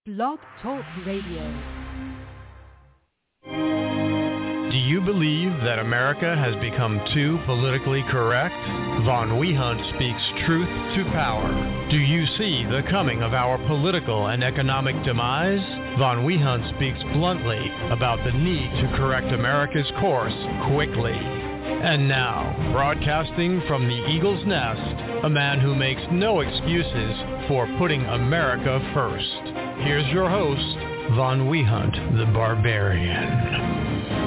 Blog Talk Radio. Do you believe that America has become too politically correct? Von Wehunt speaks truth to power. Do you see the coming of our political and economic demise? Von Wehunt speaks bluntly about the need to correct America's course quickly. And now, broadcasting from the Eagle's Nest, a man who makes no excuses for putting America first. Here's your host, Von Wehunt, the Barbarian.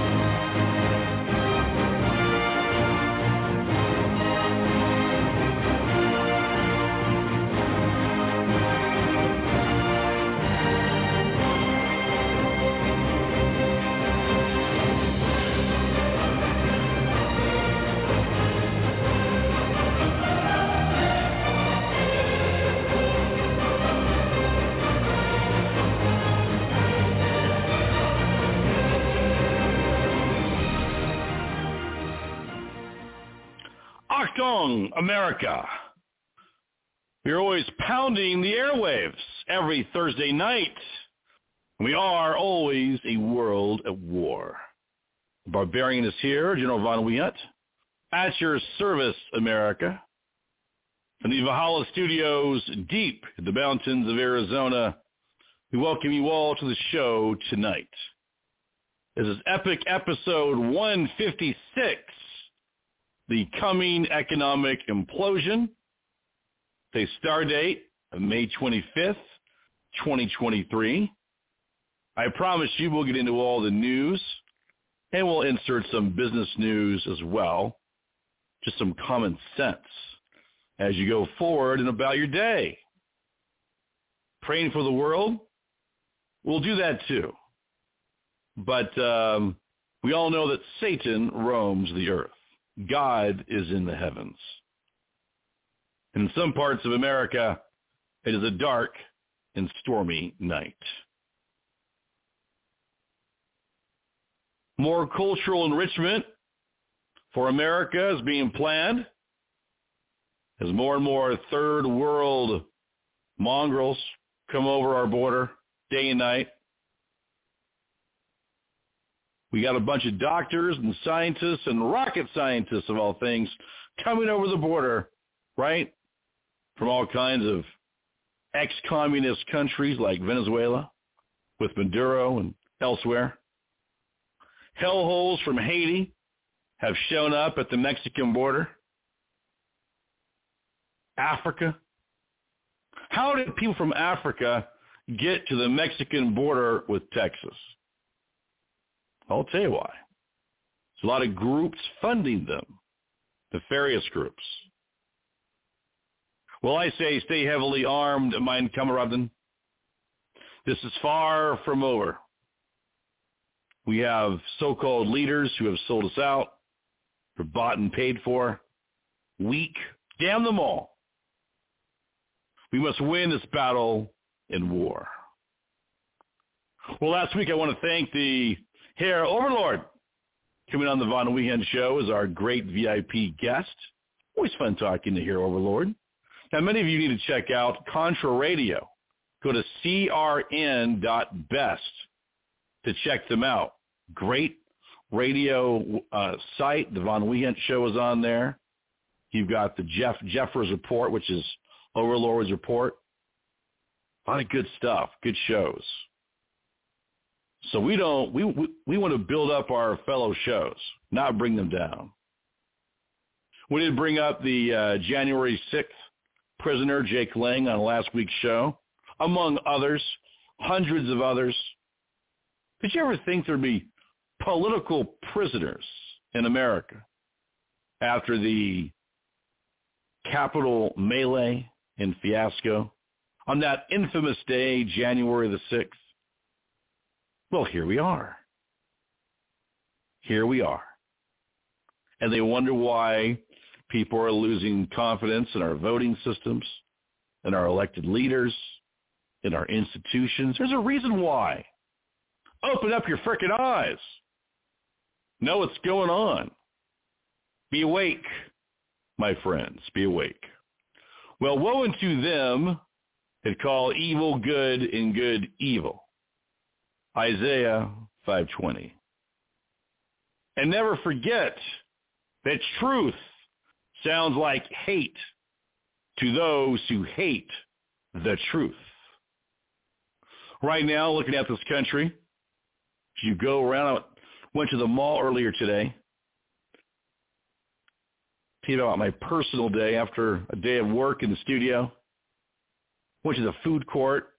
America. We're always pounding the airwaves every Thursday night. We are always a world at war. The Barbarian is here, General Von Wehunt, at your service, America. From the Valhalla Studios, deep in the mountains of Arizona, we welcome you all to the show tonight. This is epic episode 156. The coming economic implosion. The star date of May 25th, 2023. I promise you we'll get into all the news, and we'll insert some business news as well. Just some common sense as you go forward and about your day. Praying for the world, we'll do that too. But we all know that Satan roams the earth. God is in the heavens. In some parts of America, it is a dark and stormy night. More cultural enrichment for America is being planned as more and more third world mongrels come over our border day and night. We got a bunch of doctors and scientists and rocket scientists, of all things, coming over the border, right, from all kinds of ex-communist countries like Venezuela, with Maduro and elsewhere. Hellholes from Haiti have shown up at the Mexican border. Africa. How did people from Africa get to the Mexican border with Texas? I'll tell you why. There's a lot of groups funding them, nefarious groups. Well, I say stay heavily armed, mein Kameraden. This is far from over. We have so-called leaders who have sold us out, who are bought and paid for, weak. Damn them all. We must win this battle in war. Well, last week I want to thank the Herr Overlord coming on the Von Wehunt Show as our great VIP guest. Always fun talking to Herr Overlord. Now, many of you need to check out Contra Radio. Go to crn.best to check them out. Great radio site. The Von Wehunt Show is on there. You've got the Jeffers Report, which is Overlord's Report. A lot of good stuff, good shows. So we want to build up our fellow shows, not bring them down. We did bring up the January 6th prisoner, Jake Lang, on last week's show, among others, hundreds of others. Did you ever think there'd be political prisoners in America after the Capitol melee and fiasco on that infamous day, January the 6th? Well, here we are. Here we are. And they wonder why people are losing confidence in our voting systems, in our elected leaders, in our institutions. There's a reason why. Open up your frickin' eyes. Know what's going on. Be awake, my friends. Be awake. Well, woe unto them and call evil good and good evil. Isaiah 5:20. And never forget that truth sounds like hate to those who hate the truth. Right now, looking at this country, as you go around, I went to the mall earlier today. Tell you about my personal day after a day of work in the studio. Went to the food court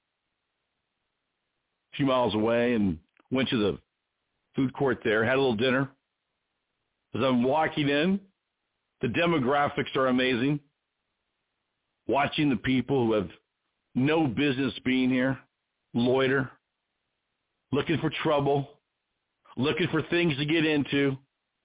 a few miles away and went to the food court there, had a little dinner. As I'm walking in, the demographics are amazing. Watching the people who have no business being here, loiter, looking for trouble, looking for things to get into.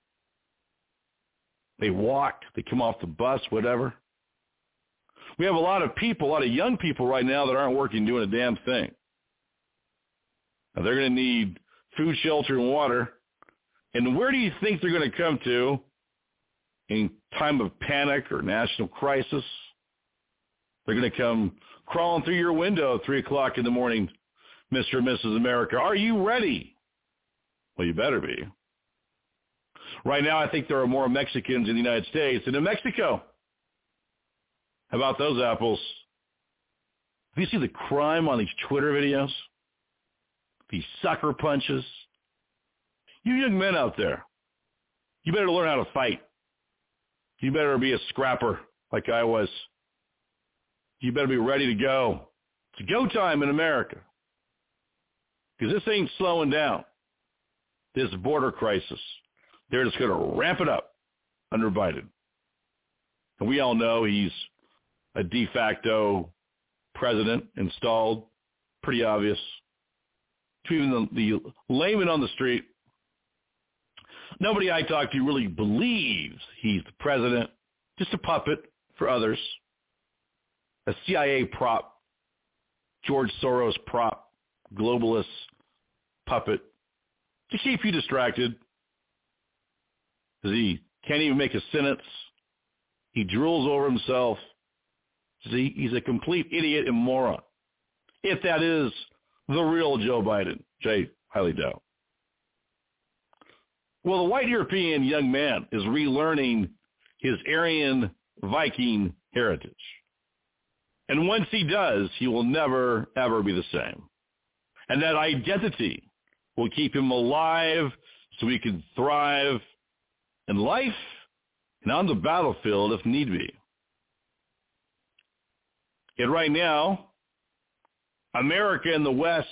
They walk, they come off the bus, whatever. We have a lot of people, a lot of young people right now that aren't working, doing a damn thing. Now, they're going to need food, shelter, and water. And where do you think they're going to come to in time of panic or national crisis? They're going to come crawling through your window at 3 o'clock in the morning, Mr. and Mrs. America. Are you ready? Well, you better be. Right now, I think there are more Mexicans in the United States than in Mexico. How about those apples? Have you seen the crime on these Twitter videos? These sucker punches? You young men out there, you better learn how to fight. You better be a scrapper like I was. You better be ready to go. It's go time in America. Because this ain't slowing down. This border crisis. They're just going to ramp it up under Biden. And we all know he's a de facto president installed. Pretty obvious. To even the layman on the street, nobody I talk to really believes he's the president. Just a puppet for others. A CIA prop, George Soros prop, globalist puppet to keep you distracted. Because he can't even make a sentence. He drools over himself. He's a complete idiot and moron. If that is the real Joe Biden, which I highly doubt. Well, the white European young man is relearning his Aryan Viking heritage. And once he does, he will never, ever be the same. And that identity will keep him alive so he can thrive in life and on the battlefield if need be. Yet right now, America and the West,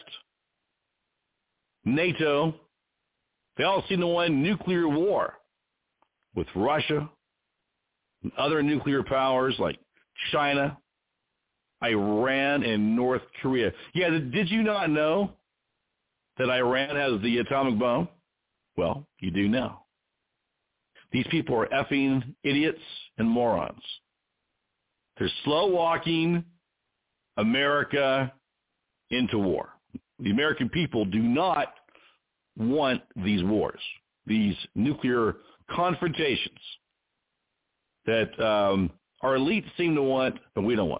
NATO, they all seem to want nuclear war with Russia and other nuclear powers like China, Iran, and North Korea. Yeah, did you not know that Iran has the atomic bomb? Well, you do now. These people are effing idiots and morons. They're slow-walking America into war. The American people do not want these wars, these nuclear confrontations that our elites seem to want, but we don't want.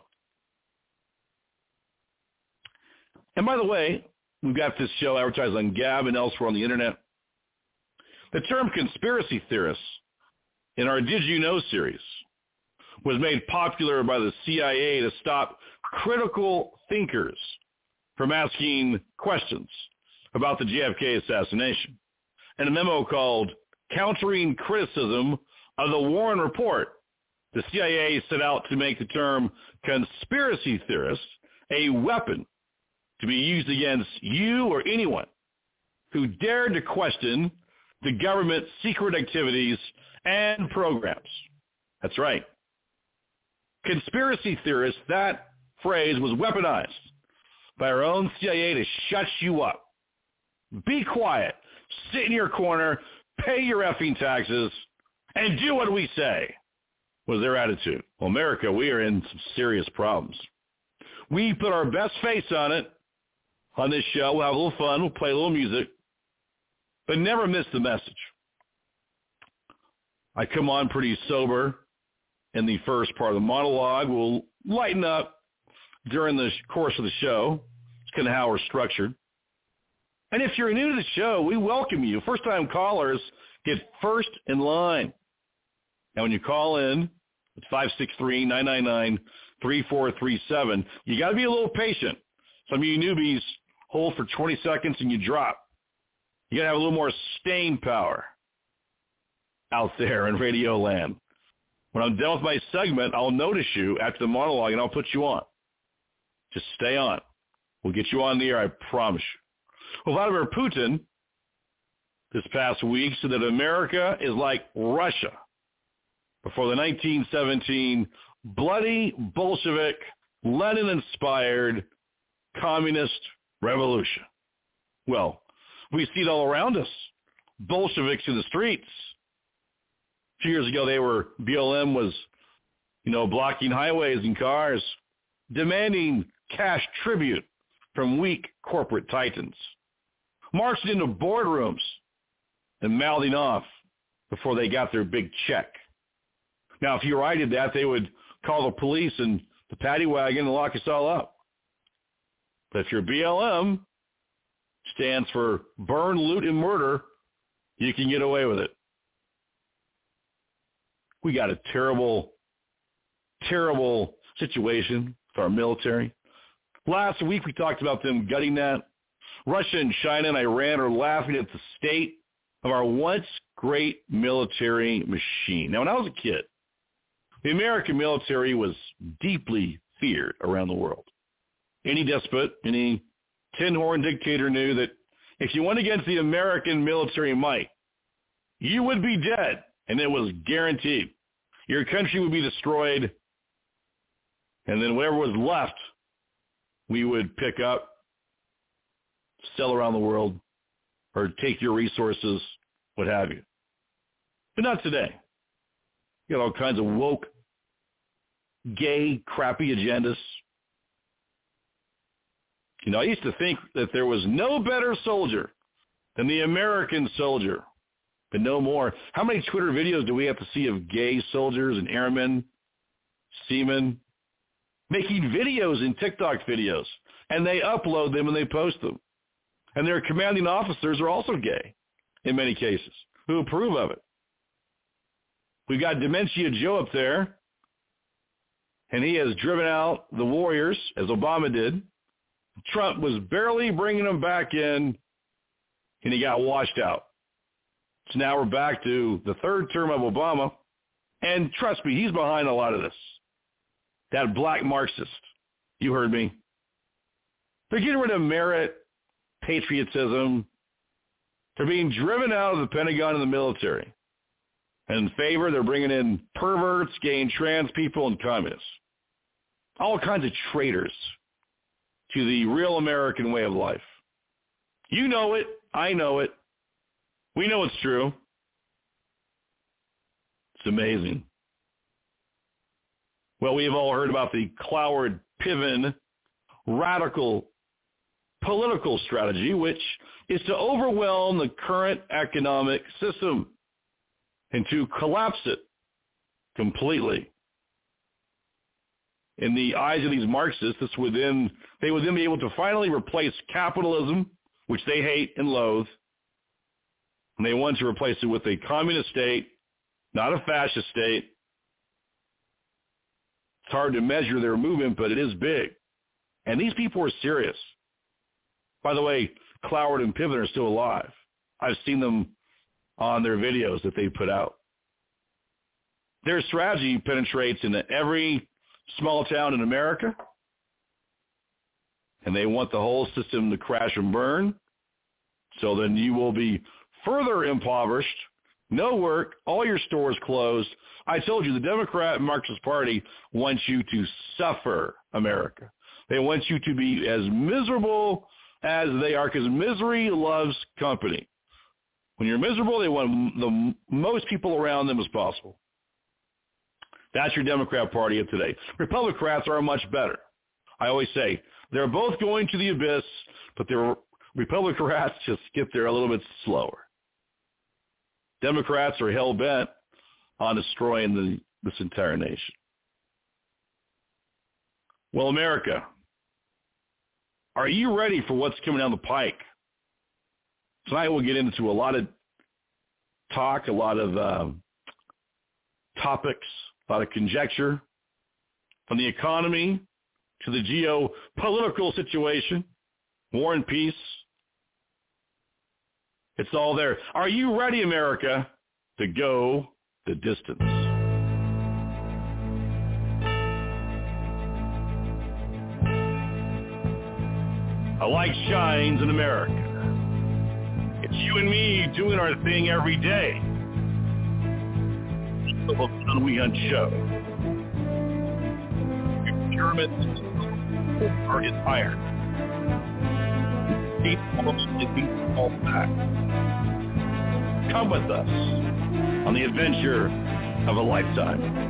And by the way, we've got this show advertised on Gab and elsewhere on the internet. The term conspiracy theorists in our Did You Know series was made popular by the CIA to stop critical thinkers from asking questions about the JFK assassination. In a memo called Countering Criticism of the Warren Report, the CIA set out to make the term conspiracy theorist a weapon to be used against you or anyone who dared to question the government's secret activities and programs. That's right. Conspiracy theorists, that phrase was weaponized by our own CIA to shut you up. Be quiet, sit in your corner, pay your effing taxes, and do what we say, was their attitude. Well, America, we are in some serious problems. We put our best face on it on this show. We'll have a little fun. We'll play a little music, but never miss the message. I come on pretty sober in the first part of the monologue. We'll lighten up, during the course of the show. It's kind of how we're structured. And if you're new to the show, we welcome you. First-time callers get first in line. Now, when you call in, it's 563-999-3437. You got to be a little patient. Some of you newbies hold for 20 seconds and you drop. You got to have a little more staying power out there in radio land. When I'm done with my segment, I'll notice you after the monologue and I'll put you on. Just stay on. We'll get you on the air, I promise you. Well, Vladimir Putin this past week said that America is like Russia before the 1917 bloody Bolshevik, Lenin-inspired communist revolution. Well, we see it all around us. Bolsheviks in the streets. A few years ago, BLM was, blocking highways and cars, demanding cash tribute from weak corporate titans, marching into boardrooms and mouthing off before they got their big check. Now, if you or I did that, they would call the police and the paddy wagon and lock us all up. But if your BLM stands for burn, loot, and murder, you can get away with it. We got a terrible, terrible situation with our military. Last week we talked about them gutting that. Russia and China and Iran are laughing at the state of our once great military machine. Now, when I was a kid, the American military was deeply feared around the world. Any despot, any tin-horn dictator knew that if you went against the American military might, you would be dead, and it was guaranteed. Your country would be destroyed, and then whatever was left, we would pick up, sell around the world, or take your resources, what have you. But not today. You got all kinds of woke, gay, crappy agendas. I used to think that there was no better soldier than the American soldier, but no more. How many Twitter videos do we have to see of gay soldiers and airmen, seamen, making videos and TikTok videos, and they upload them and they post them. And their commanding officers are also gay, in many cases, who approve of it. We've got Dementia Joe up there, and he has driven out the warriors, as Obama did. Trump was barely bringing them back in, and he got washed out. So now we're back to the third term of Obama, and trust me, he's behind a lot of this. That black Marxist, you heard me. They're getting rid of merit, patriotism. They're being driven out of the Pentagon and the military. And in favor, they're bringing in perverts, gay and trans people, and communists. All kinds of traitors to the real American way of life. You know it. I know it. We know it's true. It's amazing. Well, we have all heard about the Cloward Piven radical political strategy, which is to overwhelm the current economic system and to collapse it completely. In the eyes of these Marxists, they would then be able to finally replace capitalism, which they hate and loathe, and they want to replace it with a communist state, not a fascist state. It's hard to measure their movement, but it is big. And these people are serious. By the way, Cloward and Piven are still alive. I've seen them on their videos that they put out. Their strategy penetrates into every small town in America, and they want the whole system to crash and burn. So then you will be further impoverished, no work, all your stores closed. I told you, the Democrat and Marxist Party wants you to suffer America. They want you to be as miserable as they are, because misery loves company. When you're miserable, they want the most people around them as possible. That's your Democrat Party of today. Republicans are much better. I always say they're both going to the abyss, but the Republicans just get there a little bit slower. Democrats are hell-bent on destroying this entire nation. Well, America, Are you ready for what's coming down the pike? Tonight we'll get into a lot of talk, a lot of topics, a lot of conjecture, from the economy to the geopolitical situation, war and peace. It's all there. Are you ready, America, to go the distance? A light shines in America. It's you and me doing our thing every day. The Von We Hunt Show. Germans are his iron. People all back. Come with us on the adventure of a lifetime.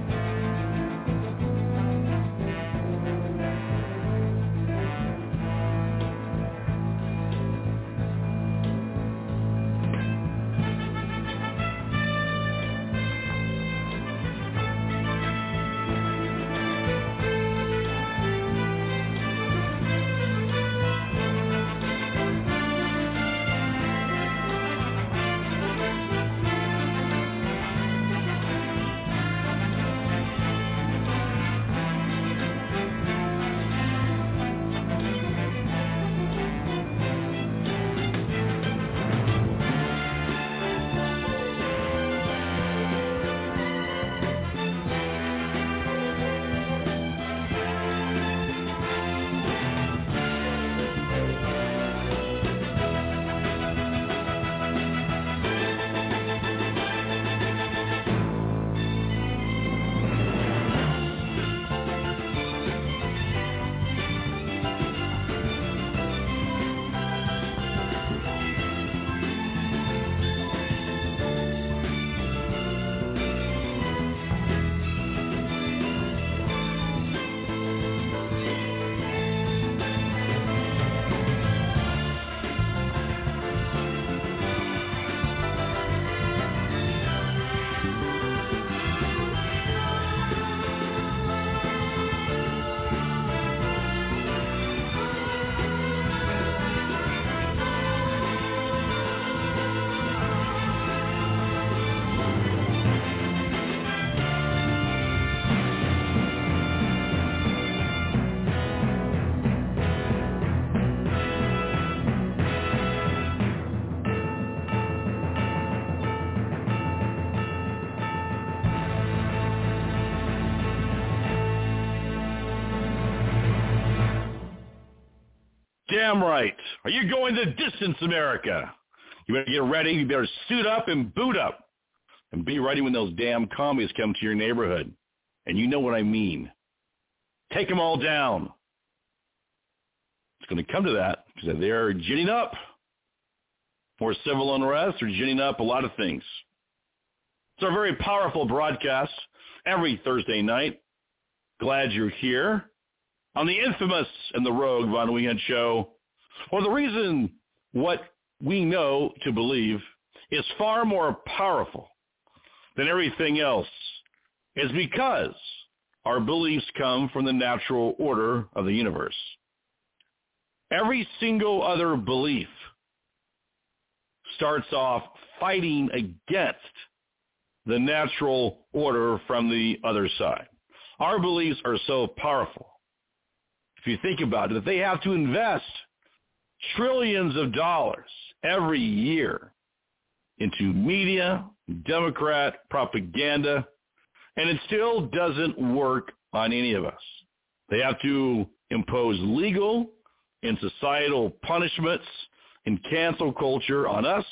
Damn right. Are you going the distance, America? You better get ready. You better suit up and boot up. And be ready when those damn commies come to your neighborhood. And you know what I mean. Take them all down. It's going to come to that because they're ginning up. More civil unrest. They're ginning up a lot of things. It's a very powerful broadcast every Thursday night. Glad you're here on the infamous and the rogue Von We Hunt Show. Well, the reason what we know to believe is far more powerful than everything else is because our beliefs come from the natural order of the universe. Every single other belief starts off fighting against the natural order from the other side. Our beliefs are so powerful. If you think about it, if they have to invest trillions of dollars every year into media, Democrat propaganda, and it still doesn't work on any of us. They have to impose legal and societal punishments and cancel culture on us.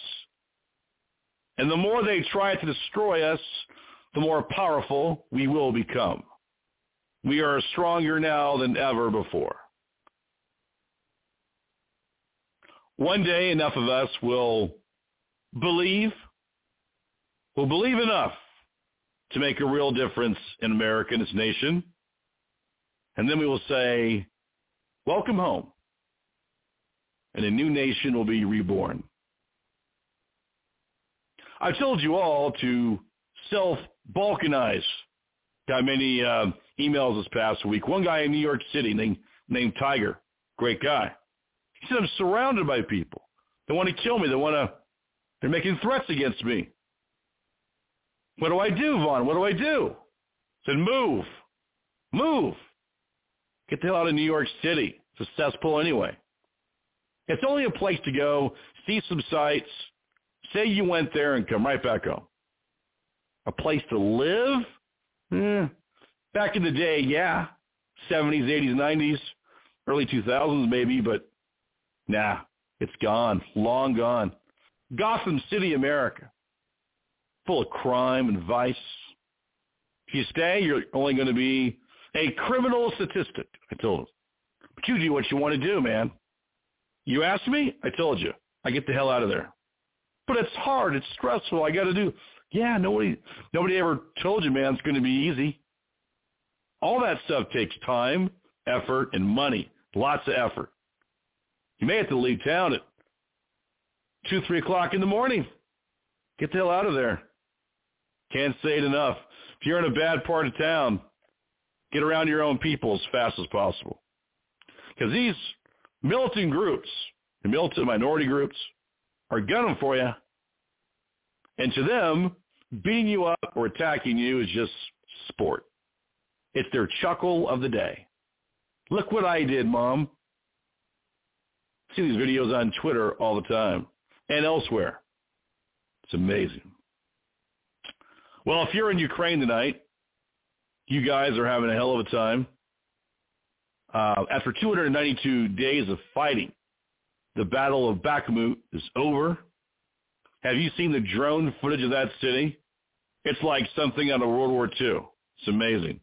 And the more they try to destroy us, the more powerful we will become. We are stronger now than ever before. One day, enough of us will believe enough to make a real difference in America and its nation. And then we will say, welcome home. And a new nation will be reborn. I've told you all to self-balkanize. Got many emails this past week. One guy in New York City named Tiger Great guy. He said, I'm surrounded by people. They want to kill me. They're making threats against me. What do I do, Vaughn? What do I do? I said, move. Move. Get the hell out of New York City. It's a cesspool anyway. It's only a place to go, see some sights, say you went there, and come right back home. A place to live? Back in the day, yeah. 70s, 80s, 90s, early 2000s maybe, but nah, it's gone, long gone. Gotham City, America, full of crime and vice. If you stay, you're only going to be a criminal statistic, I told him. But you do what you want to do, man. You asked me, I told you. I get the hell out of there. But it's hard. It's stressful. I got to do. Yeah, nobody ever told you, man, it's going to be easy. All that stuff takes time, effort, and money. Lots of effort. You may have to leave town at 2, 3 o'clock in the morning. Get the hell out of there. Can't say it enough. If you're in a bad part of town, get around your own people as fast as possible. Because these militant groups, the militant minority groups, are gunning for you. And to them, beating you up or attacking you is just sport. It's their chuckle of the day. Look what I did, Mom. I see these videos on Twitter all the time and elsewhere. It's amazing. Well, if you're in Ukraine tonight, you guys are having a hell of a time. After 292 days of fighting, the Battle of Bakhmut is over. Have you seen the drone footage of that city? It's like something out of World War II. It's amazing.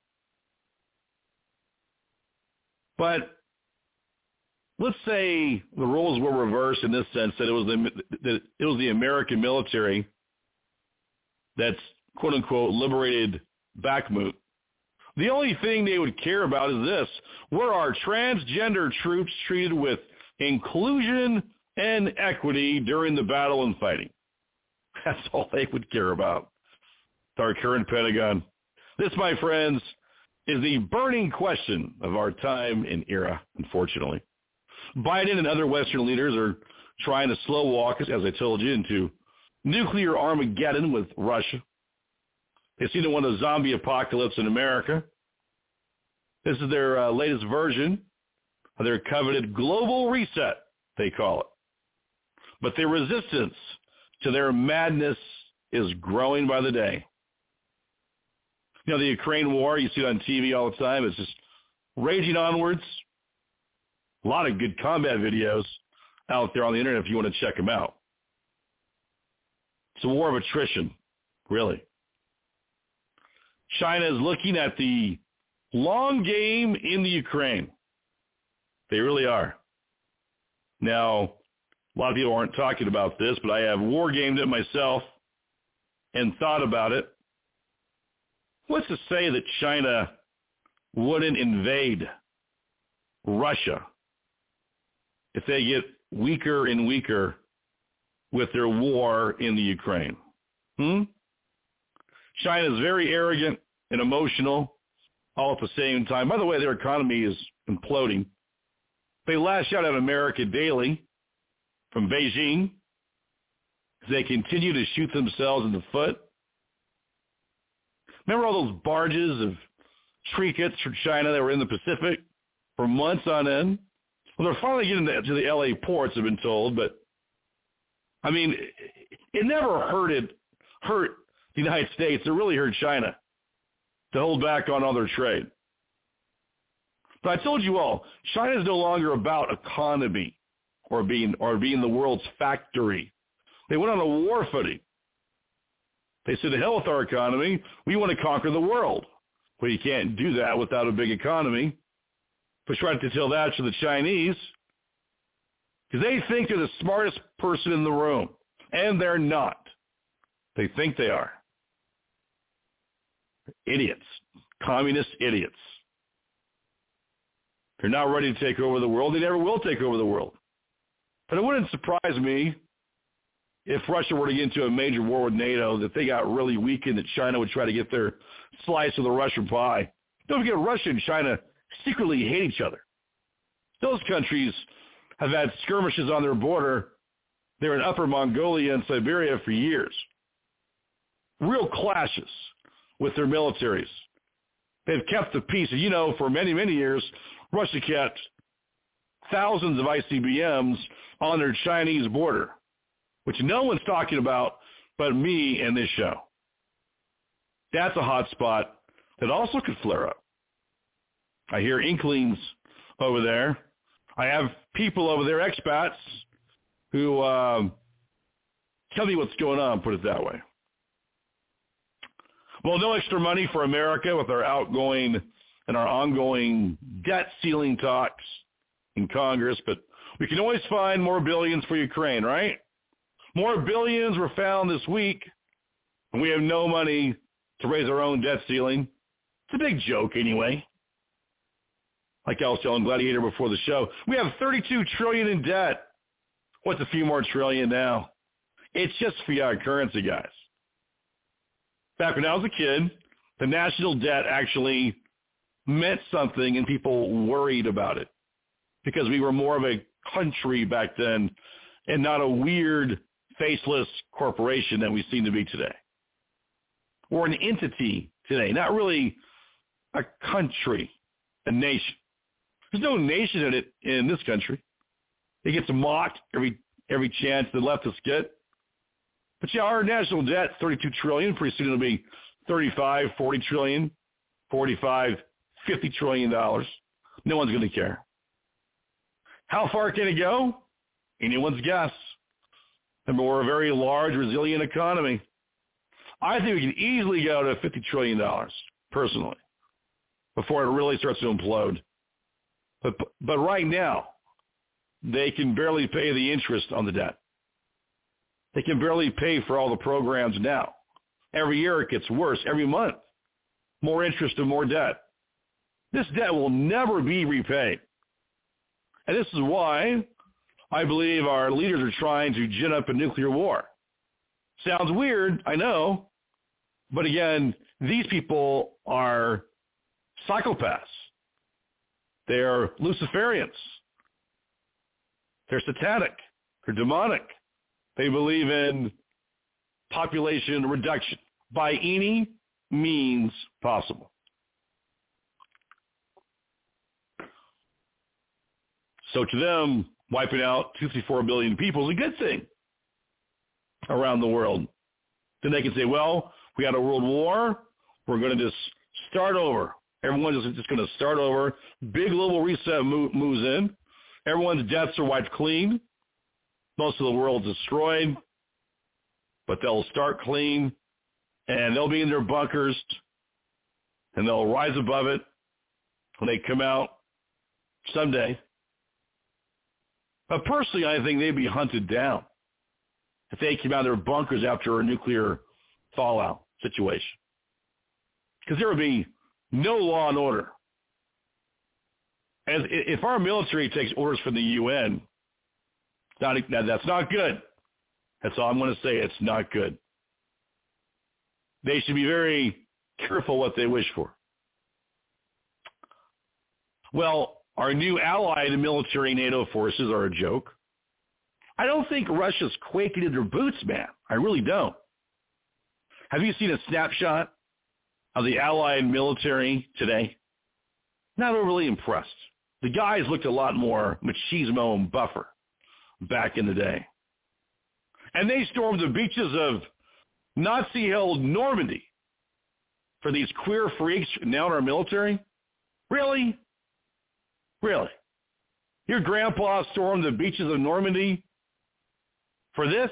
But let's say the roles were reversed in this sense, that it was the American military that's, quote unquote, liberated Bakhmut. The only thing they would care about is this: were our transgender troops treated with inclusion and equity during the battle and fighting? That's all they would care about. Our current Pentagon. This, my friends, is the burning question of our time and era, unfortunately. Biden and other Western leaders are trying to slow walk us, as I told you, into nuclear Armageddon with Russia. They seem to want a zombie apocalypse in America. This is their latest version of their coveted global reset, they call it. But their resistance to their madness is growing by the day. You know, the Ukraine war, you see it on TV all the time, it's just raging onwards. A lot of good combat videos out there on the internet if you want to check them out. It's a war of attrition, really. China is looking at the long game in the Ukraine. They really are. Now, a lot of people aren't talking about this, but I have war gamed it myself and thought about it. What's to say that China wouldn't invade Russia if they get weaker and weaker with their war in the Ukraine? China is very arrogant and emotional all at the same time. By the way, their economy is imploding. They lash out at America daily from Beijing as they continue to shoot themselves in the foot. Remember all those barges of trinkets from China that were in the Pacific for months on end? Well, they're finally getting to the L.A. ports, I've been told, but, I mean, it never hurt the United States. It really hurt China to hold back on all their trade. But I told you all, China is no longer about economy or being the world's factory. They went on a war footing. They said, to hell with our economy. We want to conquer the world. Well, you can't do that without a big economy. But try to tell that to the Chinese, because they think they're the smartest person in the room, and they're not. They think they are. Idiots. Communist idiots. They're not ready to take over the world. They never will take over the world. But it wouldn't surprise me if Russia were to get into a major war with NATO, that they got really weakened, that China would try to get their slice of the Russian pie. Don't forget, Russia and China secretly hate each other. Those countries have had skirmishes on their border. They're in Upper Mongolia and Siberia for years. Real clashes with their militaries. They've kept the peace. You know, for many, many years, Russia kept thousands of ICBMs on their Chinese border, which no one's talking about but me and this show. That's a hot spot that also could flare up. I hear inklings over there. I have people over there, expats, who tell me what's going on, put it that way. Well, no extra money for America with our outgoing and our ongoing debt ceiling talks in Congress, but we can always find more billions for Ukraine, right? More billions were found this week, and we have no money to raise our own debt ceiling. It's a big joke anyway. Like I was telling Gladiator before the show, we have $32 trillion in debt. What's a few more trillion now? It's just fiat currency, guys. Back when I was a kid, the national debt actually meant something, and people worried about it because we were more of a country back then and not a weird, faceless corporation that we seem to be today. We're an entity today, not really a country, a nation. There's no nation in it in this country. It gets mocked every chance the leftists get. But yeah, our national debt, $32 trillion. Pretty soon it'll be $35, $40 trillion, $45, $50 trillion. No one's going to care. How far can it go? Anyone's guess. Remember, we're a very large, resilient economy. I think we can easily go to $50 trillion, personally, before it really starts to implode. But right now, they can barely pay the interest on the debt. They can barely pay for all the programs now. Every year it gets worse. Every month, more interest and more debt. This debt will never be repaid. And this is why I believe our leaders are trying to gin up a nuclear war. Sounds weird, I know. But again, these people are psychopaths. They're Luciferians. They're satanic. They're demonic. They believe in population reduction by any means possible. So to them, wiping out 2-4 billion people is a good thing around the world. Then they can say, well, we had a world war. We're going to just start over. Everyone's just going to start over. Big global reset moves in. Everyone's debts are wiped clean. Most of the world's destroyed. But they'll start clean, and they'll be in their bunkers, and they'll rise above it when they come out someday. But personally, I think they'd be hunted down if they came out of their bunkers after a nuclear fallout situation. Because there would be no law and order. As if our military takes orders from the UN, that's not good. That's all I'm going to say. It's not good. They should be very careful what they wish for. Well, our new allied military NATO forces are a joke. I don't think Russia's quaking in their boots, man. I really don't. Have you seen a snapshot of the allied military today? Not overly impressed. The guys looked a lot more machismo and buffer back in the day. And they stormed the beaches of Nazi-held Normandy for these queer freaks now in our military? Really? Really? Your grandpa stormed the beaches of Normandy for this?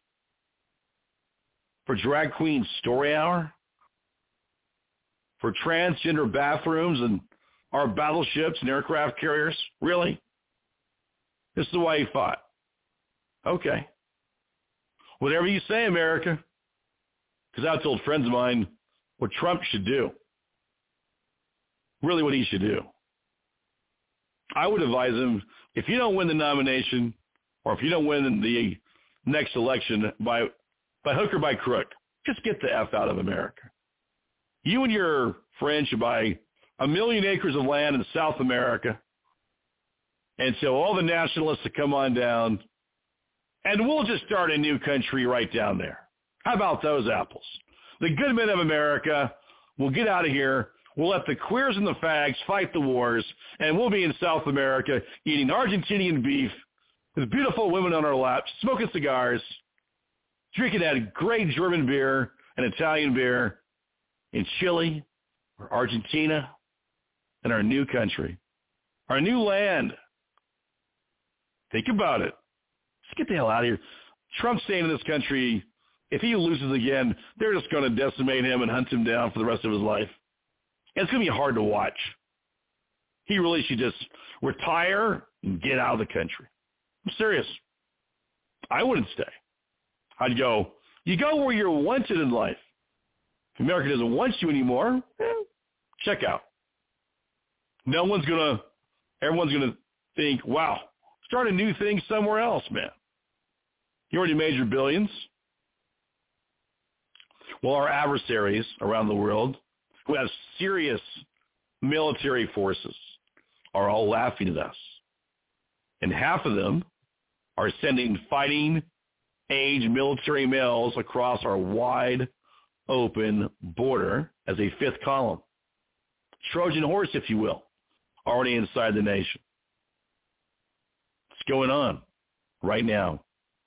For drag queen story hour? For transgender bathrooms and our battleships and aircraft carriers? Really? This is the way he fought. Okay. Whatever you say, America. Because I told friends of mine what Trump should do. Really what he should do. I would advise him, if you don't win the nomination, or if you don't win the next election by hook or by crook, just get the F out of America. You and your friends should buy 1 million acres of land in South America And so all the nationalists to come on down, and we'll just start a new country right down there. How about those apples? The good men of America will get out of here. We'll let the queers and the fags fight the wars, and we'll be in South America eating Argentinian beef with beautiful women on our laps, smoking cigars, drinking that great German beer and Italian beer in Chile or Argentina in our new country, our new land. Think about it. Let's get the hell out of here. Trump's staying in this country. If he loses again, they're just going to decimate him and hunt him down for the rest of his life. And it's going to be hard to watch. He really should just retire and get out of the country. I'm serious. I wouldn't stay. I'd go, you go where you're wanted in life. If America doesn't want you anymore, check out. Everyone's going to think, wow, start a new thing somewhere else, man. You already made your billions. Well, our adversaries around the world who have serious military forces are all laughing at us. And half of them are sending fighting-age military males across our wide open border as a fifth column. Trojan horse, if you will, already inside the nation. What's going on right now?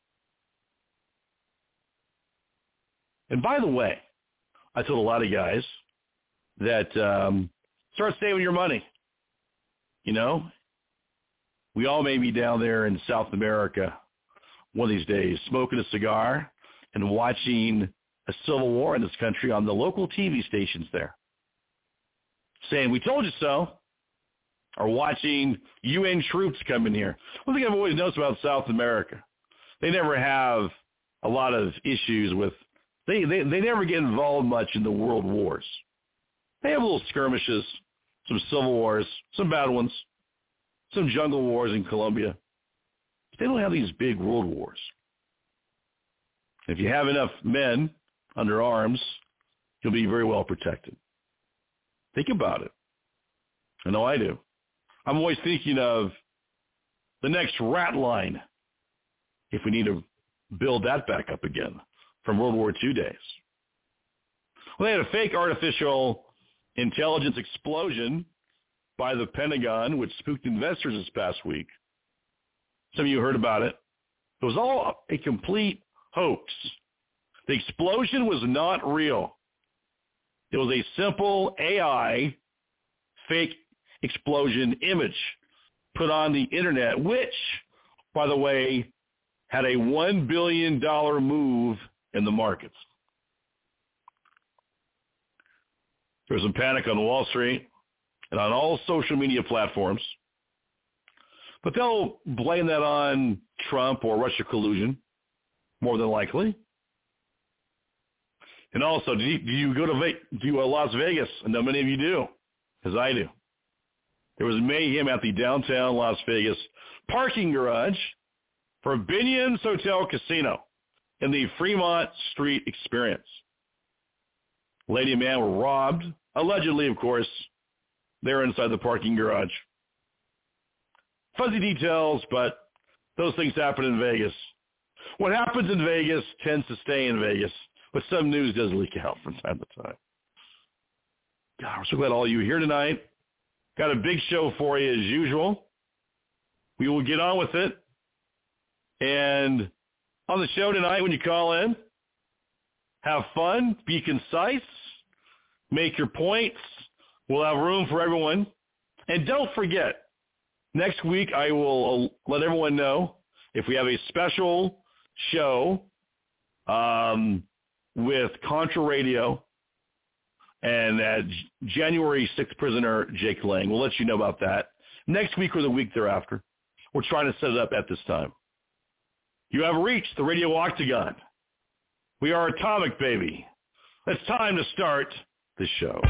And by the way, I told a lot of guys that start saving your money. You know, we all may be down there in South America one of these days smoking a cigar and watching a civil war in this country on the local TV stations there, saying, we told you so, or watching UN troops come in here. One thing I've always noticed about South America, they never have a lot of issues with, they never get involved much in the world wars. They have little skirmishes, some civil wars, some bad ones, some jungle wars in Colombia. But they don't have these big world wars. If you have enough men under arms, you'll be very well protected. Think about it. I know I do. I'm always thinking of the next rat line if we need to build that back up again from World War II days. Well, they had a fake artificial intelligence explosion by the Pentagon, which spooked investors this past week. Some of you heard about it. It was all a complete hoax. The explosion was not real. It was a simple AI fake explosion image put on the internet, which, by the way, had a $1 billion move in the markets. There was some panic on Wall Street and on all social media platforms. But they'll blame that on Trump or Russia collusion, more than likely. And also, do you go to Las Vegas? I know many of you do, as I do. There was mayhem at the downtown Las Vegas parking garage for Binion's Hotel Casino in the Fremont Street Experience. A lady and man were robbed, allegedly, of course. They're inside the parking garage. Fuzzy details, but those things happen in Vegas. What happens in Vegas tends to stay in Vegas, but some news does leak out from time to time. God, we're so glad all of you are here tonight. Got a big show for you as usual. We will get on with it. And on the show tonight, when you call in, have fun, be concise, make your points. We'll have room for everyone. And don't forget, next week I will let everyone know if we have a special show with Contra Radio and January 6th prisoner Jake Lang. We'll let you know about that next week or the week thereafter. We're trying to set it up at this time. You have reached the Radio Octagon. We are atomic, baby. It's time to start the show.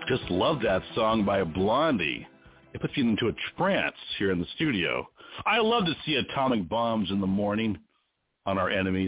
Just love that song by Blondie. It puts you into a trance here in the studio. I love to see atomic bombs in the morning on our enemies.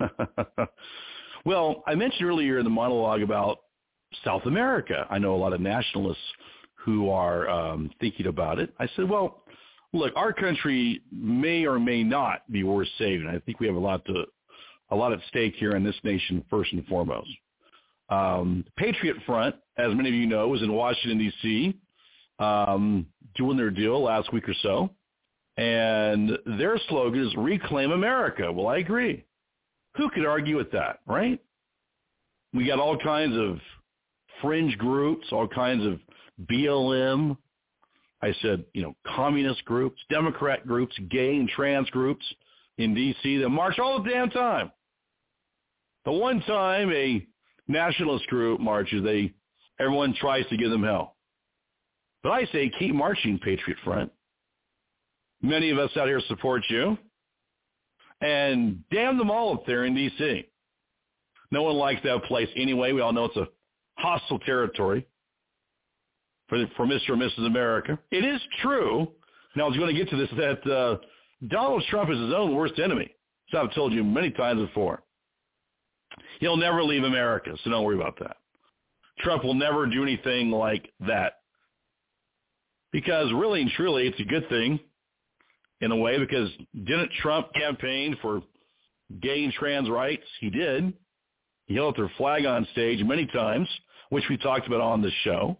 Well, I mentioned earlier in the monologue about South America. I know a lot of nationalists who are thinking about it. I said, well, look, our country may or may not be worth saving. I think we have a lot at stake here in this nation, first and foremost. Patriot Front, as many of you know, was in Washington, D.C., doing their deal last week or so. And their slogan is Reclaim America. Well, I agree. Who could argue with that, right? We got all kinds of fringe groups, all kinds of BLM, I said, communist groups, Democrat groups, gay and trans groups in D.C. that march all the damn time. The one time a nationalist group marches, everyone tries to give them hell. But I say keep marching, Patriot Front. Many of us out here support you. And damn them all up there in D.C. No one likes that place anyway. We all know it's a hostile territory for Mr. or Mrs. America. It is true, and I was going to get to this, that Donald Trump is his own worst enemy. So I've told you many times before. He'll never leave America, so don't worry about that. Trump will never do anything like that. Because really and truly, it's a good thing in a way, because didn't Trump campaign for gay and trans rights? He did. He held their flag on stage many times, which we talked about on the show.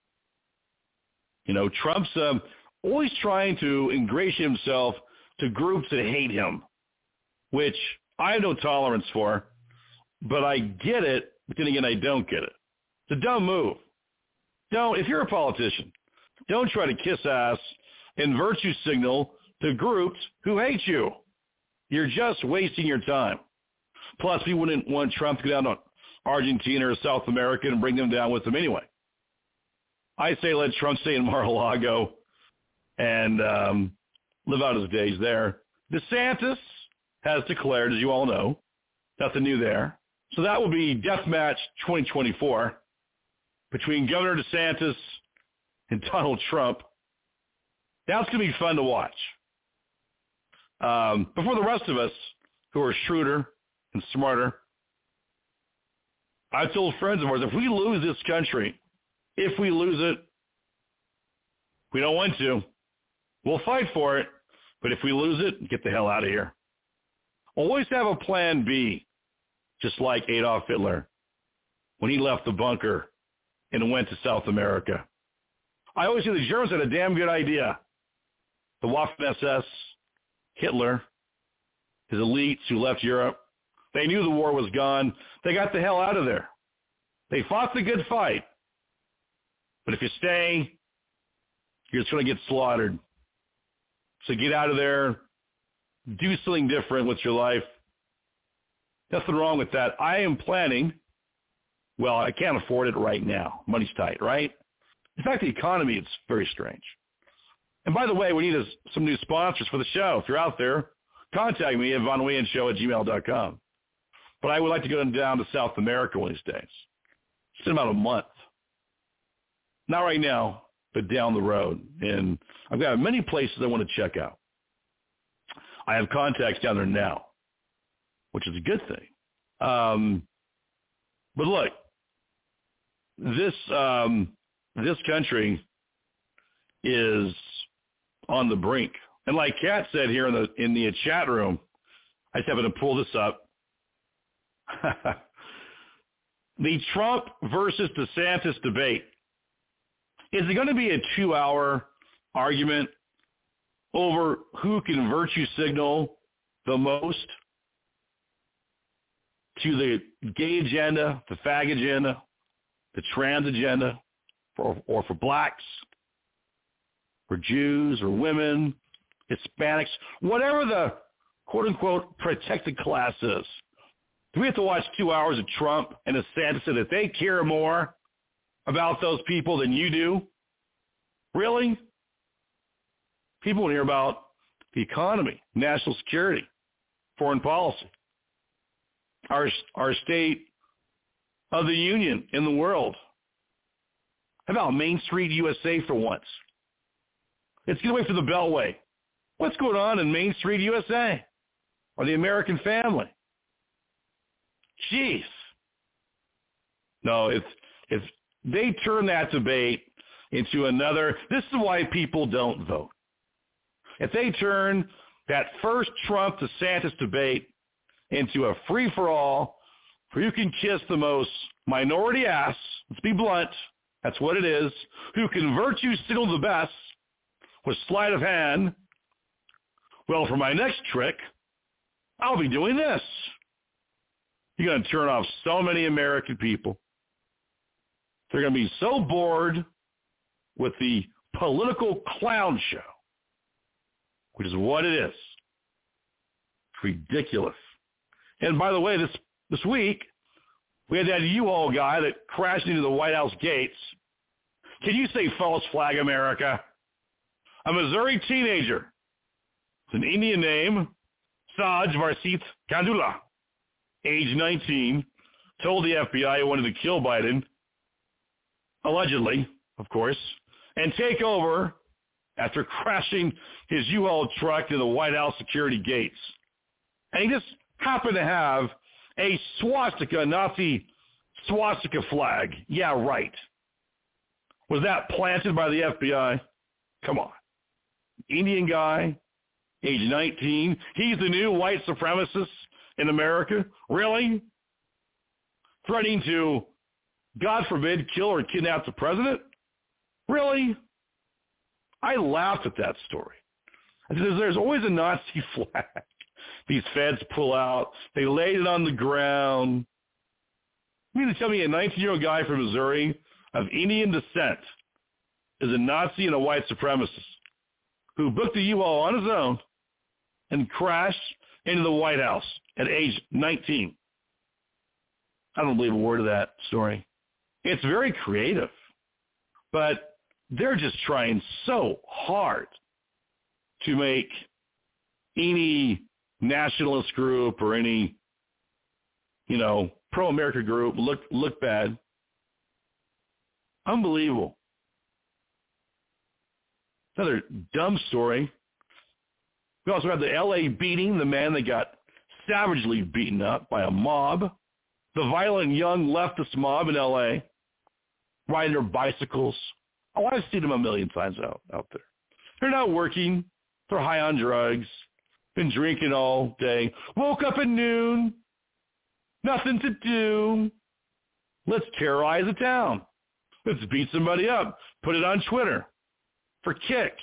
Trump's always trying to ingratiate himself to groups that hate him, which I have no tolerance for, but I get it, but then again, I don't get it. It's a dumb move. No, if you're a politician, don't try to kiss ass and virtue signal to groups who hate you. You're just wasting your time. Plus, we wouldn't want Trump to go down to Argentina or South America and bring them down with him anyway. I say let Trump stay in Mar-a-Lago and live out his days there. DeSantis has declared, as you all know, nothing new there. So that will be Deathmatch 2024 between Governor DeSantis and Donald Trump. That's going to be fun to watch. But for the rest of us who are shrewder and smarter, I told friends of ours, if we lose this country, if we lose it, we don't want to, we'll fight for it. But if we lose it, get the hell out of here. Always have a plan B, just like Adolf Hitler when he left the bunker and went to South America. I always say the Germans had a damn good idea. The Waffen-SS, Hitler, his elites who left Europe, they knew the war was gone. They got the hell out of there. They fought the good fight. But if you stay, you're just going to get slaughtered. So get out of there. Do something different with your life. Nothing wrong with that. I am planning, well, I can't afford it right now. Money's tight, right? In fact, the economy is very strange. And by the way, we need some new sponsors for the show. If you're out there, contact me at vonweanshow@gmail.com. But I would like to go down to South America one of these days. It's in about a month. Not right now, but down the road. And I've got many places I want to check out. I have contacts down there now, which is a good thing. But look, this country is on the brink. And like Kat said here in the chat room, I just happened to pull this up. The Trump versus DeSantis debate. Is it going to be a 2-hour argument over who can virtue signal the most to the gay agenda, the fag agenda, the trans agenda, or for blacks, for Jews or women, Hispanics, whatever the quote-unquote protected class is? Do we have to watch 2 hours of Trump and DeSantis so that they care more about those people than you do? Really? People want to hear about the economy, national security, foreign policy, our state of the union in the world. How about Main Street USA for once? Let's get away from the Beltway. What's going on in Main Street USA? Or the American family? Jeez. No, if they turn that debate into another, this is why people don't vote. If they turn that first Trump-DeSantis debate into a free-for-all where you can kiss the most minority ass, let's be blunt, that's what it is, who can virtue signal the best with sleight of hand, well, for my next trick, I'll be doing this. You're going to turn off so many American people. They're going to be so bored with the political clown show, which is what it is. It's ridiculous. And by the way, this week, we had that U-Haul guy that crashed into the White House gates. Can you say false flag America? A Missouri teenager with an Indian name, Saj Varsit Kandula, age 19, told the FBI he wanted to kill Biden, allegedly, of course, and take over after crashing his U-Haul truck into the White House security gates. And he just happened to have a swastika, Nazi swastika flag. Yeah, right. Was that planted by the FBI? Come on. Indian guy, age 19. He's the new white supremacist in America? Really? Threatening to, God forbid, kill or kidnap the president? Really? I laughed at that story. There's always a Nazi flag. These feds pull out. They laid it on the ground. You mean to tell me a 19-year-old guy from Missouri of Indian descent is a Nazi and a white supremacist who booked a U-Haul on his own and crashed into the White House at age 19? I don't believe a word of that story. It's very creative, but they're just trying so hard to make any nationalist group or any, pro-America group look bad. Unbelievable. Another dumb story. We also have the L.A. beating, the man that got savagely beaten up by a mob, the violent young leftist mob in L.A., riding their bicycles. Oh, I've seen them a million times out there. They're not working. They're high on drugs, been drinking all day, woke up at noon, nothing to do. Let's terrorize the town. Let's beat somebody up, put it on Twitter for kicks.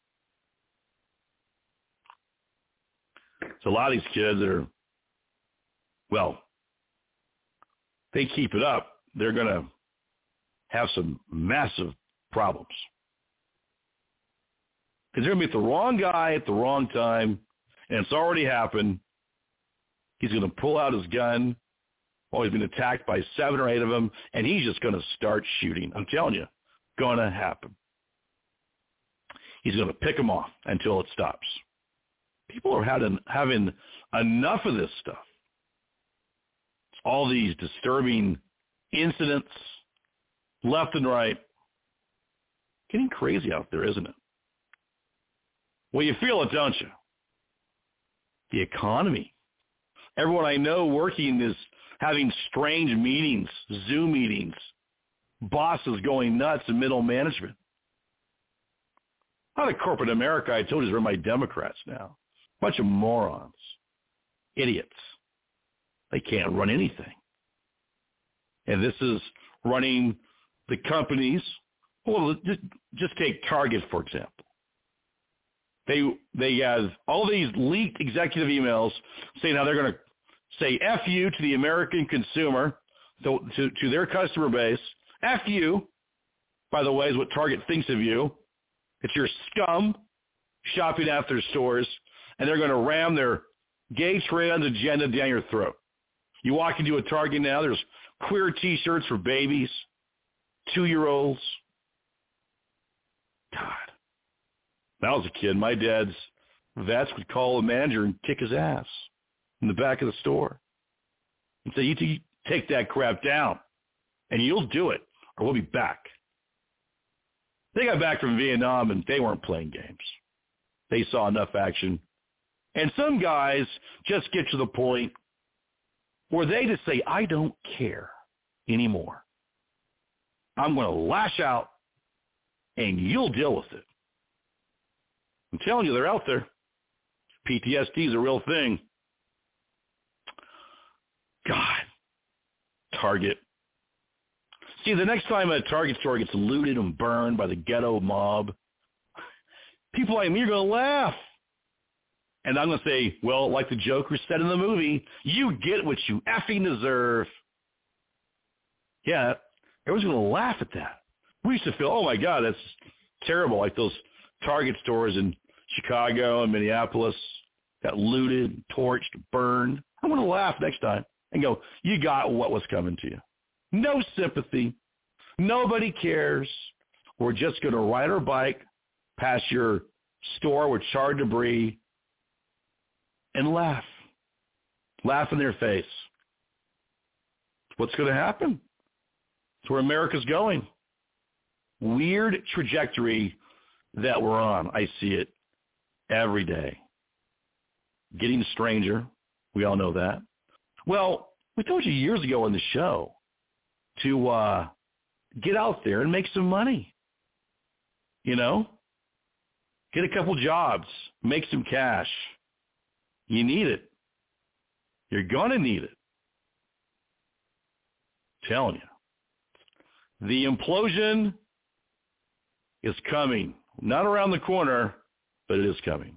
So a lot of these kids that are, they keep it up, they're going to have some massive problems. Because they're going to meet the wrong guy at the wrong time, and it's already happened. He's going to pull out his gun while he's been attacked by 7 or 8 of them, and he's just going to start shooting. I'm telling you, going to happen. He's going to pick them off until it stops. People are having enough of this stuff. All these disturbing incidents, left and right. Getting crazy out there, isn't it? Well, you feel it, don't you? The economy. Everyone I know working is having strange meetings, Zoom meetings, bosses going nuts in middle management. Out of corporate America, I told you, they're my Democrats now. Bunch of morons, idiots. They can't run anything. And this is running the companies. Well, just take Target, for example. They have all these leaked executive emails saying how they're going to say F you to the American consumer, to their customer base. F you, by the way, is what Target thinks of you. It's your scum shopping at their stores, and they're going to ram their gay trans agenda down your throat. You walk into a Target now, there's queer T-shirts for babies, 2-year-olds. God. When I was a kid, my dad's vets would call the manager and kick his ass in the back of the store and say, you take that crap down, and you'll do it, or we'll be back. They got back from Vietnam, and they weren't playing games. They saw enough action. And some guys just get to the point where they just say, I don't care anymore. I'm going to lash out, and you'll deal with it. I'm telling you, they're out there. PTSD is a real thing. God. Target. See, the next time a Target store gets looted and burned by the ghetto mob, people like me are going to laugh. And I'm going to say, well, like the Joker said in the movie, you get what you effing deserve. Yeah, everyone's going to laugh at that. We used to feel, oh, my God, that's terrible, like those Target stores in Chicago and Minneapolis got looted, torched, burned. I'm going to laugh next time and go, you got what was coming to you. No sympathy. Nobody cares. We're just going to ride our bike past your store with charred debris and laugh. Laugh in their face. What's going to happen? It's where America's going. Weird trajectory that we're on. I see it every day. Getting stranger. We all know that. Well, we told you years ago on the show to get out there and make some money. You know? Get a couple jobs. Make some cash. You need it. You're going to need it. I'm telling you. The implosion is coming. Not around the corner, but it is coming.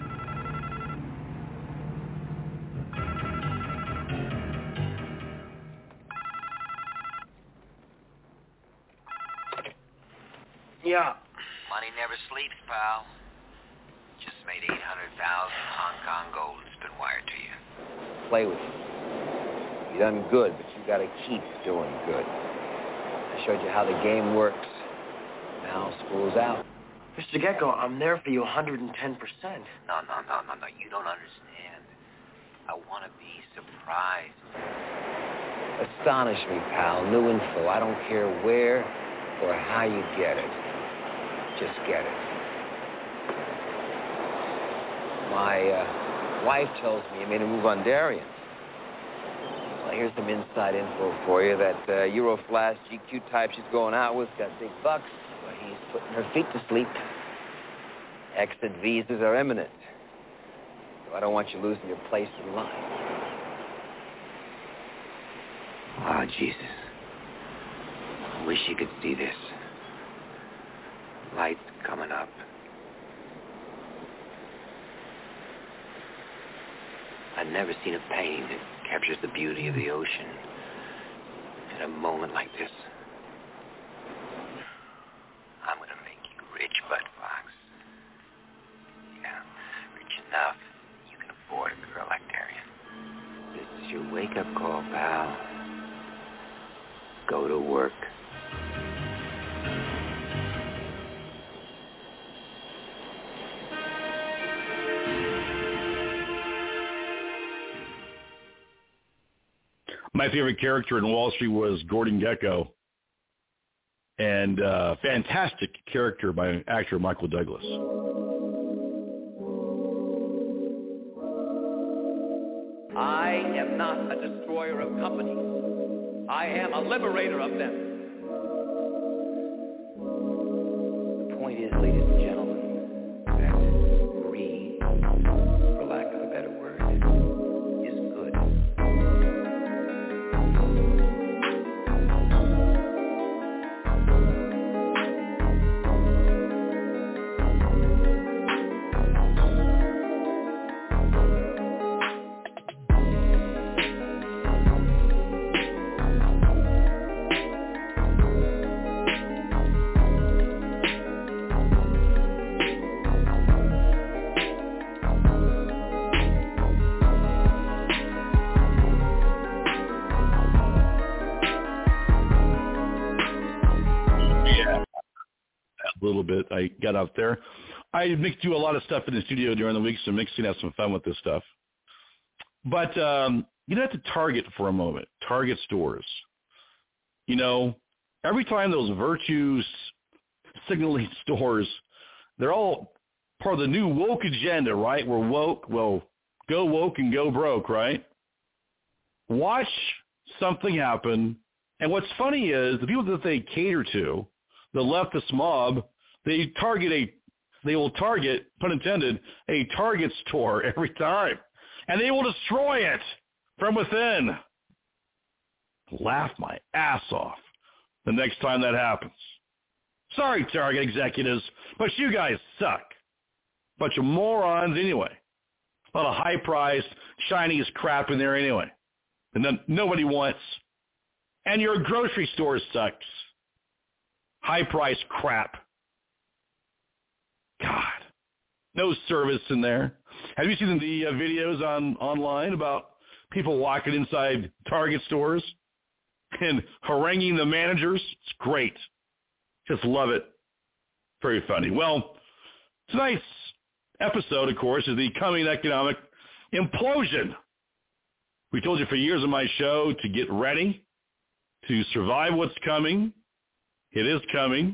Yeah. Money never sleeps, pal. Just made 800,000 Hong Kong gold. It's been wired to you. Play with you. You done good, but you gotta keep doing good. I showed you how the game works. Now school's out. Mr. Gecko, I'm there for you 110%. No. You don't understand. I want to be surprised. Astonish me, pal. New info. I don't care where or how you get it. Just get it. My wife tells me you made a move on Darien. Well, here's some inside info for you. That Euroflash GQ type she's going out with got big bucks, but he's putting her feet to sleep. Exit visas are imminent. So I don't want you losing your place in line. Oh, Jesus. I wish you could see this. Lights coming up. I've never seen a painting that captures the beauty of the ocean at a moment like this. I'm going to make you rich, Bud Fox. Yeah, rich enough you can afford a girl like Darien. This is your wake-up call, pal. Go to work. My favorite character in Wall Street was Gordon Gekko, and fantastic character by actor Michael Douglas. I am not a destroyer of companies. I am a liberator of them. The point is, ladies and gentlemen, that greed, for lack of a better word, is good. Little bit. I got out there. I do a lot of stuff in the studio during the week, so mixing have some fun with this stuff. But you have to Target for a moment. Target stores. You know, every time those virtues signaling stores, they're all part of the new woke agenda, right? We're woke. Well, go woke and go broke, right? Watch something happen. And what's funny is the people that they cater to, the leftist mob, they will target, pun intended, a Target store every time. And they will destroy it from within. Laugh my ass off the next time that happens. Sorry, Target executives, but you guys suck. Bunch of morons anyway. A lot of high-priced Chinese crap in there anyway. And then nobody wants. And your grocery store sucks. High-priced crap. God. No service in there. Have you seen the videos online about people walking inside Target stores and haranguing the managers? It's great. Just love it. Very funny. Well, tonight's episode, of course, is the coming economic implosion. We told you for years on my show to get ready, to survive what's coming. It is coming.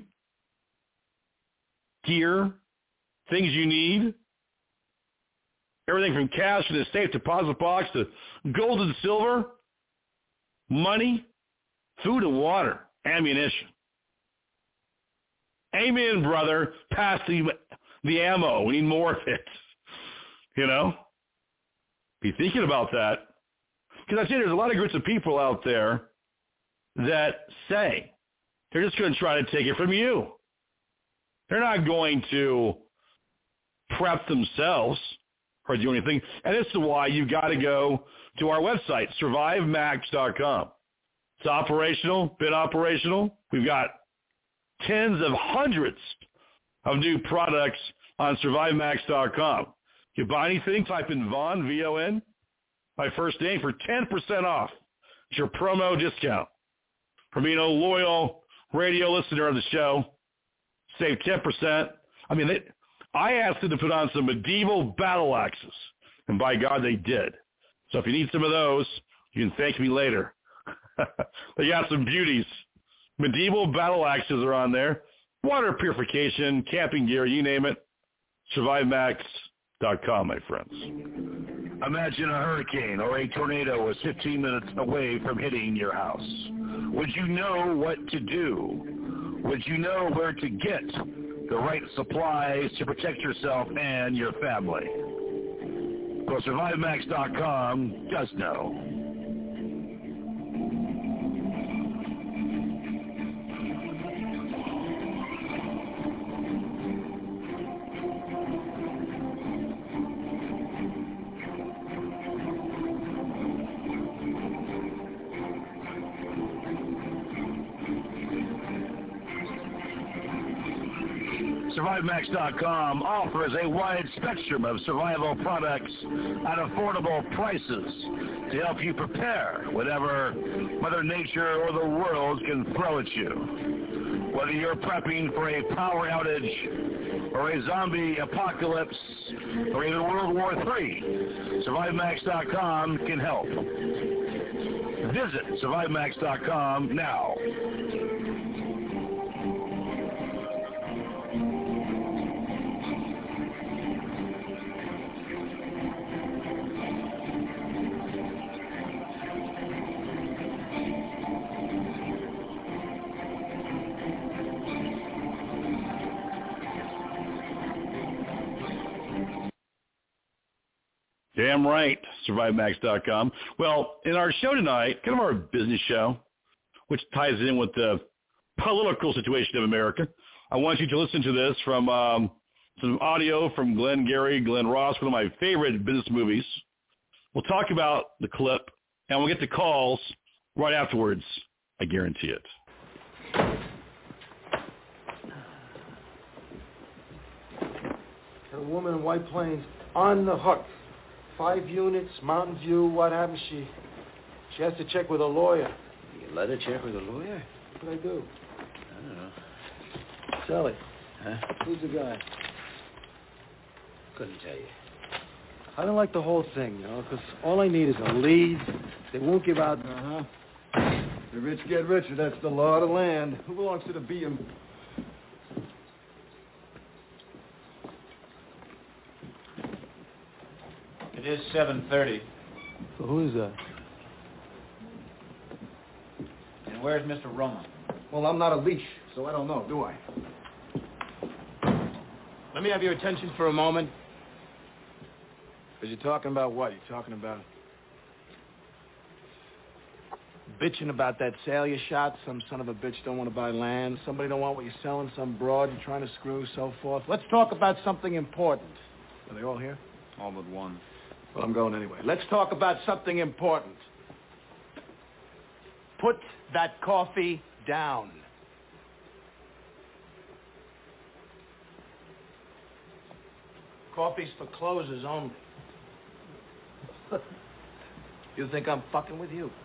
Gear, things you need, everything from cash in a safe deposit box to gold and silver, money, food and water, ammunition. Amen, brother. Pass the ammo. We need more of it. You know? Be thinking about that. Because I say there's a lot of groups of people out there that say they're just going to try to take it from you. They're not going to prep themselves or do anything. And this is why you've got to go to our website, survivemax.com. It's operational, been operational. We've got tens of hundreds of new products on survivemax.com. If you buy anything, type in Vaughn, V-O-N, my first name, for 10% off. It's your promo discount. For being a loyal radio listener of the show, save 10%. I mean, I asked them to put on some medieval battle axes, and by God, they did. So if you need some of those, you can thank me later. They got some beauties. Medieval battle axes are on there. Water purification, camping gear, you name it. SurviveMax.com, my friends. Imagine a hurricane or a tornado was 15 minutes away from hitting your house. Would you know what to do? Would you know where to get the right supplies to protect yourself and your family? Well, SurviveMax.com does know. SurviveMax.com offers a wide spectrum of survival products at affordable prices to help you prepare whatever Mother Nature or the world can throw at you. Whether you're prepping for a power outage or a zombie apocalypse or even World War III, SurviveMax.com can help. Visit SurviveMax.com now. Damn right, SurviveMax.com. Well, in our show tonight, kind of our business show, which ties in with the political situation of America, I want you to listen to this from some audio from Glenn Ross, one of my favorite business movies. We'll talk about the clip, and we'll get the calls right afterwards. I guarantee it. A woman in White Plains on the hook. 5 units, Mountain View. What happens? She has to check with a lawyer. You let her check with a lawyer? What can I do? I don't know. Sally. Huh? Who's the guy? Couldn't tell you. I don't like the whole thing, because all I need is a lead. They won't give out. The rich get richer. That's the law of the land. Who belongs to the BM? It is 7:30. So who is that? And where's Mr. Roman? Well, I'm not a leash, so I don't know, do I? Let me have your attention for a moment. Because you're talking about what? You're talking about bitching about that sale you shot. Some son of a bitch don't want to buy land. Somebody don't want what you're selling. Some broad you're trying to screw, so forth. Let's talk about something important. Are they all here? All but one. Well, I'm going anyway. Let's talk about something important. Put that coffee down. Coffee's for closers only. You think I'm fucking with you?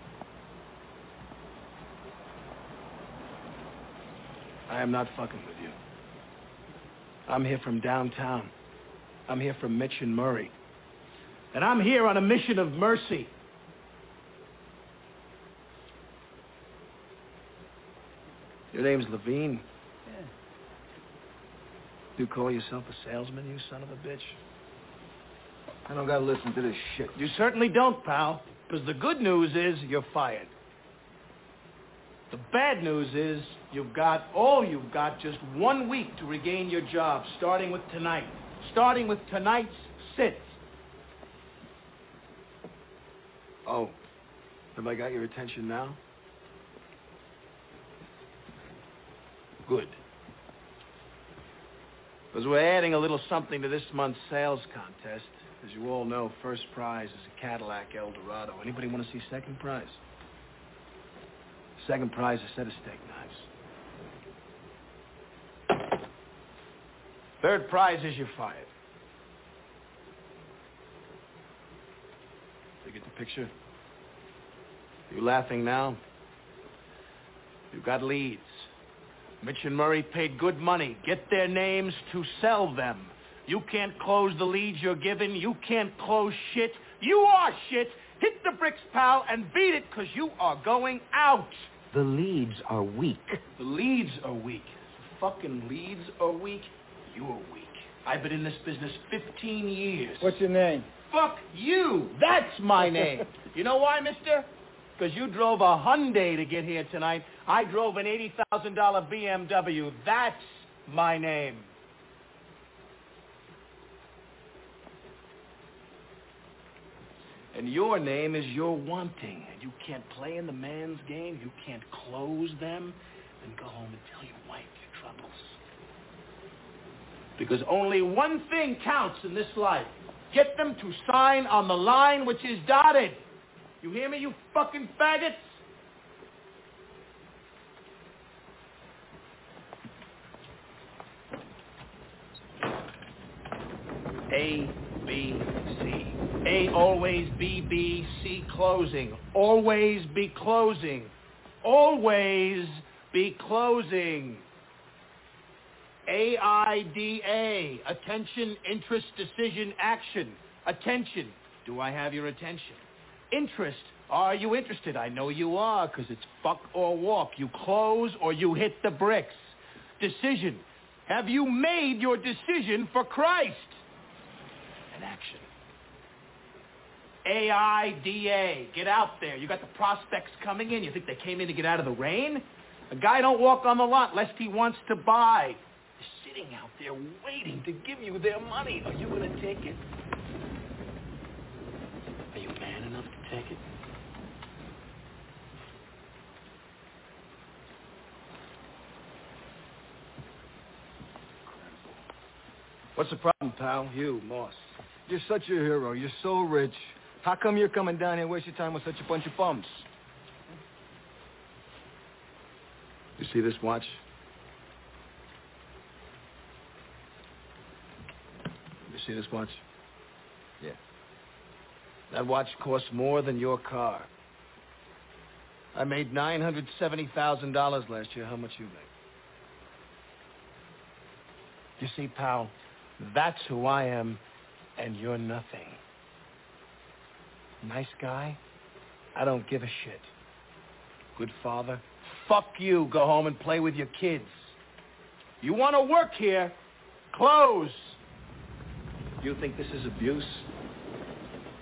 I am not fucking with you. I'm here from downtown. I'm here from Mitch and Murray. And I'm here on a mission of mercy. Your name's Levine? Yeah. You call yourself a salesman, you son of a bitch? I don't gotta listen to this shit. You certainly don't, pal. Because the good news is you're fired. The bad news is you've got just 1 week to regain your job, starting with tonight. Starting with tonight's sit. Oh, have I got your attention now? Good. Because we're adding a little something to this month's sales contest. As you all know, first prize is a Cadillac Eldorado. Anybody want to see second prize? Second prize is a set of steak knives. Third prize is you're fired. You get the picture? You laughing now? You got leads. Mitch and Murray paid good money. Get their names to sell them. You can't close the leads you're given. You can't close shit. You are shit. Hit the bricks, pal, and beat it, because you are going out. The leads are weak. The leads are weak. The fucking leads are weak. You are weak. I've been in this business 15 years. What's your name? Fuck you. That's my name. You know why, mister? Because you drove a Hyundai to get here tonight. I drove an $80,000 BMW. That's my name. And your name is your wanting. And you can't play in the man's game. You can't close them. Then go home and tell your wife your troubles. Because only one thing counts in this life. Get them to sign on the line which is dotted. You hear me, you fucking faggots? A, B, C. A, always B, B, C, closing. Always be closing. Always be closing. AIDA. Attention, interest, decision, action. Attention. Do I have your attention? Interest. Are you interested? I know you are, because it's fuck or walk. You close or you hit the bricks. Decision. Have you made your decision for Christ? And action. AIDA. Get out there. You got the prospects coming in. You think they came in to get out of the rain? A guy don't walk on the lot lest he wants to buy. They're sitting out there waiting to give you their money. Are you going to take it? Are you man enough to take it? What's the problem, pal? You, Moss. You're such a hero. You're so rich. How come you're coming down here and wasting your time with such a bunch of bums? You see this watch? You see this watch? Yeah. That watch costs more than your car. I made $970,000 last year. How much you make? You see, pal, that's who I am, and you're nothing. Nice guy? I don't give a shit. Good father? Fuck you. Go home and play with your kids. You want to work here? Close. You think this is abuse?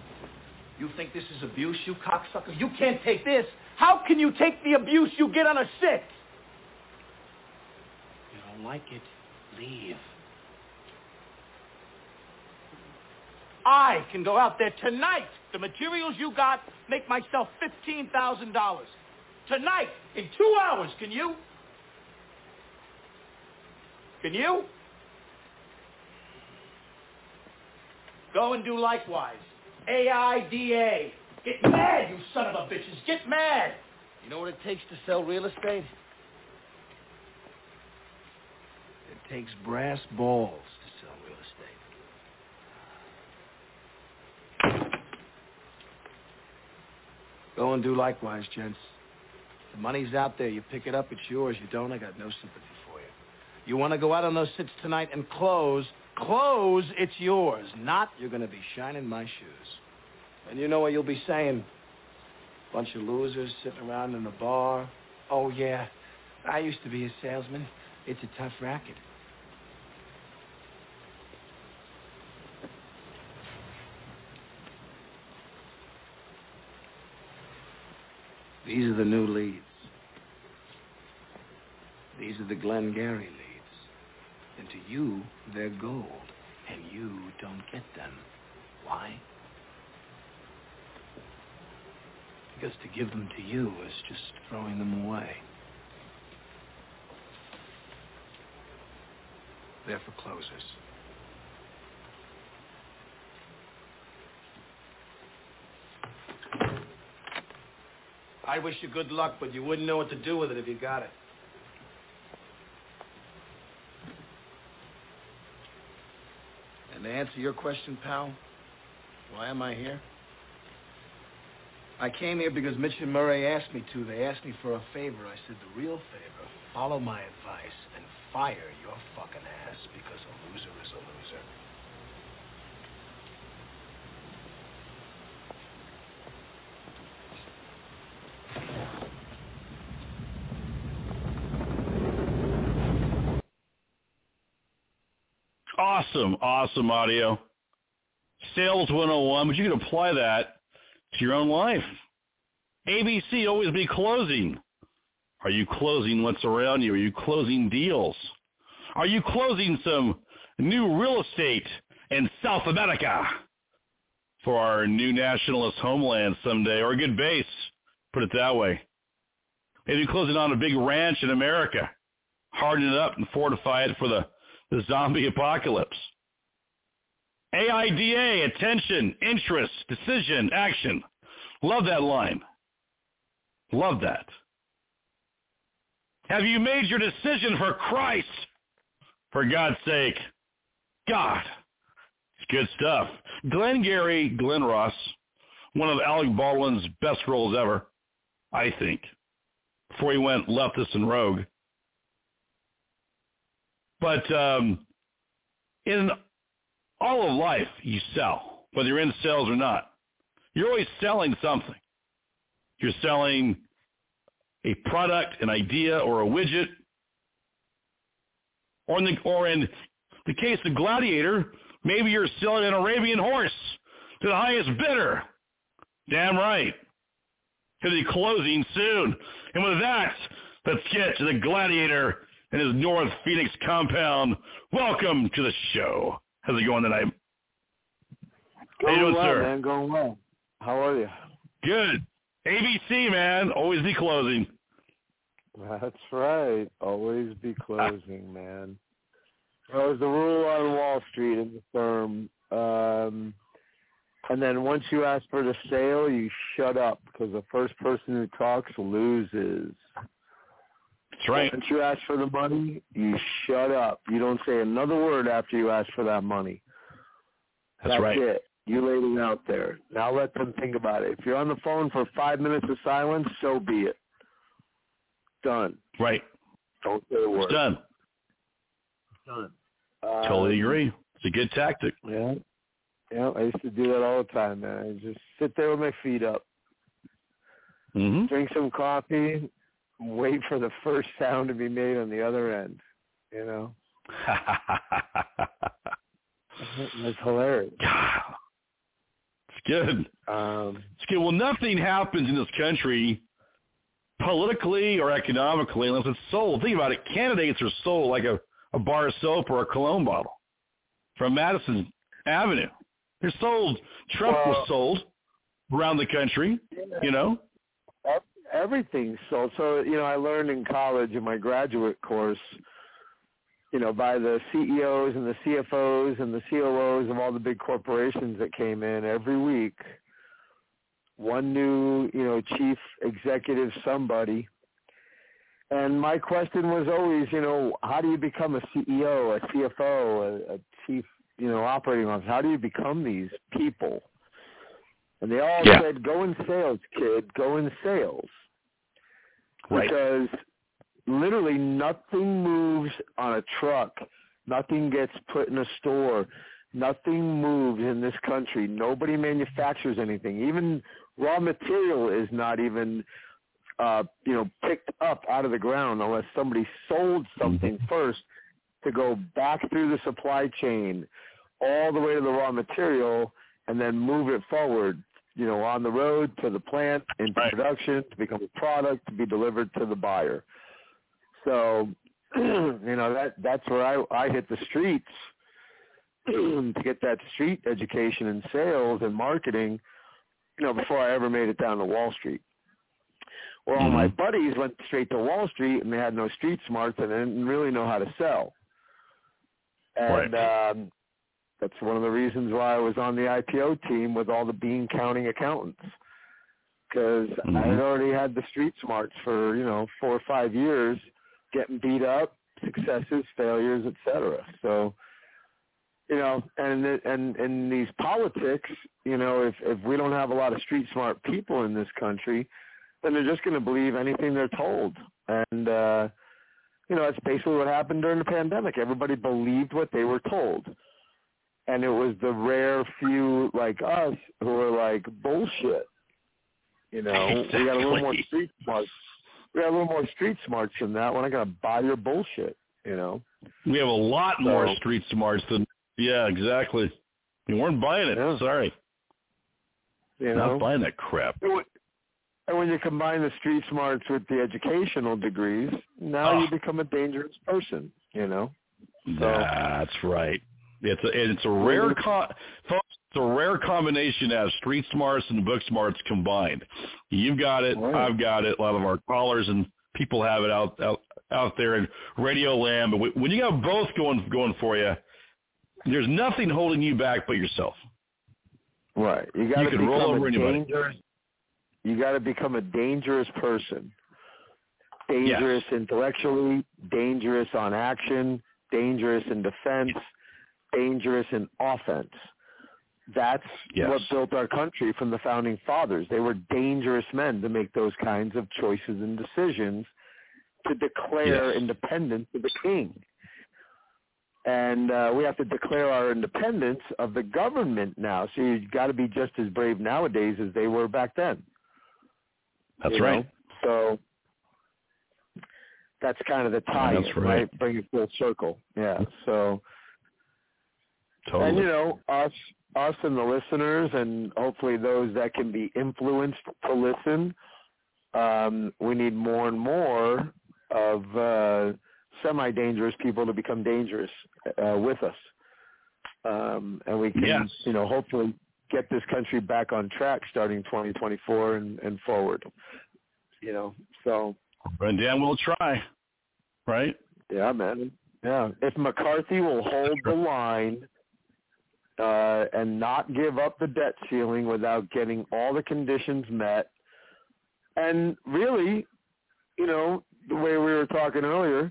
You think this is abuse, you cocksucker? You can't take this. How can you take the abuse you get on a sit? You don't like it, leave. I can go out there tonight. The materials you got make myself $15,000. Tonight, in 2 hours, can you? Can you? Go and do likewise. AIDA. Get mad, you son of a bitches. Get mad. You know what it takes to sell real estate? It takes brass balls to sell real estate. Go and do likewise, gents. The money's out there. You pick it up, it's yours. You don't, I got no sympathy for you. You want to go out on those sits tonight and close, it's yours. Not, you're going to be shining my shoes. And you know what you'll be saying? Bunch of losers sitting around in a bar. Oh, yeah, I used to be a salesman. It's a tough racket. These are the new leads. These are the Glengarry leads. And to you, they're gold. And you don't get them. Why? Because to give them to you is just throwing them away. They're for closers. I wish you good luck, but you wouldn't know what to do with it if you got it. And to answer your question, pal, why am I here? I came here because Mitch and Murray asked me to. They asked me for a favor. I said, the real favor, follow my advice and fire your fucking ass because a loser is a loser. Awesome audio. Sales 101, but you can apply that to your own life. ABC, always be closing. Are you closing what's around you? Are you closing deals? Are you closing some new real estate in South America for our new nationalist homeland someday, or a good base, put it that way? Maybe closing on a big ranch in America, harden it up and fortify it for the zombie apocalypse. AIDA, attention, interest, decision, action. Love that line. Love that. Have you made your decision for Christ? For God's sake. God. It's good stuff. Glengarry Glen Ross, one of Alec Baldwin's best roles ever, I think, before he went leftist and rogue. But in all of life, you sell, whether you're in sales or not. You're always selling something. You're selling a product, an idea, or a widget. Or in the case of Gladiator, maybe you're selling an Arabian horse to the highest bidder. Damn right. Going to be closing soon. And with that, let's get to the Gladiator and his North Phoenix compound. Welcome to the show. How's it going tonight? How you doing, well, sir? Man, going well. How are you? Good. ABC, man. Always be closing. That's right. Always be closing, man. That was the rule on Wall Street in the firm. And then once you ask for the sale, you shut up because the first person who talks loses. That's right. Once you ask for the money, you shut up. You don't say another word after you ask for that money. That's right. It. You laid it out there. Now let them think about it. If you're on the phone for 5 minutes of silence, so be it. Done. Right. Don't say a word. It's done. Done. Totally agree. It's a good tactic. Yeah. Yeah, I used to do that all the time, man. I just sit there with my feet up. Mm-hmm. Drink some coffee, wait for the first sound to be made on the other end, you know? It's hilarious. It's Good. It's good. Well, nothing happens in this country politically or economically unless it's sold. Think about it. Candidates are sold like a bar of soap or a cologne bottle from Madison Avenue. They're sold. Trump was sold around the country, you know. Everything's sold. So, you know, I learned in college in my graduate course, you know, by the CEOs and the CFOs and the COOs of all the big corporations that came in every week, one new, you know, chief executive somebody. And my question was always, you know, how do you become a CEO, a CFO, a chief, you know, operating officer? How do you become these people? And they all said, go in sales, kid, go in sales. Right. Because literally nothing moves on a truck. Nothing gets put in a store. Nothing moves in this country. Nobody manufactures anything. Even raw material is not even, you know, picked up out of the ground unless somebody sold something first to go back through the supply chain all the way to the raw material and then move it forward, you know, on the road to the plant, into production, to become a product, to be delivered to the buyer. So, you know, that's where I hit the streets to get that street education in sales and marketing, you know, before I ever made it down to Wall Street. Well, all my buddies went straight to Wall Street, and they had no street smarts, and they didn't really know how to sell. And that's one of the reasons why I was on the IPO team with all the bean counting accountants, because I had already had the street smarts for, you know, 4 or 5 years, getting beat up, successes, failures, etc. So, you know, and in these politics, you know, if we don't have a lot of street smart people in this country, then they're just going to believe anything they're told. And, you know, that's basically what happened during the pandemic. Everybody believed what they were told. And it was the rare few like us who were like, bullshit. You know, exactly. We got a little more street smarts. We got a little more street smarts than that. We're not going to buy your bullshit, you know. We have a lot more street smarts than, exactly. You weren't buying it. Yeah. Sorry. You not buying that crap. And when you combine the street smarts with the educational degrees, now you become a dangerous person, you know. So, that's right. It's a rare folks. It's a rare combination to have street smarts and book smarts combined. You've got it. Right. I've got it. A lot of our callers and people have it out there in radio land. But when you got both going for you, there's nothing holding you back but yourself. Right. You got to become roll over anybody. You got to become a dangerous person. Dangerous intellectually, dangerous on action, dangerous in defense, dangerous in offense. That's what built our country from the founding fathers. They were dangerous men to make those kinds of choices and decisions to declare independence of the king. And we have to declare our independence of the government now. So you've got to be just as brave nowadays as they were back then. That's right. So that's kind of the tie, right? Bring it full circle. Yeah. So, totally. And, you know, us and the listeners and hopefully those that can be influenced to listen, we need more and more of semi-dangerous people to become dangerous with us. And we can, you know, hopefully get this country back on track starting 2024 and forward. You know, so. And Dan will try, right? Yeah, man. Yeah. If McCarthy will hold the line and not give up the debt ceiling without getting all the conditions met, and really, you know, the way we were talking earlier,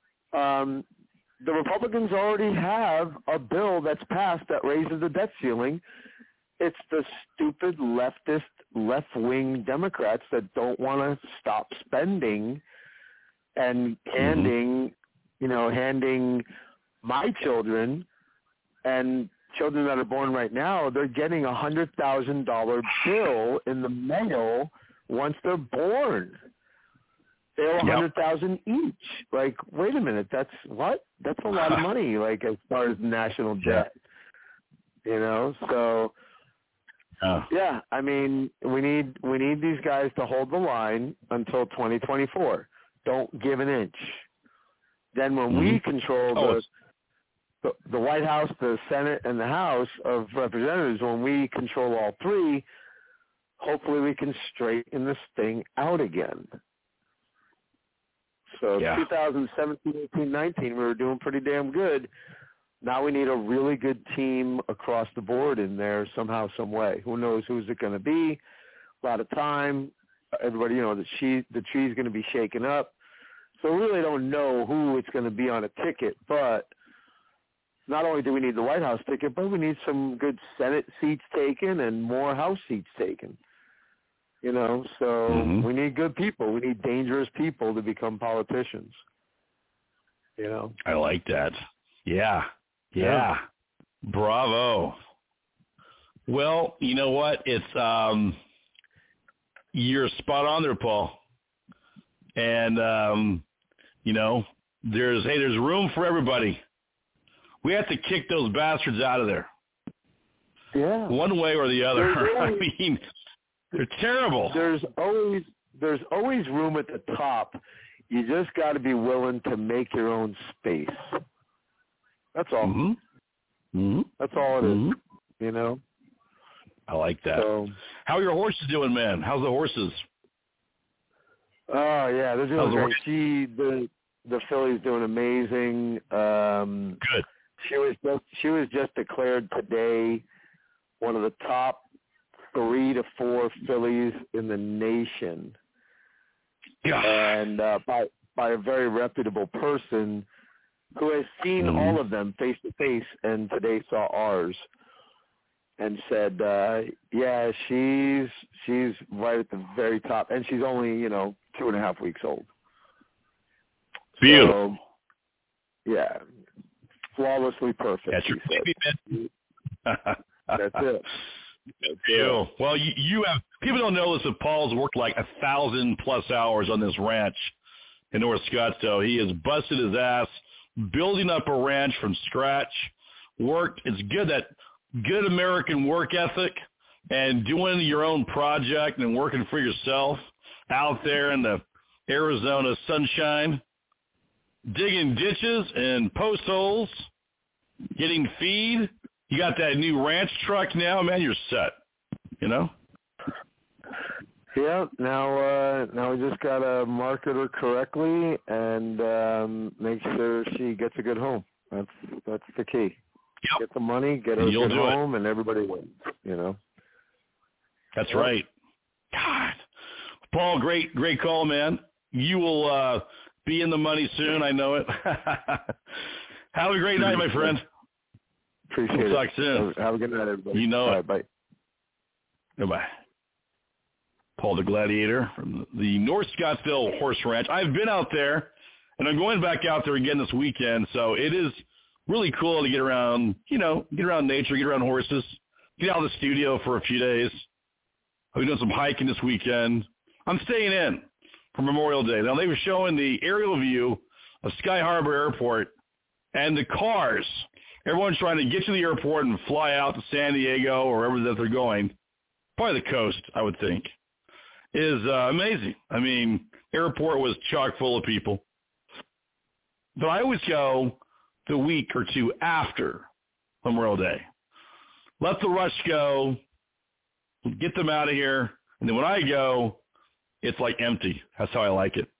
the Republicans already have a bill that's passed that raises the debt ceiling. It's the stupid leftist, left-wing Democrats that don't want to stop spending and handing my children and children that are born right now, they're getting a $100,000 bill in the mail once they're born. They owe $100,000 each. Like, wait a minute, that's a lot of money, like, as far as national debt. You know, so Yeah, I mean, we need these guys to hold the line until 2024. Don't give an inch. Then when we control the White House, the Senate, and the House of Representatives, when we control all three, hopefully we can straighten this thing out again. So 2017, 18, 19, we were doing pretty damn good. Now we need a really good team across the board in there somehow, some way. Who knows who's it going to be? A lot of time. Everybody, the tree's going to be shaken up. So we really don't know who it's going to be on a ticket. But not only do we need the White House ticket, but we need some good Senate seats taken and more House seats taken. So we need good people. We need dangerous people to become politicians. I like that. Yeah. Bravo. Well, you know what? It's you're spot on there, Paul. And there's room for everybody. We have to kick those bastards out of there. Yeah. One way or the other. I mean, they're terrible. There's always room at the top. You just got to be willing to make your own space. That's all. That's all it is. I like that. So, how are your horses doing, man? How's the horses? Oh yeah, they're doing great. The filly's doing amazing. Good. She was just declared today one of the top 3 to 4 fillies in the nation, and by a very reputable person who has seen all of them face to face, and today saw ours, and said, she's right at the very top, and she's only 2.5 weeks old. Beautiful. So, yeah, flawlessly perfect. That's your baby, man. That's it. Ew. Well, you have people don't know this, but Paul's worked like 1,000+ hours on this ranch in North Scottsdale. He has busted his ass building up a ranch from scratch. It's good, that good American work ethic, and doing your own project and working for yourself out there in the Arizona sunshine, digging ditches and post holes, getting feed. You got that new ranch truck now, man. You're set. Yeah. Now we just gotta market her correctly and make sure she gets a good home. That's the key. Yep. Get the money, get her a good home, and everybody wins. That's right. God, Paul, great call, man. You will be in the money soon. I know it. Have a great night, my friend. Appreciate it. We'll talk soon. Have a good night, everybody. All right, bye. Goodbye. Paul the Gladiator from the North Scottsdale Horse Ranch. I've been out there, and I'm going back out there again this weekend, so it is really cool to get around, get around nature, get around horses, get out of the studio for a few days. I'll be doing some hiking this weekend. I'm staying in for Memorial Day. Now, they were showing the aerial view of Sky Harbor Airport and the cars. Everyone's trying to get to the airport and fly out to San Diego or wherever that they're going. Probably the coast, I would think. Is amazing. I mean, airport was chock full of people. But I always go the week or two after Memorial Day. Let the rush go, get them out of here, and then when I go, it's like empty. That's how I like it.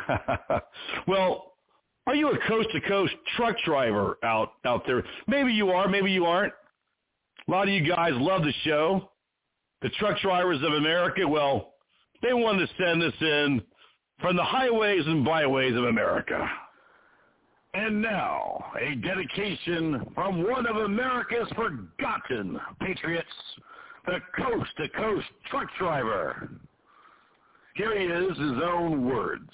Well, are you a coast-to-coast truck driver out there? Maybe you are, maybe you aren't. A lot of you guys love the show. The Truck Drivers of America, well, they wanted to send this in from the highways and byways of America. And now, a dedication from one of America's forgotten patriots, the coast-to-coast truck driver. Here he is, his own words.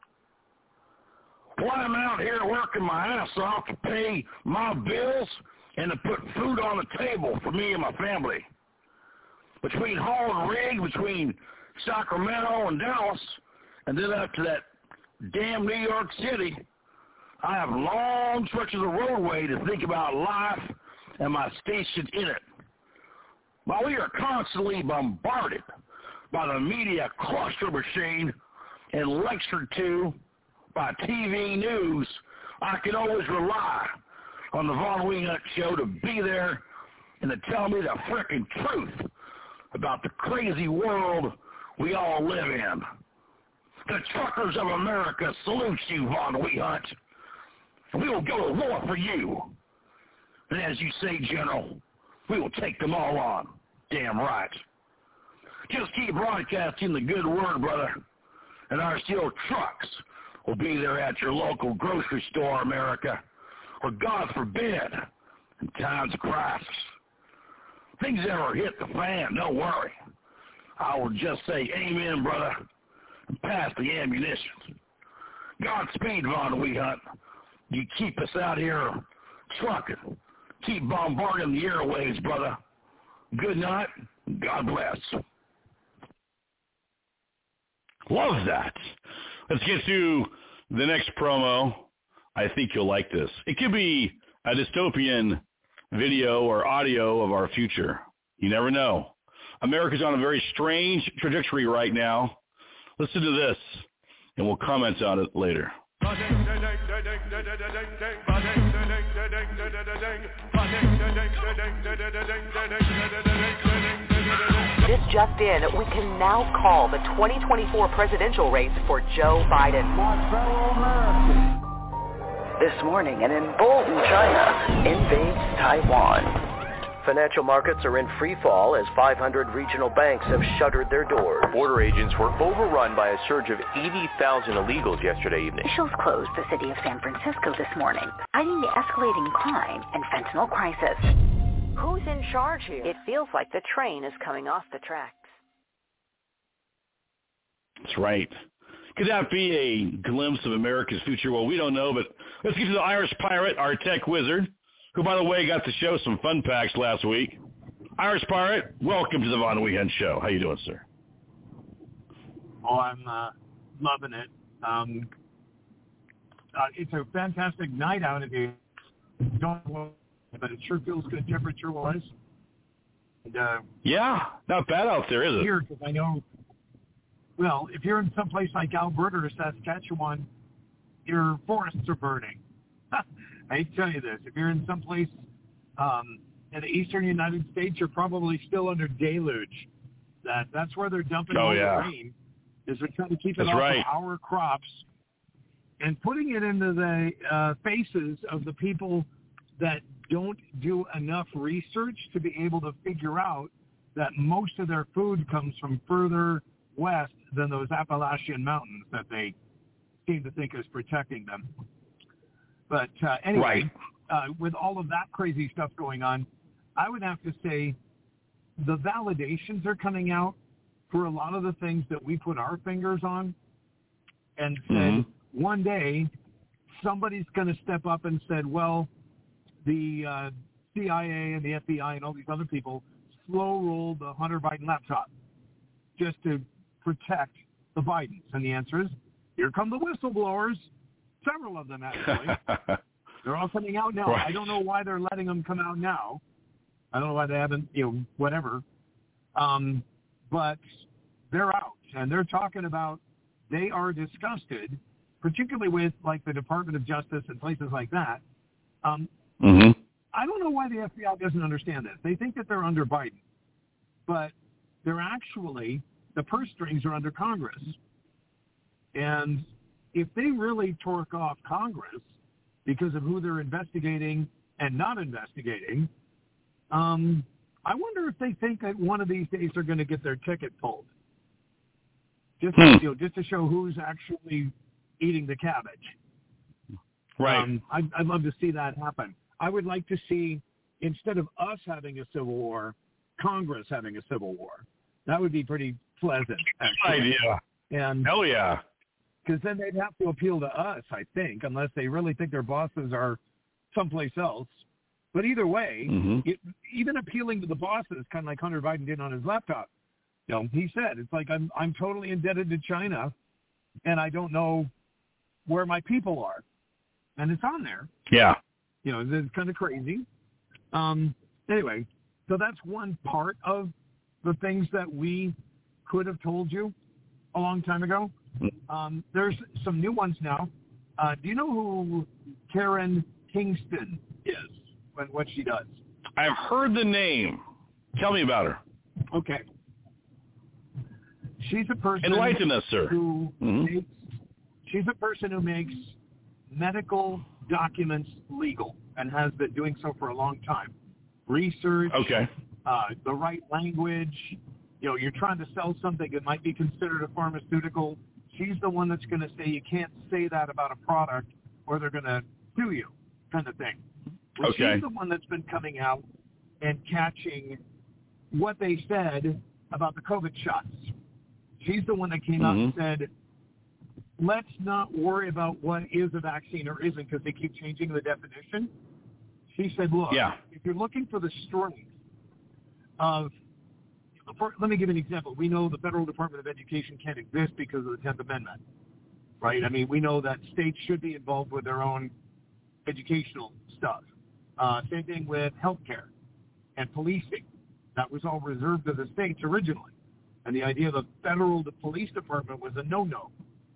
While I'm out here working my ass off to pay my bills and to put food on the table for me and my family, between hauling rig, between Sacramento and Dallas, and then up to that damn New York City, I have long stretches of roadway to think about life and my station in it. while we are constantly bombarded by the media cluster machine and lectured to by TV news, I can always rely on the Von Wehunt Show to be there and to tell me the frickin' truth about the crazy world we all live in. The truckers of America salute you, Von Wehunt. We will go to war for you. And as you say, General, we will take them all on. Damn right. Just keep broadcasting the good word, brother, and our steel trucks will be there at your local grocery store, America, or God forbid, in times of crisis. Things ever hit the fan, don't worry. I will just say amen, brother, and pass the ammunition. Godspeed, Von Wehunt. You keep us out here trucking. Keep bombarding the airwaves, brother. Good night. God bless. Love that. Let's get to the next promo. I think you'll like this. It could be a dystopian video or audio of our future. You never know. America's on a very strange trajectory right now. Listen to this, and we'll comment on it later. This just in, we can now call the 2024 presidential race for Joe Biden. My fellow Americans. This morning, an emboldened China invades Taiwan. Financial markets are in free fall as 500 regional banks have shuttered their doors. Border agents were overrun by a surge of 80,000 illegals yesterday evening. Officials closed the city of San Francisco this morning, citing the escalating crime and fentanyl crisis. Who's in charge here? It feels like the train is coming off the tracks. That's right. Could that be a glimpse of America's future? Well, we don't know, but let's get to the Irish Pirate, our tech wizard, who, by the way, got to show some fun packs last week. Irish Pirate, welcome to the Von Wehunt Show. How you doing, sir? Oh, I'm loving it. It's a fantastic night out if you don't want, but it sure feels good temperature-wise. And, yeah, not bad out there, is it? Here, because I know, well, if you're in some place like Alberta or Saskatchewan, your forests are burning. I tell you this, if you're in some place in the eastern United States, you're probably still under deluge. That's where they're dumping all the rain, is they're trying to keep it off of our crops and putting it into the faces of the people that don't do enough research to be able to figure out that most of their food comes from further west than those Appalachian mountains that they seem to think is protecting them. But anyway, with all of that crazy stuff going on, I would have to say the validations are coming out for a lot of the things that we put our fingers on and said one day somebody's going to step up and said, well, the CIA and the FBI and all these other people slow-rolled the Hunter Biden laptop just to protect the Bidens. And the answer is, here come the whistleblowers. Several of them, actually. They're all coming out now. Right. I don't know why they're letting them come out now. I don't know why they haven't, whatever. But they're out, and they're talking about they are disgusted, particularly with, like, the Department of Justice and places like that. I don't know why the FBI doesn't understand this. They think that they're under Biden, but they're actually, the purse strings are under Congress. And if they really torque off Congress because of who they're investigating and not investigating, I wonder if they think that one of these days they're going to get their ticket pulled. Just to show who's actually eating the cabbage. Right. I'd love to see that happen. I would like to see, instead of us having a civil war, Congress having a civil war. That would be pretty pleasant, actually. Idea. And hell yeah. Because then they'd have to appeal to us, I think, unless they really think their bosses are someplace else. But either way, even appealing to the bosses, kind of like Hunter Biden did on his laptop, he said, it's like, I'm totally indebted to China, and I don't know where my people are. And it's on there. Yeah. It's kind of crazy. Anyway, So that's one part of the things that we could have told you a long time ago. There's some new ones now. Do you know who Karen Kingston is, what she does? I've heard the name. Tell me about her. Okay. She's a person Enlighten us, sir. She's a person who makes medical documents legal and has been doing so for a long time. Research, the right language. You know, you're trying to sell something that might be considered a pharmaceutical. She's the one that's going to say you can't say that about a product or they're going to sue you, kind of thing. Well, she's the one that's been coming out and catching what they said about the COVID shots. She's the one that came out and said, let's not worry about what is a vaccine or isn't because they keep changing the definition. She said, look, if you're looking for the strength of, let me give you an example. We know the Federal Department of Education can't exist because of the 10th Amendment, right? I mean, we know that states should be involved with their own educational stuff. Same thing with healthcare and policing. That was all reserved to the states originally. And the idea of the federal police department was a no-no.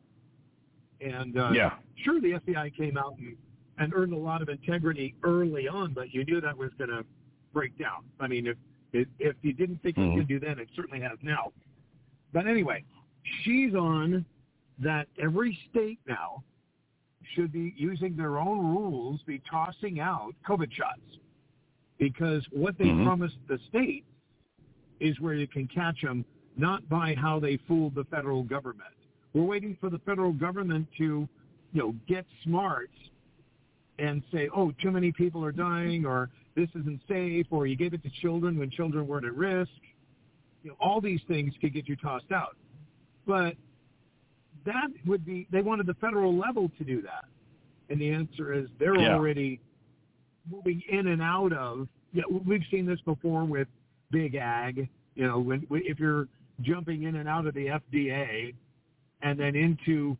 And sure, the FBI came out and earned a lot of integrity early on, but you knew that was going to break down. I mean, if you didn't think it could do then, it certainly has now. But anyway, she's on that every state now should be using their own rules, be tossing out COVID shots. Because what they promised the states is where you can catch them, not by how they fooled the federal government. We're waiting for the federal government to, get smart and say, oh, too many people are dying, or this isn't safe, or you gave it to children when children weren't at risk. All these things could get you tossed out. But that would be, they wanted the federal level to do that. And the answer is they're already moving in and out of, we've seen this before with big ag, if you're jumping in and out of the FDA and then into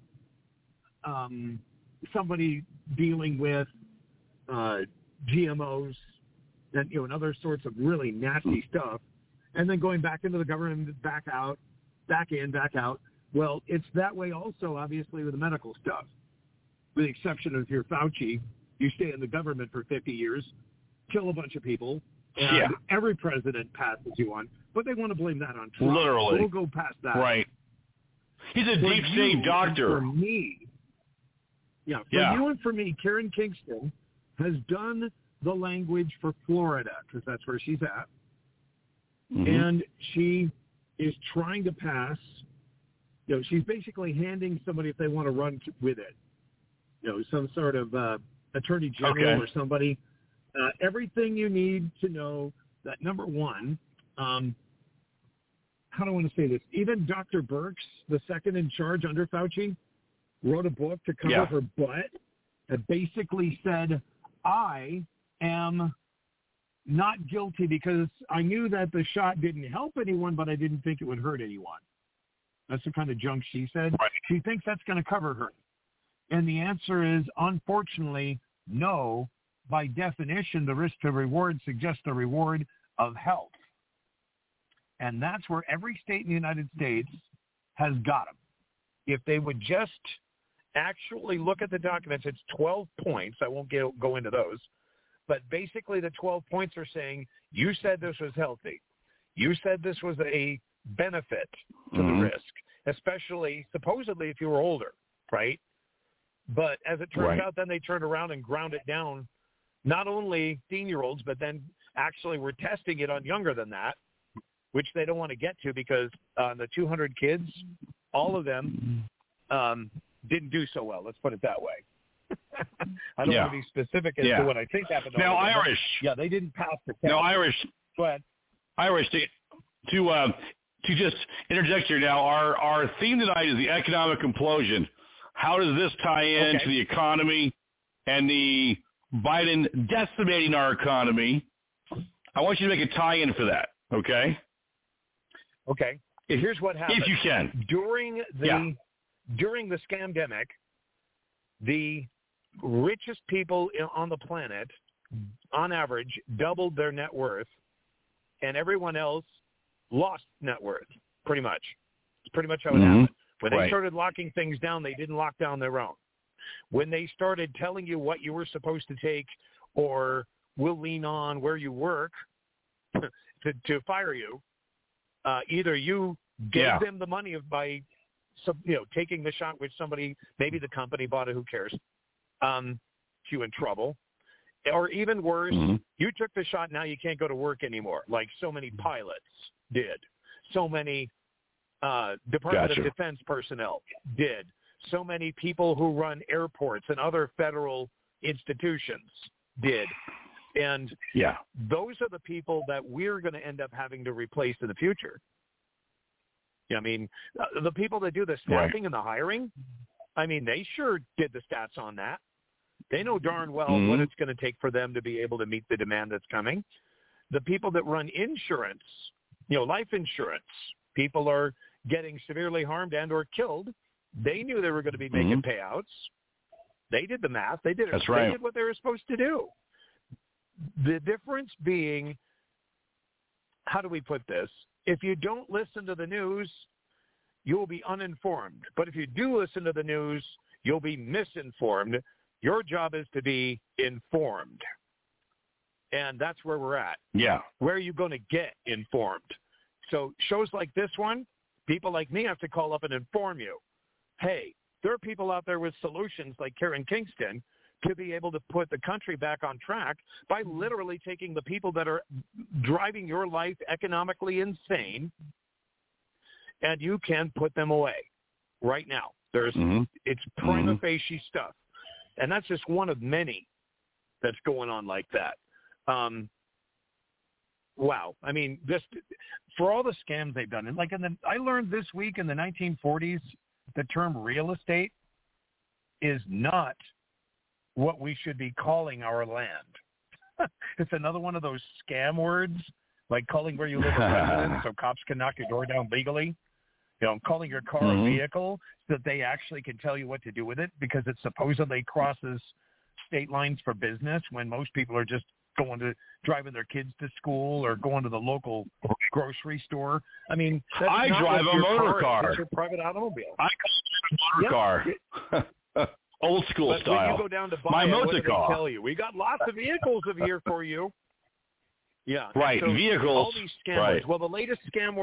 somebody dealing with GMOs and other sorts of really nasty stuff, and then going back into the government, back out, back in, back out. Well, it's that way also, obviously, with the medical stuff. With the exception of your Fauci, you stay in the government for 50 years, kill a bunch of people, and every president passes you on. But they want to blame that on Trump. Literally. We'll go past that. Right. He's a deep state doctor. For me, you and for me, Karen Kingston has done the language for Florida, because that's where she's at. And she is trying to pass, she's basically handing somebody, if they want to run with it, some sort of attorney general or somebody, everything you need to know that, number one, how do I want to say this? Even Dr. Birx, the second in charge under Fauci, wrote a book to cover her butt that basically said, I am not guilty because I knew that the shot didn't help anyone, but I didn't think it would hurt anyone. That's the kind of junk she said. Right. She thinks that's going to cover her. And the answer is, unfortunately, no. By definition, the risk to reward suggests a reward of health. And that's where every state in the United States has got them. If they would just actually look at the documents, it's 12 points. I won't go into those. But basically the 12 points are saying, you said this was healthy. You said this was a benefit to the risk, especially supposedly if you were older, right? But as it turns out, then they turned around and ground it down, not only 18-year-olds, but then actually we're testing it on younger than that, which they don't want to get to because the 200 kids, all of them didn't do so well. Let's put it that way. I don't want to be specific as to what I think happened. Now, Irish. Yeah, they didn't pass the test. Now, Irish. Go ahead. Irish, to just interject here now, our theme tonight is the economic implosion. How does this tie in to the economy and the Biden decimating our economy? I want you to make a tie-in for that, okay? Okay. Here's what happened. If you can. During the scamdemic, the richest people on the planet, on average, doubled their net worth and everyone else lost net worth, pretty much. It's pretty much how it happened. When they started locking things down, they didn't lock down their own. When they started telling you what you were supposed to take or will lean on where you work to fire you, either you gave them the money by taking the shot with somebody, maybe the company bought it, who cares, you in trouble. Or even worse, you took the shot, now you can't go to work anymore, like so many pilots did. So many Department of Defense personnel did. So many people who run airports and other federal institutions did. And those are the people that we're going to end up having to replace in the future. I mean, the people that do the staffing and the hiring, I mean, they sure did the stats on that. They know darn well what it's going to take for them to be able to meet the demand that's coming. The people that run insurance, life insurance, people are getting severely harmed and or killed. They knew they were going to be making payouts. They did the math. They did it. That's right. They did what they were supposed to do. The difference being, how do we put this? If you don't listen to the news, you'll be uninformed. But if you do listen to the news, you'll be misinformed. Your job is to be informed. And that's where we're at. Yeah. Where are you going to get informed? So shows like this one, people like me have to call up and inform you. Hey, there are people out there with solutions like Karen Kingston to be able to put the country back on track by literally taking the people that are driving your life economically insane, and you can put them away right now. There's it's prima facie stuff. And that's just one of many that's going on like that. Wow. I mean, just for all the scams they've done. And I learned this week in the 1940s, the term real estate is not what we should be calling our land. It's another one of those scam words, like calling where you live a residence so cops can knock your door down legally. Calling your car a vehicle so that they actually can tell you what to do with it because it supposedly crosses state lines for business when most people are just driving their kids to school or going to the local grocery store. I mean, I drive a motor car. It's your private automobile. I call it a motor car. Old school style. When you go down to buy it, what do they tell you? We got lots of vehicles here for you. Yeah. Right. So vehicles. All these scam words. Well, the latest scam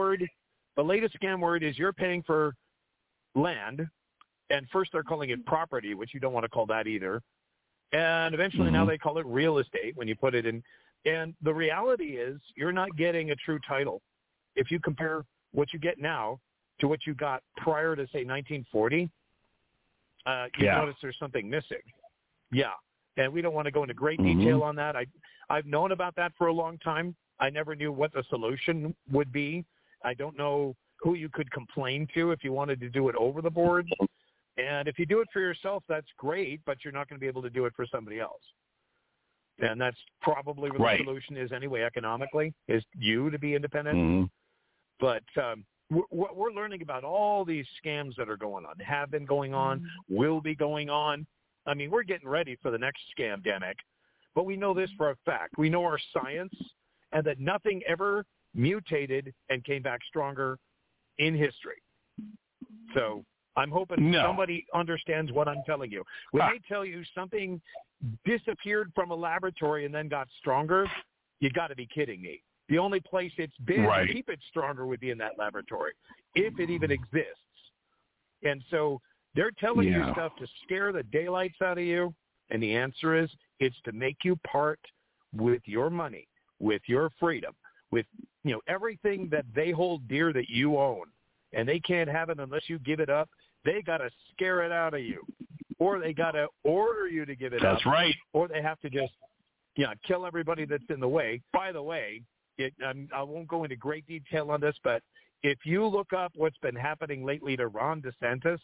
word is you're paying for land, and first they're calling it property, which you don't want to call that either. And eventually now they call it real estate when you put it in. And the reality is you're not getting a true title. If you compare what you get now to what you got prior to, say, 1940, you notice there's something missing. Yeah. And we don't want to go into great detail on that. I've known about that for a long time. I never knew what the solution would be. I don't know who you could complain to if you wanted to do it over the board. And if you do it for yourself, that's great, but you're not going to be able to do it for somebody else. And that's probably where the solution is anyway, economically, is you to be independent. But what we're learning about all these scams that are going on, have been going on, will be going on. I mean, we're getting ready for the next scamdemic. But we know this for a fact. We know our science and that nothing ever mutated and came back stronger in history. So I'm hoping somebody understands what I'm telling you. When they tell you something disappeared from a laboratory and then got stronger, you got to be kidding me. The only place it's been to keep it stronger would be in that laboratory, if it even exists. And so they're telling you stuff to scare the daylights out of you, and the answer is it's to make you part with your money, with your freedom, with everything that they hold dear that you own, and they can't have it unless you give it up. They got to scare it out of you, or they got to order you to give it up. That's right. Or they have to just kill everybody that's in the way. By the way, I won't go into great detail on this, but if you look up what's been happening lately to Ron DeSantis,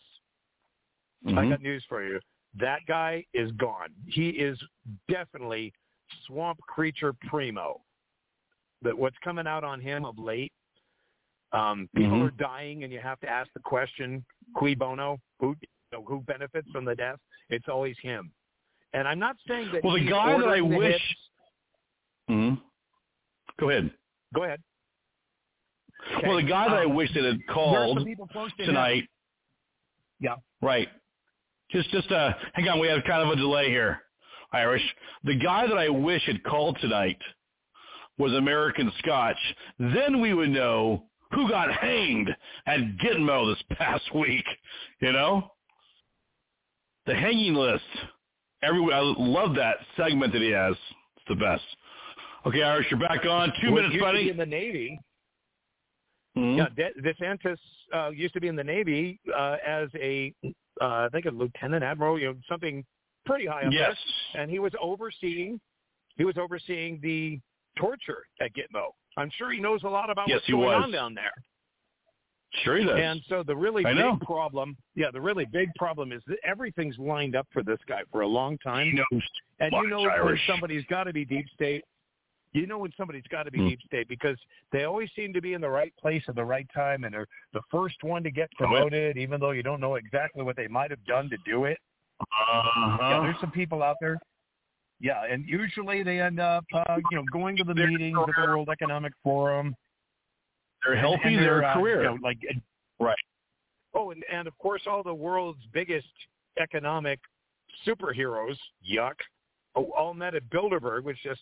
I got news for you. That guy is gone. He is definitely swamp creature primo. That what's coming out on him of late, people are dying, and you have to ask the question, cui bono, who benefits from the death? It's always him. And I'm not saying that. Well, the guy that I wish. Go ahead. Go ahead. Okay. Well, the guy that I wish that had called tonight. Yeah. Right. Just hang on. We have kind of a delay here, Irish. The guy that I wish had called tonight was American Scotch. Then we would know who got hanged at Gitmo this past week. You know, the hanging list. I love that segment that he has. It's the best. Okay, Irish, you're back on. 2 minutes, buddy. Used to be in the Navy. Mm-hmm. Yeah, DeSantis used to be in the Navy as I think a lieutenant admiral, something pretty high up there. And he was overseeing the torture at Gitmo. I'm sure he knows a lot about what's going on down there. Sure he does. And so the really big problem is that everything's lined up for this guy for a long time. And you know when somebody's got to be deep state. You know when somebody's got to be deep state because they always seem to be in the right place at the right time, and they're the first one to get promoted, even though you don't know exactly what they might have done to do it. Yeah, there's some people out there. Yeah, and usually they end up, going to the meetings at the World Economic Forum. They're helping their career. Right. Oh, and of course, all the world's biggest economic superheroes, all met at Bilderberg, which just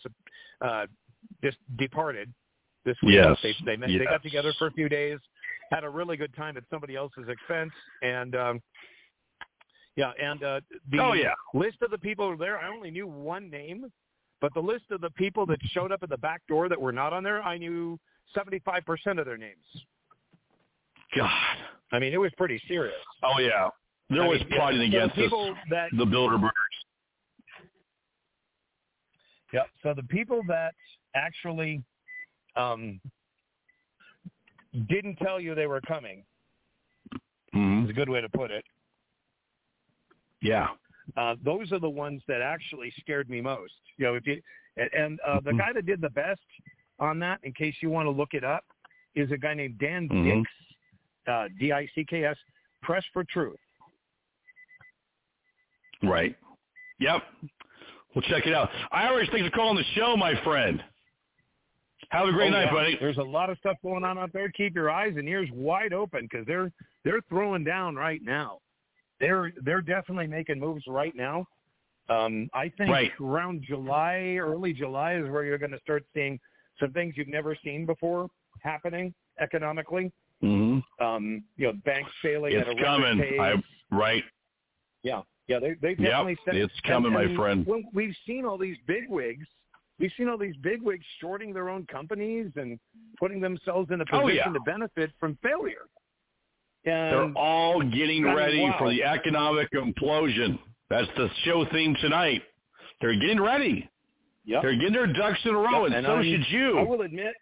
departed this week. Yes. They got together for a few days, had a really good time at somebody else's expense, and the list of the people there, I only knew one name, but the list of the people that showed up at the back door that were not on there, I knew 75% of their names. God. I mean, it was pretty serious. Oh, yeah. They're always plotting against us, the Bilderbergers. Yeah, so the people that actually didn't tell you they were coming is a good way to put it. Yeah. Those are the ones that actually scared me most. The guy that did the best on that, in case you want to look it up, is a guy named Dan Dicks, D-I-C-K-S, Press for Truth. Right. Yep. We'll check it out. Irish, thanks for calling the show, my friend. Have a great night, buddy. There's a lot of stuff going on out there. Keep your eyes and ears wide open because they're throwing down right now. They're definitely making moves right now. I think around July, early July is where you're going to start seeing some things you've never seen before happening economically. Mm-hmm. Banks failing at a record coming. pace. Right. Yeah. Yeah, they definitely said it's coming, my friend. We've seen all these bigwigs. We've seen all these bigwigs shorting their own companies and putting themselves in a position to benefit from failure. And they're all getting ready for the economic implosion. That's the show theme tonight. They're getting ready. Yep. They're getting their ducks in a row, and so should you. I will admit,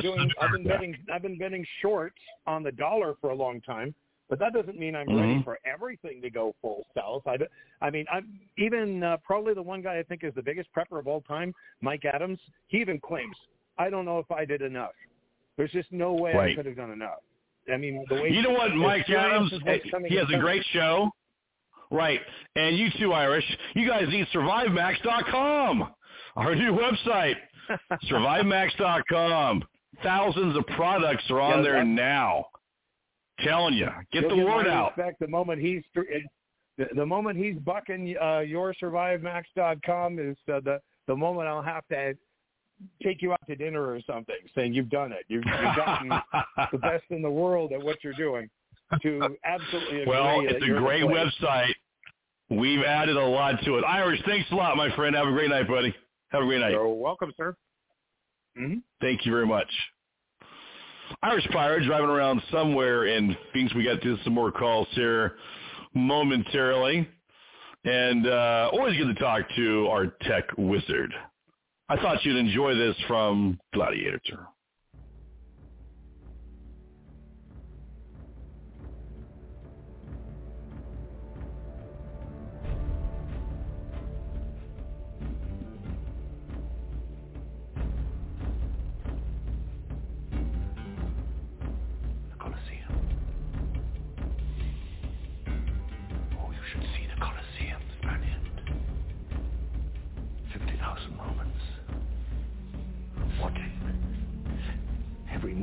I've been betting short on the dollar for a long time. But that doesn't mean I'm ready for everything to go full south. I'm probably the one guy I think is the biggest prepper of all time, Mike Adams. He even claims, I don't know if I did enough. There's just no way I could have done enough. I mean, the way you know what, Mike Adams, he has a great show. Right. And you too, Irish. You guys need SurviveMax.com, our new website. SurviveMax.com. Thousands of products are on there now. Telling you, get the word out. The moment he's bucking your SurviveMax.com is the moment I'll have to take you out to dinner or something, saying you've done it. You've gotten the best in the world at what you're doing. To absolutely agree. Well, it's a great website. We've added a lot to it. Irish, thanks a lot, my friend. Have a great night, buddy. Have a great night. You're welcome, sir. Mm-hmm. Thank you very much. Irish Pirate driving around somewhere in Phoenix. We got to do some more calls here momentarily. And always good to talk to our tech wizard. I thought you'd enjoy this from Gladiator.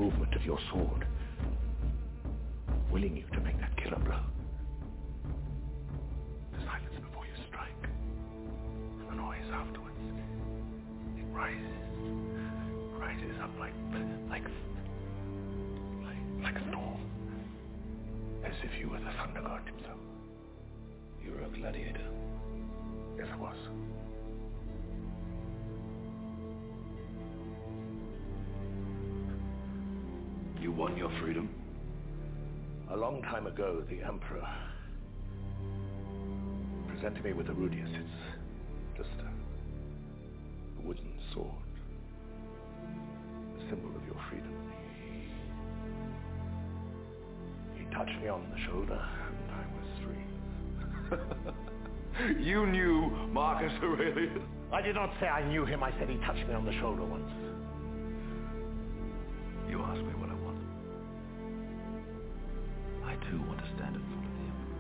movement of your sword, willing you to make that killer blow. The silence before you strike, and the noise afterwards. It rises up like a storm, as if you were the thunder god himself. You were a gladiator. Yes, I was. You won your freedom? A long time ago, the Emperor presented me with a Rudius. It's just a wooden sword, a symbol of your freedom. He touched me on the shoulder, and I was free. You knew Marcus Aurelius? I did not say I knew him. I said he touched me on the shoulder once. You asked me what I want. I too want to stand in front of the Emperor.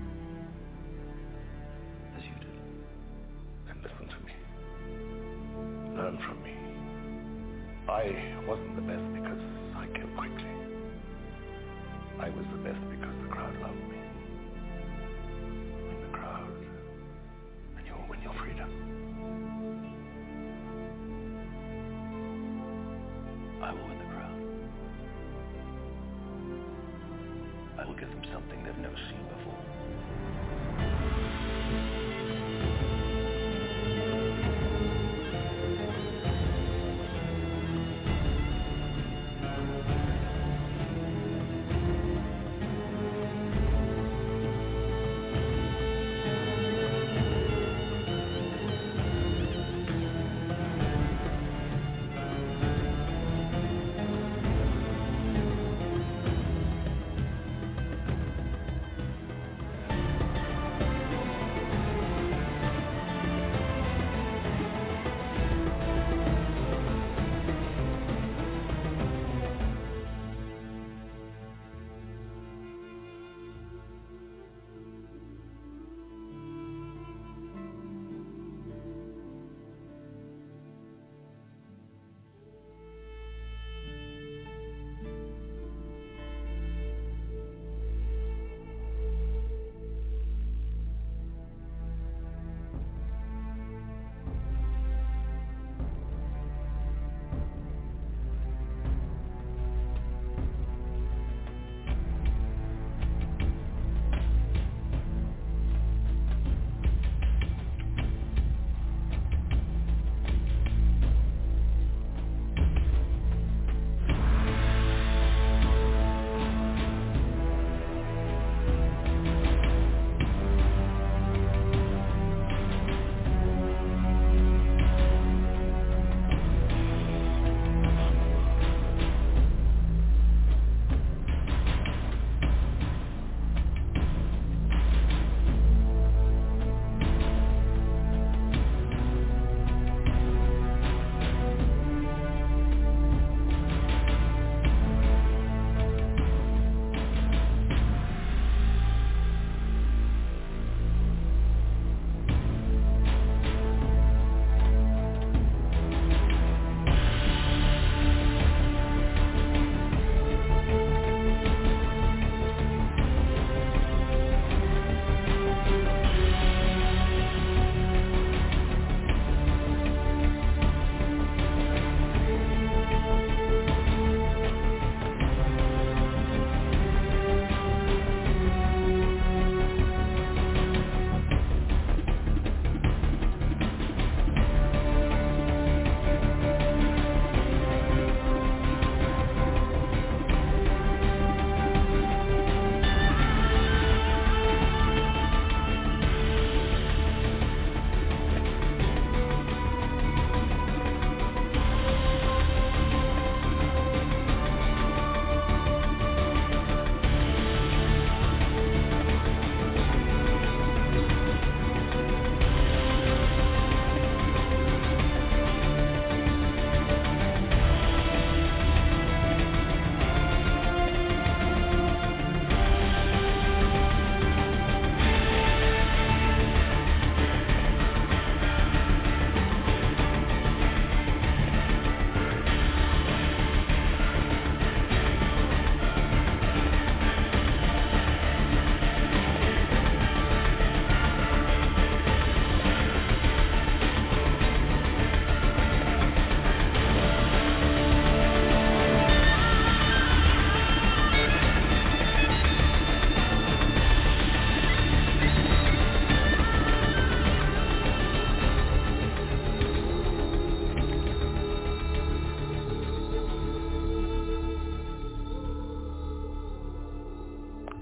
As you did. Then listen to me. Learn from me. I wasn't the best because I killed quickly. I was the best because the crowd loved me. Win the crowd, and you'll win your freedom. I will win the crowd. I will give them something they've never seen before.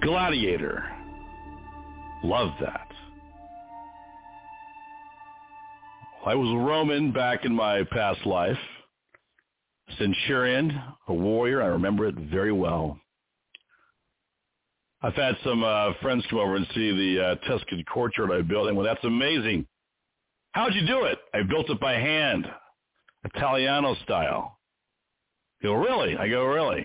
Gladiator. Love that. I was a Roman back in my past life. Centurion, a warrior. I remember it very well. I've had some friends come over and see the Tuscan courtyard I built, and well, that's amazing. How'd you do it? I built it by hand, Italiano style. They go, really? I go, really?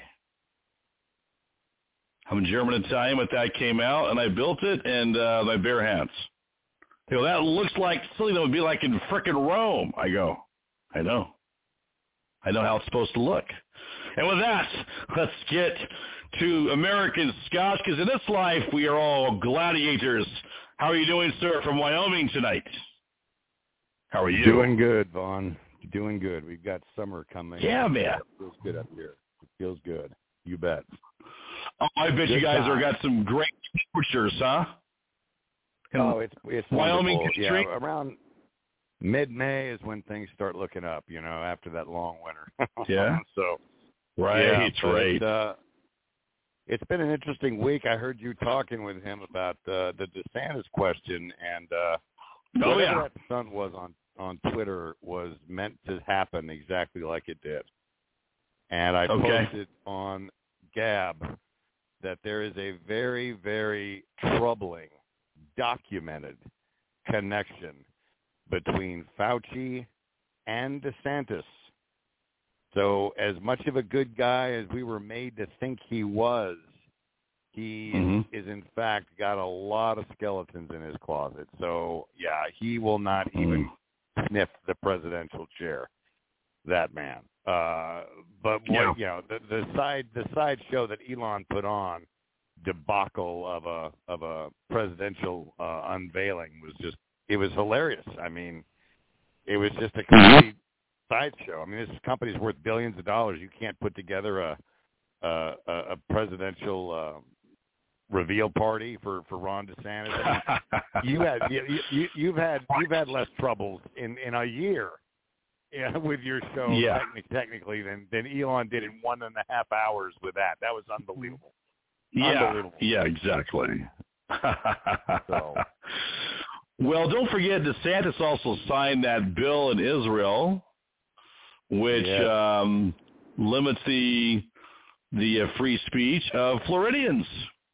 I'm German Italian, but that came out, and I built it and my bare hands. They go, that looks like something that would be like in frickin' Rome. I go, I know. I know how it's supposed to look. And with that, let's get to American Scotch, because in this life, we are all gladiators. How are you doing, sir, from Wyoming tonight? How are you? Doing good, Vaughn. Doing good. We've got summer coming. Yeah, man. It feels good up here. It feels good. You bet. Oh, I bet you guys have got some great temperatures, huh? It's Wyoming wonderful. country. Yeah, around mid-May is when things start looking up, after that long winter. Yeah. So, right, yeah, right. It's been an interesting week. I heard you talking with him about the DeSantis question, and whatever that stunt was on Twitter was meant to happen exactly like it did. And I posted on Gab that there is a very, very troubling, documented connection between Fauci and DeSantis. So as much of a good guy as we were made to think he was, he is in fact got a lot of skeletons in his closet. So, yeah, he will not even sniff the presidential chair, that man. But what, the side show that Elon put on, debacle of a presidential unveiling was just, it was hilarious. I mean, it was just a complete sideshow. I mean, this company's worth billions of dollars. You can't put together a presidential reveal party for Ron DeSantis. I mean, you've had less troubles in a year with your show technically than Elon did in 1.5 hours with that. That was unbelievable. Yeah, exactly. So. Well, don't forget, DeSantis also signed that bill in Israel, which limits the free speech of Floridians.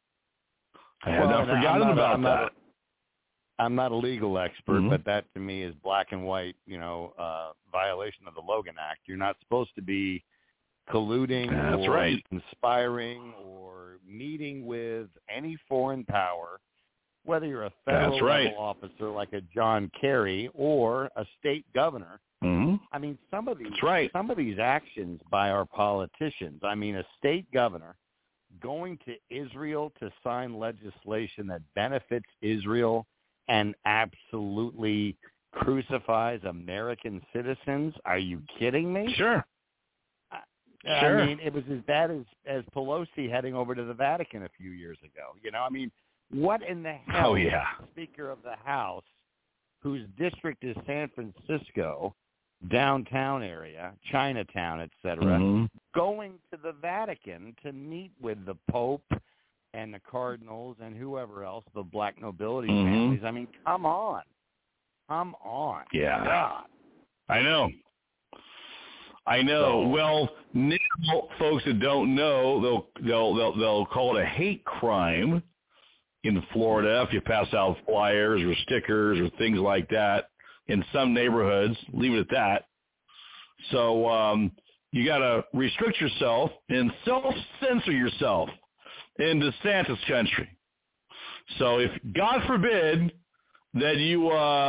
I had not forgotten about that. I'm not a legal expert, but that to me is black and white, violation of the Logan Act. You're not supposed to be colluding or conspiring or meeting with any foreign power, whether you're a federal level officer like a John Kerry or a state governor. I mean, some of these actions by our politicians, I mean, a state governor going to Israel to sign legislation that benefits Israel and absolutely crucifies American citizens. Are you kidding me? Sure. I mean, it was as bad as Pelosi heading over to the Vatican a few years ago. I mean, what in the hell is the Speaker of the House, whose district is San Francisco, downtown area, Chinatown, etc., going to the Vatican to meet with the Pope and the cardinals and whoever else, the black nobility families? I mean, come on. Yeah. God. I know. Well, now folks that don't know, they'll call it a hate crime in Florida if you pass out flyers or stickers or things like that in some neighborhoods. Leave it at that. So you got to restrict yourself and self-censor yourself in DeSantis country. So if, God forbid, that you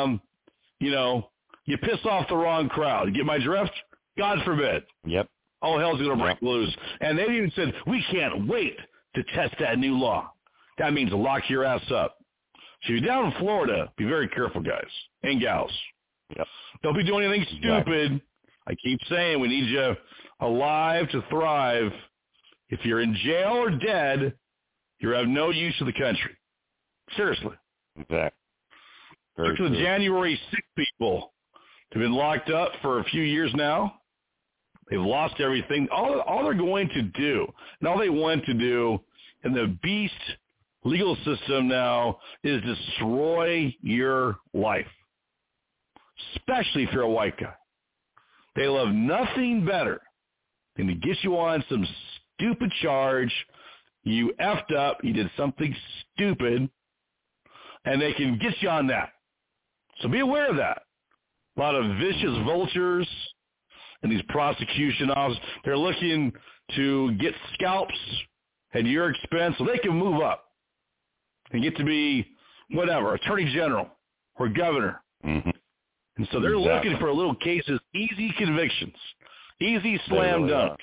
piss off the wrong crowd, get my drift? God forbid. Yep. All hell's going to break loose. And they even said, we can't wait to test that new law. That means lock your ass up. So if you're down in Florida, be very careful, guys and gals. Yep. Don't be doing anything stupid. I keep saying we need you alive to thrive. If you're in jail or dead, you're of no use to the country. Seriously. Exactly. Look at the January 6 people who've been locked up for a few years now. They've lost everything. All they're going to do, and all they want to do, and the beast legal system now is destroy your life, especially if you're a white guy. They love nothing better than to get you on some stupid charge. You effed up, you did something stupid, and they can get you on that. So be aware of that. A lot of vicious vultures and these prosecution officers, they're looking to get scalps at your expense so they can move up and get to be, whatever, attorney general or governor. Mm-hmm. And so they're looking for little cases, easy convictions, easy slam dunks.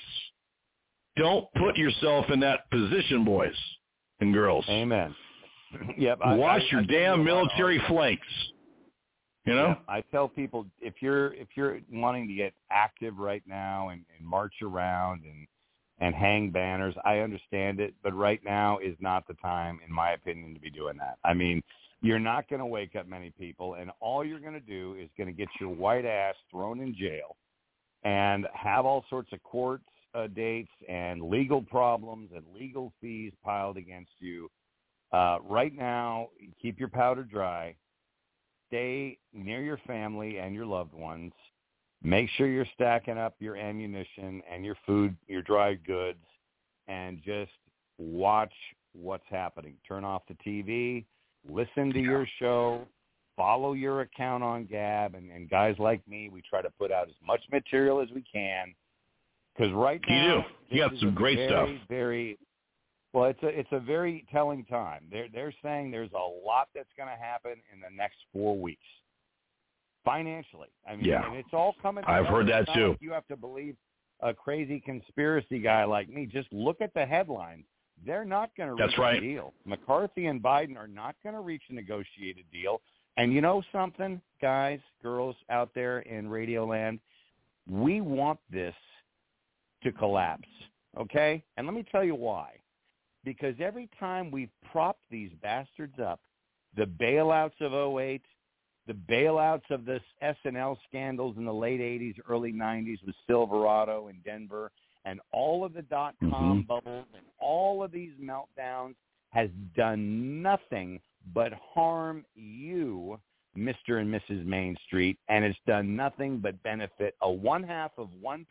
Don't put yourself in that position, boys and girls. Amen. Yep. Watch your damn military flanks. You know? Yeah, I tell people if you're wanting to get active right now and march around and hang banners, I understand it, but right now is not the time, in my opinion, to be doing that. I mean, you're not going to wake up many people, and all you're going to do is going to get your white ass thrown in jail and have all sorts of court dates and legal problems and legal fees piled against you. Right now, keep your powder dry. Stay near your family and your loved ones. Make sure you're stacking up your ammunition and your food, your dry goods, and just watch what's happening. Turn off the TV, listen to your show, follow your account on Gab, and guys like me, we try to put out as much material as we can. Because right now, you got some great stuff. Well, it's a very telling time. They're saying there's a lot that's going to happen in the next 4 weeks, financially. I mean, and it's all coming together. I've heard that too. Like you have to believe a crazy conspiracy guy like me. Just look at the headlines. They're not going to reach a deal. McCarthy and Biden are not going to reach a negotiated deal. And you know something, guys, girls out there in Radio Land, we want this to collapse, okay? And let me tell you why. Because every time we've propped these bastards up, the bailouts of 2008, the bailouts of the S&L scandals in the late 80s, early 90s with Silverado in Denver, and all of the dot-com bubbles and all of these meltdowns has done nothing but harm you, Mr. and Mrs. Main Street, and it's done nothing but benefit a 0.5%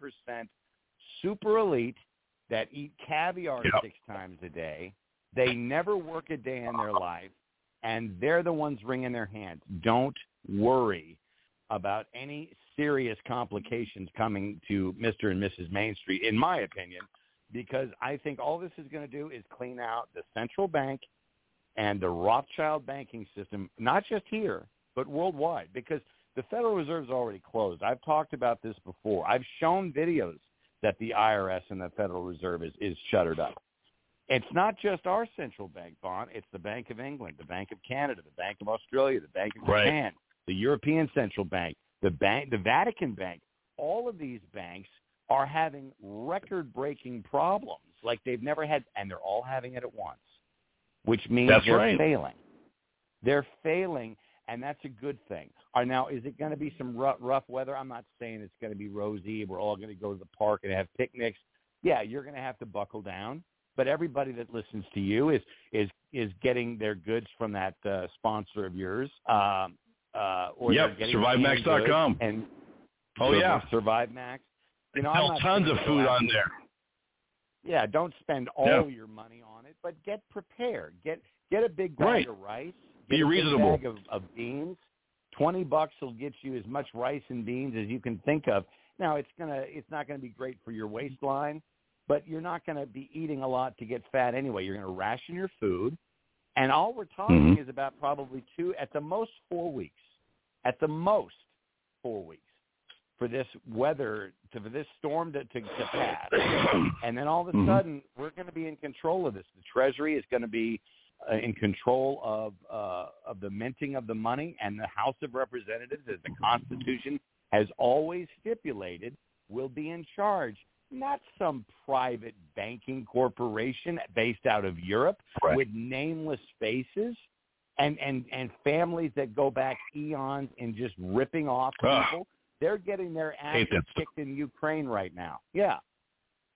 super elite that eat caviar 6 times a day. They never work a day in their life, and they're the ones wringing their hands. Don't worry about any serious complications coming to Mr. and Mrs. Main Street, in my opinion, because I think all this is going to do is clean out the central bank and the Rothschild banking system, not just here, but worldwide, because the Federal Reserve is already closed. I've talked about this before. I've shown videos that the IRS and the Federal Reserve is shuttered up. It's not just our central bank, Vaughn. It's the Bank of England, the Bank of Canada, the Bank of Australia, the Bank of Japan, the European Central Bank, the Vatican Bank. All of these banks are having record-breaking problems like they've never had, and they're all having it at once, which means they're failing. They're failing, and that's a good thing. Now, is it going to be some rough weather? I'm not saying it's going to be rosy. We're all going to go to the park and have picnics. Yeah, you're going to have to buckle down. But everybody that listens to you is getting their goods from that sponsor of yours. Or SurviveMax.com. And SurviveMax. You know, sell tons of food on there. Yeah, don't spend all your money on it, but get prepared. Get a big bag of rice. Be reasonable. A big bag of beans. $20 will get you as much rice and beans as you can think of. Now, it's not gonna be great for your waistline, but you're not going to be eating a lot to get fat anyway. You're going to ration your food, and all we're talking is about probably 2, at the most 4 weeks. At the most 4 weeks for this weather, for this storm to pass, and then all of a sudden we're going to be in control of this. The Treasury is going to be in control of the minting of the money, and the House of Representatives, as the Constitution has always stipulated, will be in charge. Not some private banking corporation based out of Europe with nameless faces and families that go back eons in just ripping off people. They're getting their asses kicked in Ukraine right now. Yeah.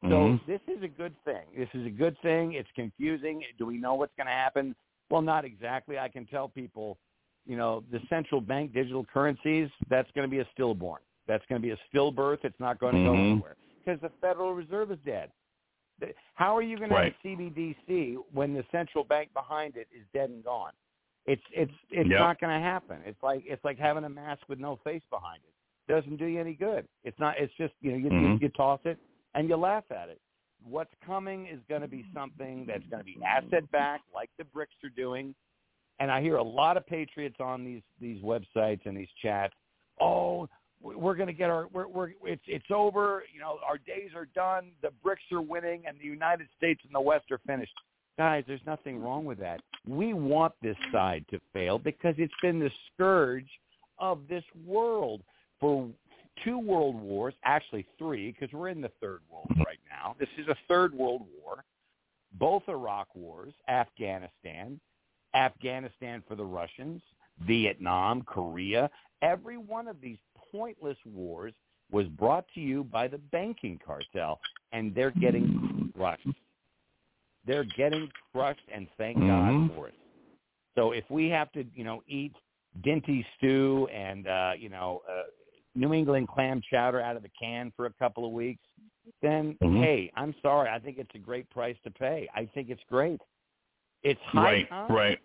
So this is a good thing. This is a good thing. It's confusing. Do we know what's going to happen? Well, not exactly. I can tell people, the central bank digital currencies, that's going to be a stillborn. That's going to be a stillbirth. It's not going to go anywhere because the Federal Reserve is dead. How are you going to have CBDC when the central bank behind it is dead and gone? It's not going to happen. It's like having a mask with no face behind it. Doesn't do you any good. It's not. It's just you toss it and you laugh at it. What's coming is going to be something that's going to be asset backed, like the BRICS are doing. And I hear a lot of patriots on these websites and these chats. Oh, we're going to get it's over. Our days are done. The BRICS are winning, and the United States and the West are finished. Guys, there's nothing wrong with that. We want this side to fail because it's been the scourge of this world for 2 world wars, actually 3, because we're in the third world right now. This is a third world war. Both Iraq wars, Afghanistan for the Russians, Vietnam, Korea. Every one of these pointless wars was brought to you by the banking cartel, and they're getting crushed. They're getting crushed, and thank God for it. So if we have to, eat Dinty stew and, New England clam chowder out of the can for a couple of weeks, then, hey, I'm sorry. I think it's a great price to pay. I think it's great. It's high time. Right.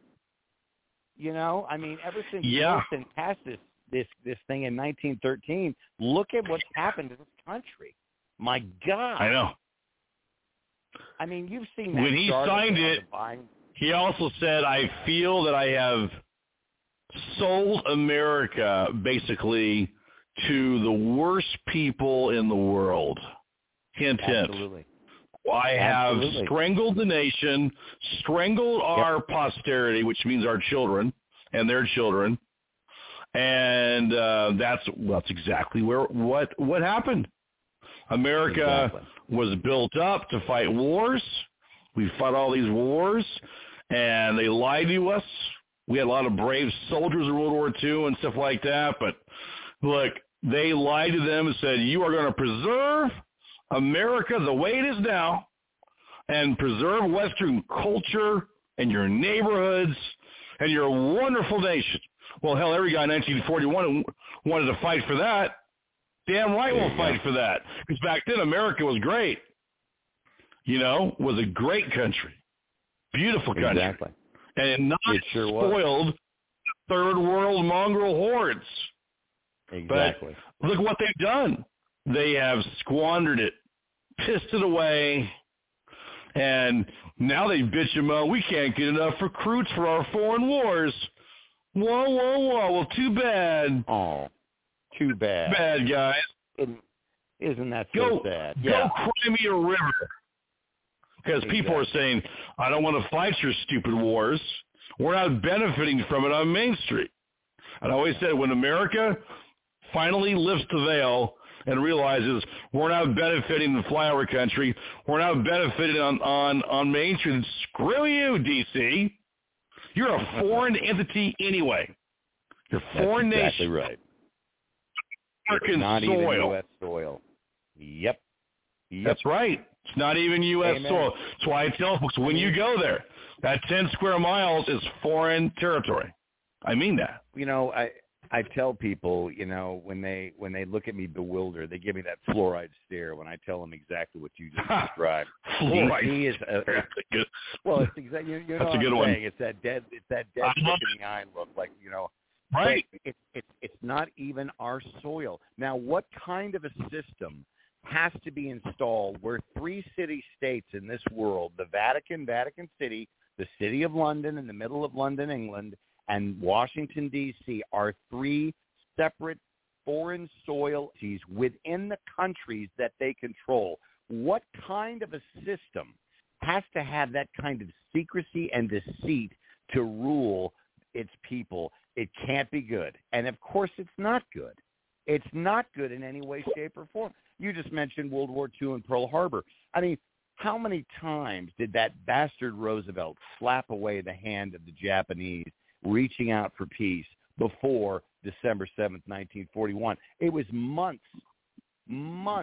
Ever since Wilson passed this thing in 1913, look at what's happened to this country. My God. I know. You've seen that. When he signed it, he also said, I feel that I have sold America basically to the worst people in the world. Hint, Absolutely. hint. I have strangled the nation, strangled our posterity, which means our children and their children. And that's exactly what happened. America was built up to fight wars. We fought all these wars, and they lied to us. We had a lot of brave soldiers in World War II and stuff like that. But look, they lied to them and said, you are going to preserve America the way it is now and preserve Western culture and your neighborhoods and your wonderful nation. Well, hell, every guy in 1941 wanted to fight for that. Damn right we'll fight for that. Because back then America was great. Was a great country. Beautiful country. Exactly. And not spoiled third world mongrel hordes. Exactly. But look what they've done. They have squandered it, pissed it away, and now they bitch and moan, we can't get enough recruits for our foreign wars. Whoa. Well, too bad. Oh, too bad. Bad, guys. Isn't that so sad? Go cry me a river. Because people are saying, I don't want to fight your stupid wars. We're not benefiting from it on Main Street. And I always said, when America finally lifts the veil and realizes we're not benefiting the flyover country, we're not benefiting on Main Street, screw you, D.C. You're a foreign entity anyway. You're a foreign nation. Exactly right. American not soil. Even U.S. soil. Yep. That's right. It's not even U.S. soil. That's why I tell folks, when you go there, that 10 square miles is foreign territory. I mean that. I tell people, when they look at me bewildered, they give me that fluoride stare when I tell them exactly what you just described. Fluoride is well, it's exactly. That's a good one. It's that dead stick in the eye look, like Right. It's not even our soil. Now, what kind of a system has to be installed where 3 city-states in this world, the Vatican City, the City of London in the middle of London, England, and Washington, D.C. are 3 separate foreign soil within the countries that they control? What kind of a system has to have that kind of secrecy and deceit to rule its people? It can't be good. And, of course, it's not good. It's not good in any way, shape, or form. You just mentioned World War II and Pearl Harbor. I mean, how many times did that bastard Roosevelt slap away the hand of the Japanese reaching out for peace before December 7th, 1941? It was months.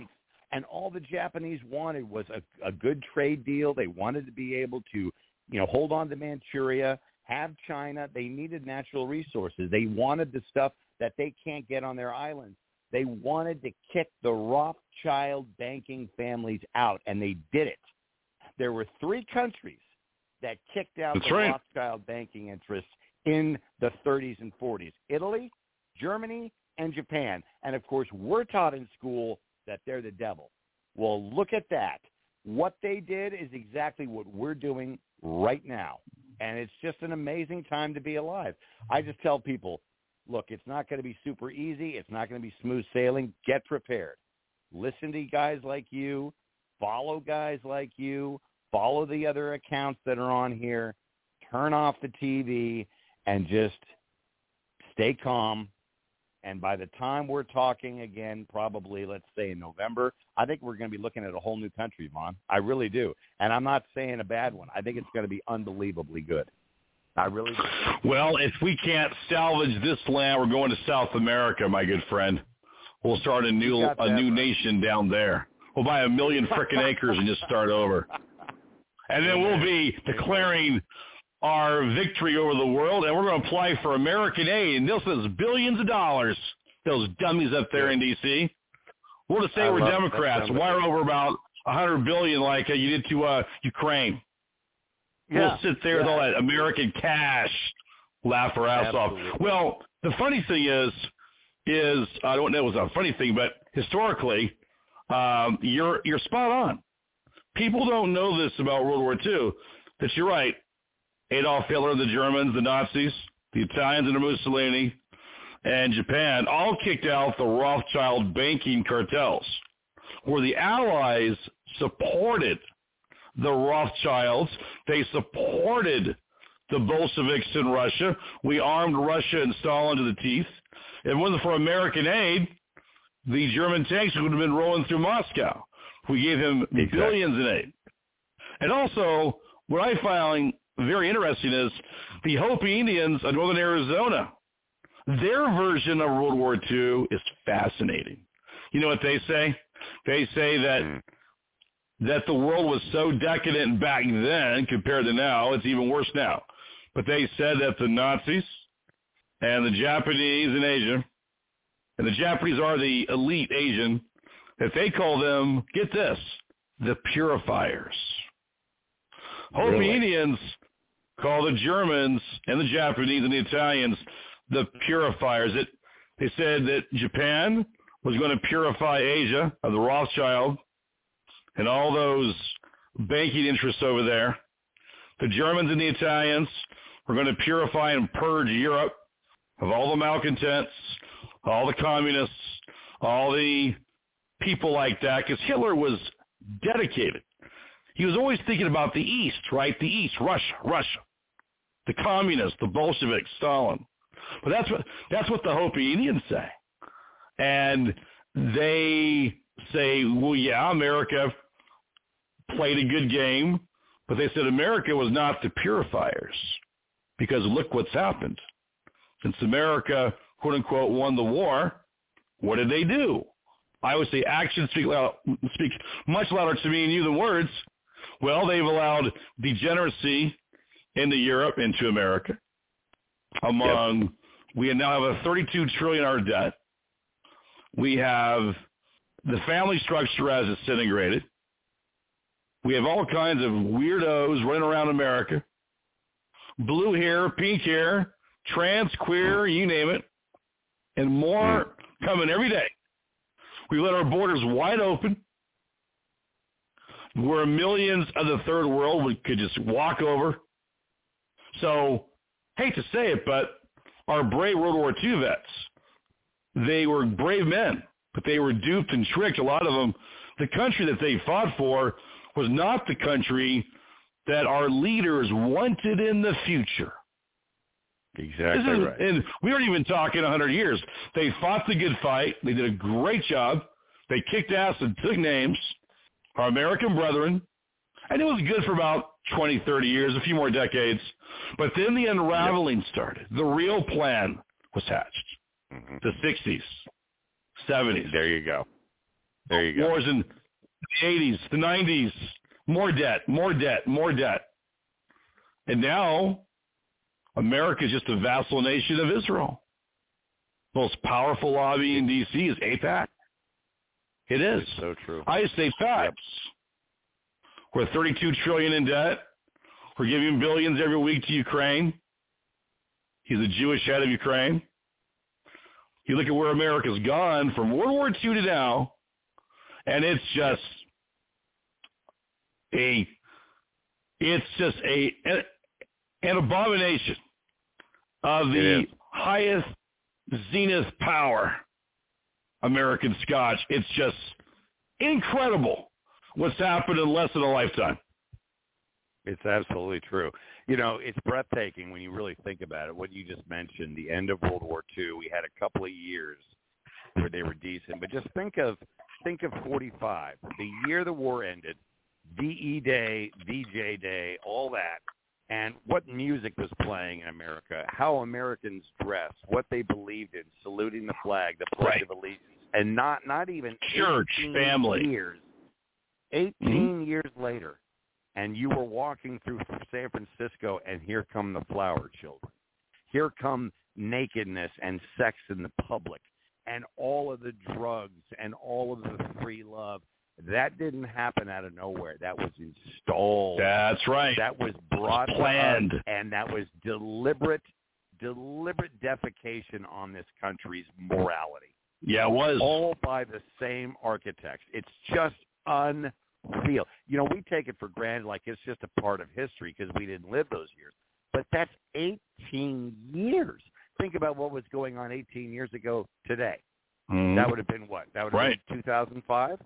And all the Japanese wanted was a good trade deal. They wanted to be able to, hold on to Manchuria, have China. They needed natural resources. They wanted the stuff that they can't get on their islands. They wanted to kick the Rothschild banking families out, and they did it. There were 3 countries that kicked out the Rothschild banking interests in the 30s and 40s: Italy, Germany, and Japan. And, of course, we're taught in school that they're the devil. Well, look at that. What they did is exactly what we're doing right now. And it's just an amazing time to be alive. I just tell people, look, it's not going to be super easy. It's not going to be smooth sailing. Get prepared. Listen to guys like you. Follow guys like you. Follow the other accounts that are on here. Turn off the TV and just stay calm. And by the time we're talking again, probably, let's say in November, I think we're going to be looking at a whole new country, Vaughn. I really do. And I'm not saying a bad one. I think it's going to be unbelievably good. I really do. Well, if we can't salvage this land, we're going to South America, my good friend. We'll start a new nation down there. We'll buy 1 million frickin' acres and just start over. And then we'll be declaring our victory over the world, and we're going to apply for American aid, and they'll send us billions of dollars, those dummies up there in D.C. We'll just say we're Democrats. Wire over about $100 billion like you did to Ukraine. We'll sit there with all that American cash, laugh our ass off. Well, the funny thing is I don't know if it was a funny thing, but historically, you're spot on. People don't know this about World War II, that you're right. Adolf Hitler, the Germans, the Nazis, the Italians under Mussolini, and Japan all kicked out the Rothschild banking cartels, where the Allies supported the Rothschilds. They supported the Bolsheviks in Russia. We armed Russia and Stalin to the teeth. If it wasn't for American aid, the German tanks would have been rolling through Moscow. We gave him billions in aid. And also, what I find very interesting is the Hopi Indians of northern Arizona. Their version of World War II is fascinating. You know what they say? They say that the world was so decadent back then compared to now. It's even worse now. But they said that the Nazis and the Japanese in Asia, and the Japanese are the elite Asian, that they call them, get this, the purifiers. Hopi Indians call the Germans and the Japanese and the Italians the purifiers. They said that Japan was going to purify Asia of the Rothschild and all those banking interests over there. The Germans and the Italians were going to purify and purge Europe of all the malcontents, all the communists, all the people like that, because Hitler was dedicated. He was always thinking about the East, right? The East, Russia, the communists, the Bolsheviks, Stalin. But that's what the Hopi Indians say. And they say, well, yeah, America played a good game, but they said America was not the purifiers, because look what's happened. Since America, quote unquote, won the war, what did they do? I would say actions speak much louder to me and you than words. Well, they've allowed degeneracy into Europe, into America. We now have a $32 trillion debt. We have the family structure has disintegrated. We have all kinds of weirdos running around America. Blue hair, pink hair, trans, queer, you name it. And more coming every day. We let our borders wide open, where millions of the third world could just walk over. So, hate to say it, but our brave World War II vets, they were brave men, but they were duped and tricked. A lot of them, the country that they fought for was not the country that our leaders wanted in the future. Exactly right. And we aren't even talking 100 years. They fought the good fight. They did a great job. They kicked ass and took names, our American brethren. And it was good for about 20, 30 years, a few more decades. But then the unraveling started. The real plan was hatched. The 60s, 70s. There you go. There you go. Wars in the 80s, the 90s, more debt, more debt, more debt. And now America is just a vassal nation of Israel. Most powerful lobby in D.C. is AIPAC. It is. It's so true. I state facts. We're $32 trillion in debt. We're giving billions every week to Ukraine. He's the Jewish head of Ukraine. You look at where America's gone from World War II to now, and it's just an abomination of the highest zenith power, American Scotch. It's just incredible what's happened in less than a lifetime. It's absolutely true. You know, it's breathtaking when you really think about it. What you just mentioned, the end of World War II, we had a couple of years where they were decent. But just think of 45, the year the war ended, VE Day, VJ Day, all that, and what music was playing in America, how Americans dressed, what they believed in, saluting the flag, the Pledge of Allegiance, and not even church, 18 family. years, 18 years later, and you were walking through San Francisco, and here come the flower children. Here come nakedness and sex in the public, and all of the drugs and all of the free love. That didn't happen out of nowhere. That was installed. That's right. That was brought planned, up, and that was deliberate defecation on this country's morality. Yeah, it was. All by the same architects. It's just unreal. You know, we take it for granted like it's just a part of history because we didn't live those years. But that's 18 years. Think about what was going on 18 years ago today. That would have been what? That would have been 2005?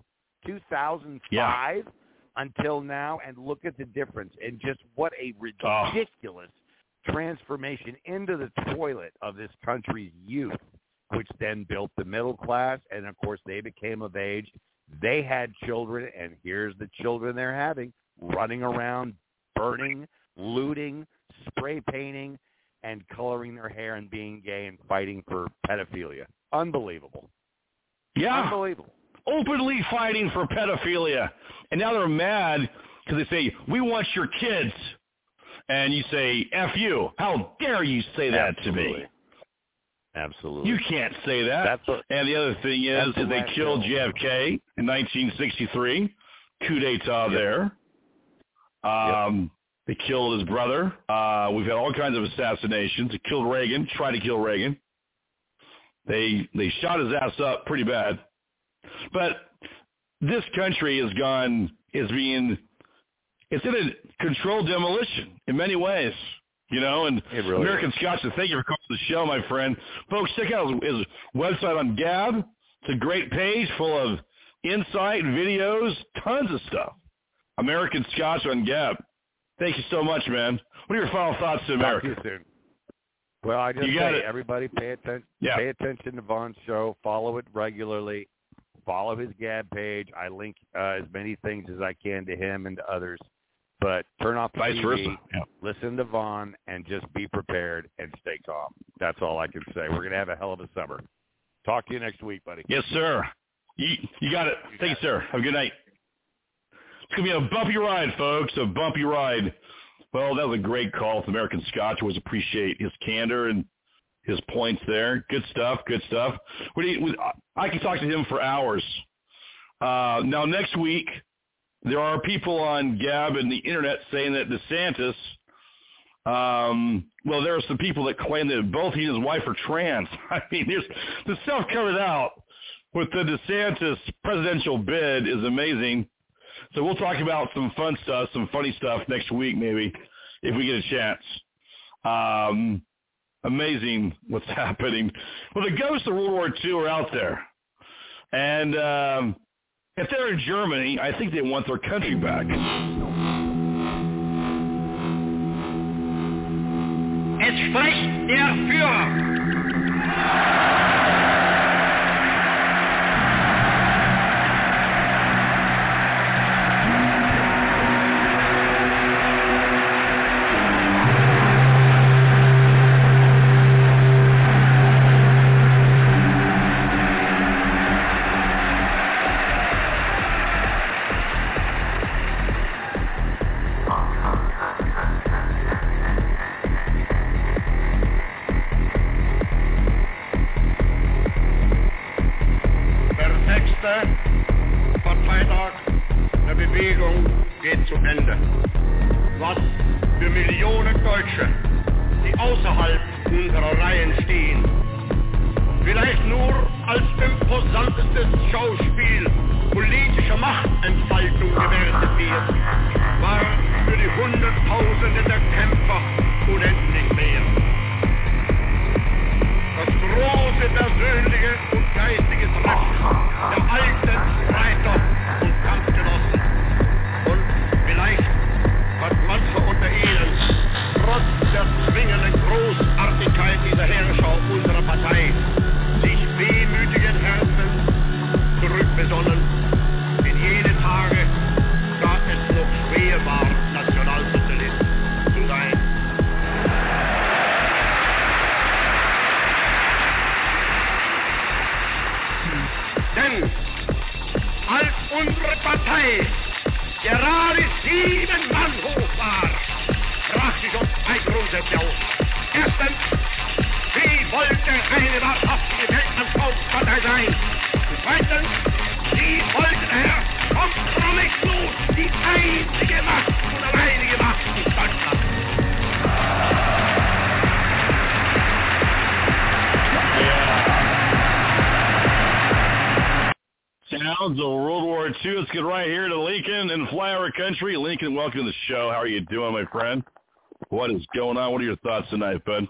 2005 until now, and look at the difference. And just what a ridiculous transformation into the toilet of this country's youth, which then built the middle class, and, of course, they became of age. They had children, and here's the children they're having, running around, burning, looting, spray painting, and coloring their hair and being gay and fighting for pedophilia. Unbelievable. Yeah. Unbelievable. Openly fighting for pedophilia. And now they're mad because they say, we want your kids. And you say, F you. How dare you say that to me? Absolutely. You can't say that. And the other thing is that they killed JFK in 1963. Coup d'etat there. They killed his brother. We've had all kinds of assassinations. They killed Reagan, tried to kill Reagan. They shot his ass up pretty bad. But this country is in a controlled demolition in many ways, you know, and really American Scotch, thank you for calling the show, my friend. Folks, check out his website on Gab. It's a great page full of insight, videos, tons of stuff. American Scotch on Gab. Thank you so much, man. What are your final thoughts to America? Talk to you soon. Well, I just say, everybody pay attention. Yeah. Pay attention to Vaughn's show. Follow it regularly. Follow his Gab page. I link as many things as I can to him and to others. But turn off the TV, listen to Vaughn, and just be prepared and stay calm. That's all I can say. We're going to have a hell of a summer. Talk to you next week, buddy. Yes, sir. You got it. Thank you, sir. Have a good night. It's going to be a bumpy ride, folks, a bumpy ride. Well, that was a great call with American Scotch. I always appreciate his candor and his points there. Good stuff, good stuff. I can talk to him for hours. Now, next week, there are people on Gab and the Internet saying that DeSantis, well, there are some people that claim that both he and his wife are trans. I mean, the stuff covered out with the DeSantis presidential bid is amazing. So we'll talk about some fun stuff, some funny stuff next week maybe, if we get a chance. Amazing what's happening. Well, the ghosts of World War II are out there. And if they're in Germany, I think they want their country back. Es spricht der Führer. Bewegung geht zu Ende. Was für Millionen Deutsche, die außerhalb unserer Reihen stehen, vielleicht nur als imposantestes Schauspiel politischer Machtentfaltung gewertet wird, war für die Hunderttausende der Kämpfer unendlich mehr. Das große persönliche und geistige Treffen der alten Streiter und Kampfgenossen. Und vielleicht hat mancher unter ihnen, trotz der zwingenden Großartigkeit dieser Herrscher unserer Partei, sich wehmütigen Herzens zurückbesonnen in jene Tage, da es noch schwer war, Nationalsozialist zu sein. Denn als unsere Partei gerade 7 Mann hoch war, sprach sich uns 2 Grundsätze aus. Erstens, sie wollte eine wahrhaftige Weltanschauungspartei sein. Und zweitens, sie wollte daher kompromisslos die einzige Macht und alleinige Macht in Deutschland. Sounds of World War II. Let's get right here to Lincoln in flyover country. Lincoln, welcome to the show. How are you doing, my friend? What is going on? What are your thoughts tonight, bud?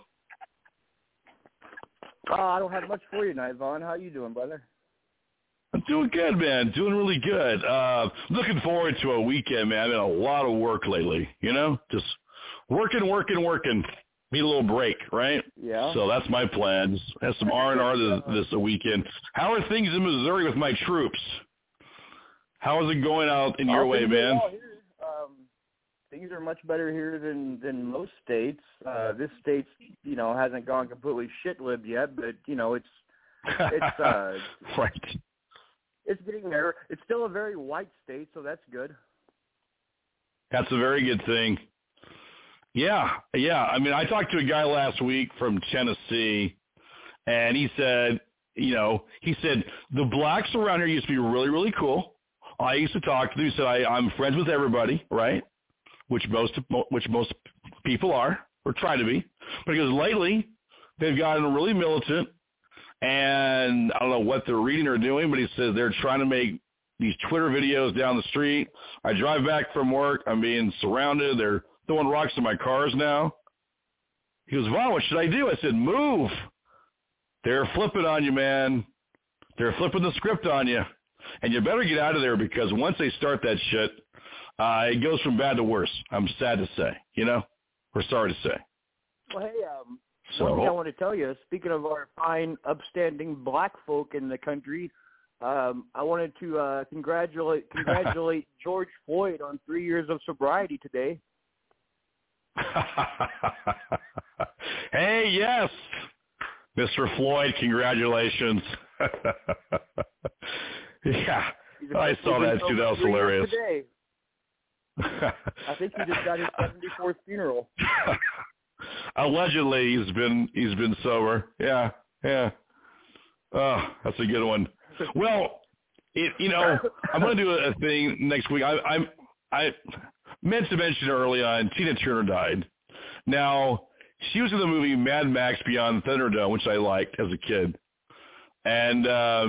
I don't have much for you tonight, Vaughn. How you doing, brother? I'm doing good, man. Doing really good. Looking forward to a weekend, man. I've been a lot of work lately, you know? Just working. Need a little break, right? Yeah. So that's my plan. Just have some R&R this weekend. How are things in Missouri with my troops? How is it going out in your way, man? Things are much better here than most states. This state, hasn't gone completely shit-libbed yet, but, it's right. It's getting there. It's still a very white state, so that's good. That's a very good thing. Yeah. I mean, I talked to a guy last week from Tennessee, and he said, the blacks around here used to be really, really cool. I used to talk to them. He said, I'm friends with everybody, right? Which most people are, or try to be. But he goes, lately, they've gotten really militant, and I don't know what they're reading or doing, but he says they're trying to make these Twitter videos down the street. I drive back from work. I'm being surrounded. They're throwing rocks in my cars now. He goes, Vaughn, what should I do? I said, move. They're flipping on you, man. They're flipping the script on you. And you better get out of there, because once they start that shit, it goes from bad to worse. I'm sad to say, or sorry to say. Well, hey, one thing I want to tell you, speaking of our fine, upstanding black folk in the country, I wanted to congratulate George Floyd on 3 years of sobriety today. Hey, yes, Mr. Floyd, congratulations. Yeah, I saw that too. That was hilarious. Today. I think he just got his 74th funeral. Allegedly, he's been sober. Yeah. Oh, that's a good one. Well, I'm going to do a thing next week. I meant to mention early on, Tina Turner died. Now, she was in the movie Mad Max Beyond Thunderdome, which I liked as a kid. And,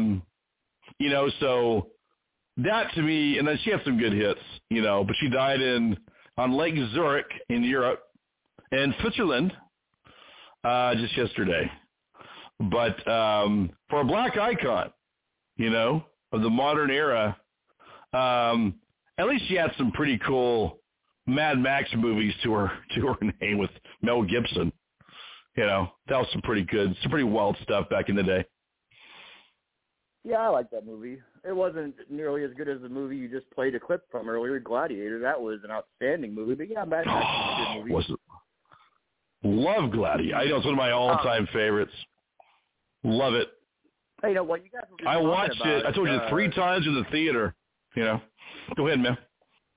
so that to me, and then she had some good hits, but she died on Lake Zurich in Europe and Switzerland just yesterday. But for a black icon, of the modern era, at least she had some pretty cool Mad Max movies to her name with Mel Gibson. That was some pretty wild stuff back in the day. Yeah, I like that movie. It wasn't nearly as good as the movie you just played a clip from earlier, Gladiator. That was an outstanding movie. But yeah, Mad Max was a good movie. Love Gladiator. I know it's one of my all-time favorites. Love it. Hey, you know what? You guys were just I watched it. I told you 3 times in the theater. Go ahead, man.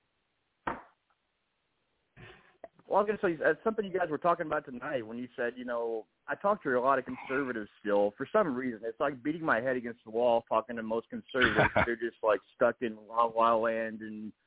Well, I was going to say, that's something you guys were talking about tonight when you said, I talk to a lot of conservatives still. For some reason, it's like beating my head against the wall talking to most conservatives. They're just like stuck in La La Land and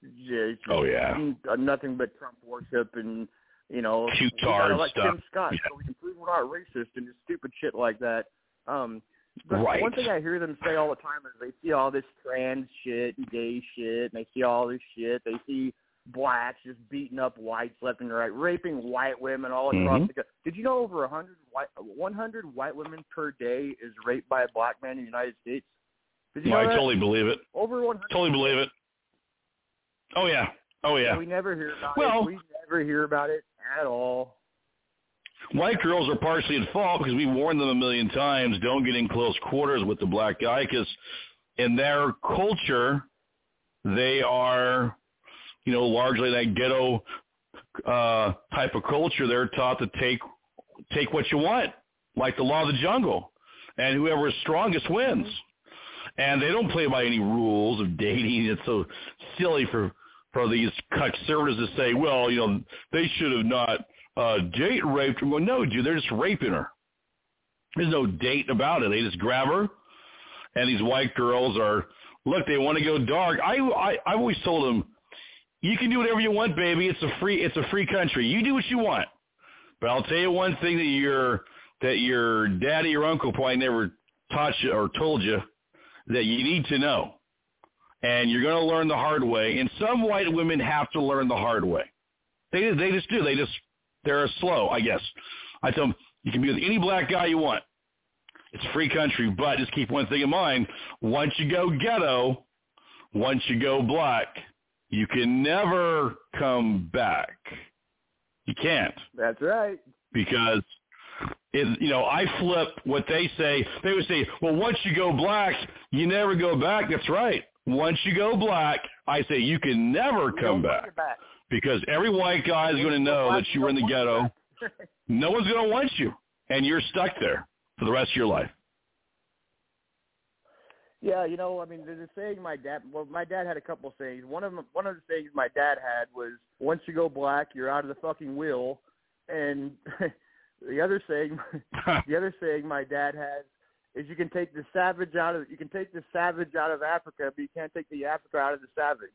Just, nothing but Trump worship and, cute we gotta let stuff. Tim Scott so we can prove we're not racist and just stupid shit like that. But right. One thing I hear them say all the time is they see all this trans shit and gay shit, and they see all this shit. They see blacks just beating up whites left and right, raping white women all across the country. Did you know over 100 white women per day is raped by a black man in the United States? Did you know I that? totally believe it. Over 100. Totally believe it. Oh, yeah. We never hear about it. We never hear about it at all. White girls are partially at fault because we warned them a million times, don't get in close quarters with the black guy, because in their culture, they are, largely that ghetto type of culture. They're taught to take what you want, like the law of the jungle, and whoever is strongest wins. And they don't play by any rules of dating. It's so silly for these conservatives to say, well, they should have not date raped her. Well, no, dude, they're just raping her. There's no date about it. They just grab her, and these white girls look, they want to go dark. I've always told them, you can do whatever you want, baby. It's a free country. You do what you want. But I'll tell you one thing that your daddy or uncle probably never taught you or told you that you need to know. And you're going to learn the hard way. And some white women have to learn the hard way. They just do. They're slow, I guess. I tell them, you can be with any black guy you want. It's a free country, but just keep one thing in mind. Once you go ghetto, once you go black, you can never come back. You can't. That's right. Because, I flip what they say. They would say, well, once you go black, you never go back. That's right. Once you go black, I say you can never come back. Because every white guy is going to know that you were in the ghetto. No one's going to want you, and you're stuck there for the rest of your life. Yeah, the saying my dad had a couple of sayings. One of the sayings my dad had was, once you go black, you're out of the fucking wheel. And the other saying my dad has is, you can take the savage out of Africa, but you can't take the Africa out of the savage.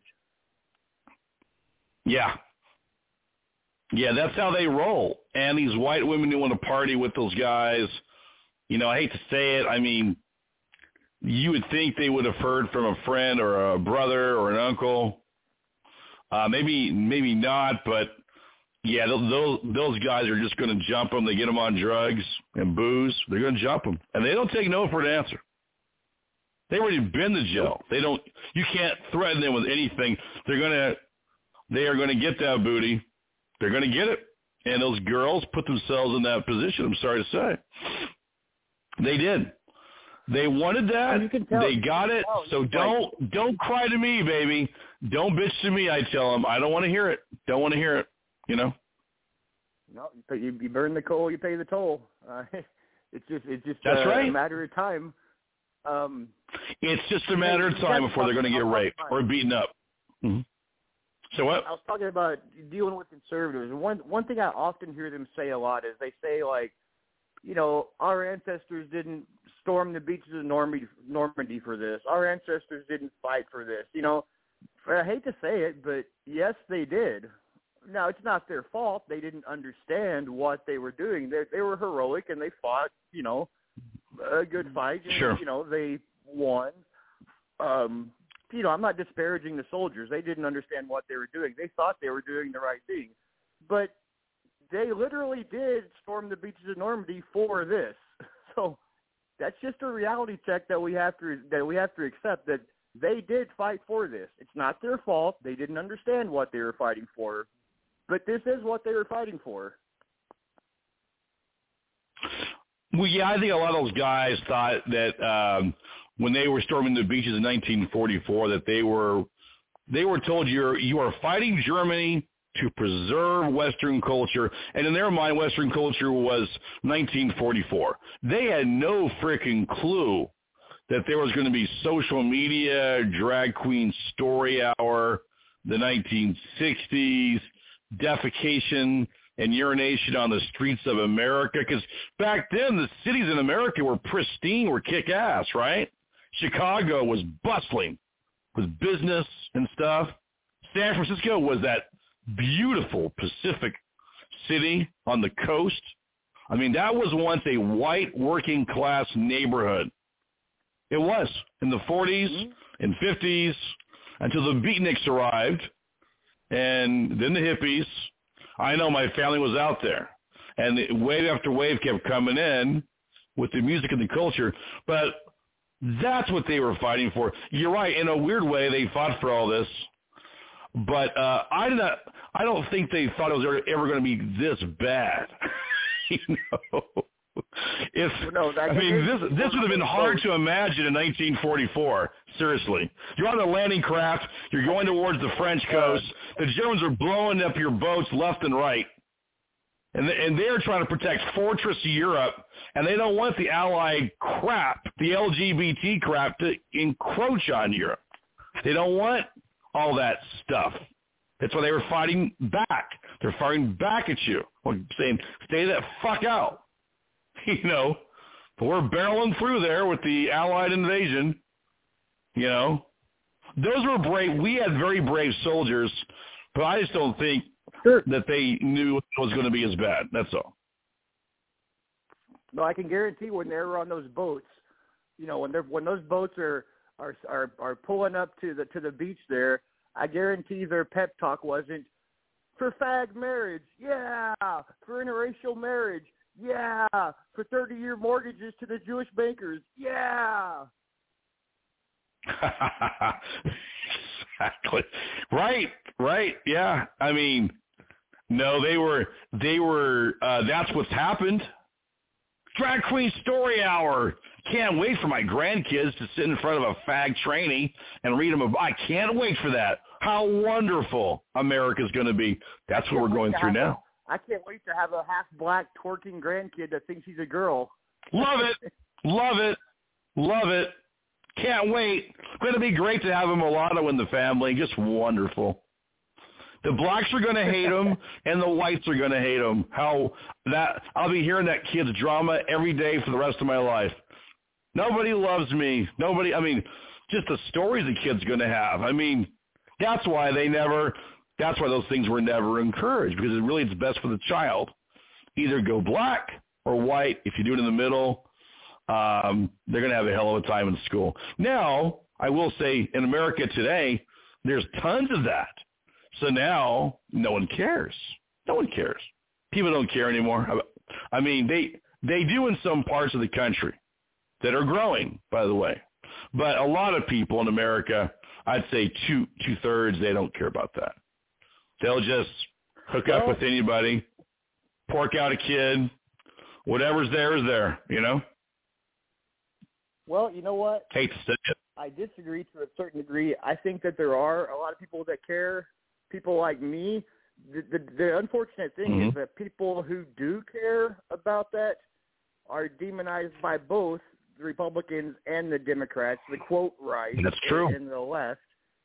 Yeah. Yeah, that's how they roll. And these white women who want to party with those guys, I hate to say it, you would think they would have heard from a friend or a brother or an uncle. Maybe not, but yeah, those guys are just going to jump them. They get them on drugs and booze. They're going to jump them. And they don't take no for an answer. They've already been to jail. You can't threaten them with anything. They are going to get that booty. They're going to get it. And those girls put themselves in that position, I'm sorry to say. They did. They wanted that. They got it. So don't cry to me, baby. Don't bitch to me, I tell them. I don't want to hear it. Don't want to hear it, No, you burn the coal, you pay the toll. It's just That's right. A matter of time. It's just a matter of time before they're going to get raped or beaten up. Mm-hmm. So what? I was talking about dealing with conservatives. One thing I often hear them say a lot is they say, like, our ancestors didn't storm the beaches of Normandy for this. Our ancestors didn't fight for this. I hate to say it, but yes, they did. Now, it's not their fault. They didn't understand what they were doing. They were heroic, and they fought, a good fight. And, sure. They won. I'm not disparaging the soldiers. They didn't understand what they were doing. They thought they were doing the right thing. But they literally did storm the beaches of Normandy for this. So that's just a reality check that we have to accept, that they did fight for this. It's not their fault. They didn't understand what they were fighting for. But this is what they were fighting for. Well, yeah, I think a lot of those guys thought that when they were storming the beaches in 1944, that they were told you are fighting Germany to preserve Western culture, and in their mind, Western culture was 1944. They had no freaking clue that there was going to be social media, drag queen story hour, the 1960s, defecation and urination on the streets of America. Because back then, the cities in America were pristine, were kick-ass, right? Chicago was bustling with business and stuff. San Francisco was that beautiful Pacific city on the coast. I mean, that was once a white working class neighborhood. It was in the 40s and 50s until the beatniks arrived, and then the hippies. I know my family was out there, and wave after wave kept coming in with the music and the culture, but that's what they were fighting for. You're right. In a weird way, they fought for all this, but I don't think they thought it was ever going to be this bad. You know, this would have been hard to imagine in 1944. Seriously, you're on a landing craft. You're going towards the French coast. The Germans are blowing up your boats left and right. And they're trying to protect Fortress Europe, and they don't want the Allied crap, the LGBT crap, to encroach on Europe. They don't want all that stuff. That's why they were fighting back. They're fighting back at you, saying, stay the fuck out. You know, but we're barreling through there with the Allied invasion. You know, those were brave. We had very brave soldiers, but I just don't think that they knew it was going to be as bad. That's all. No, I can guarantee when they were on those boats, you know, when those boats are pulling up to the beach there, I guarantee their pep talk wasn't for fag marriage, yeah, for interracial marriage, yeah, for 30-year mortgages to the Jewish bankers, yeah. Exactly. Right. Yeah. I mean, no, they were, that's what's happened. Drag Queen Story Hour. Can't wait for my grandkids to sit in front of a fag trainee and read them. I can't wait for that. How wonderful America's going to be. That's what we're going through now. I can't wait to have a half-black twerking grandkid that thinks he's a girl. Love it. Love it. Love it. Can't wait. It's going to be great to have a mulatto in the family. Just wonderful. The blacks are going to hate him, and the whites are going to hate him. I'll be hearing that kid's drama every day for the rest of my life. Nobody loves me. Nobody. I mean, just the stories the kid's going to have. I mean, that's why those things were never encouraged, because it's best for the child. Either go black or white. If you do it in the middle, they're going to have a hell of a time in school. Now, I will say, in America today, there's tons of that. So now, no one cares. No one cares. People don't care anymore. I mean, they do in some parts of the country that are growing, by the way. But a lot of people in America, I'd say two-thirds, they don't care about that. They'll just hook up with anybody, pork out a kid, whatever's there is there, you know? Well, you know what? Hate to say it. I disagree to a certain degree. I think that there are a lot of people that care, people like me. The unfortunate thing is that people who do care about that are demonized by both the Republicans and the Democrats, the quote right. That's true. And the left.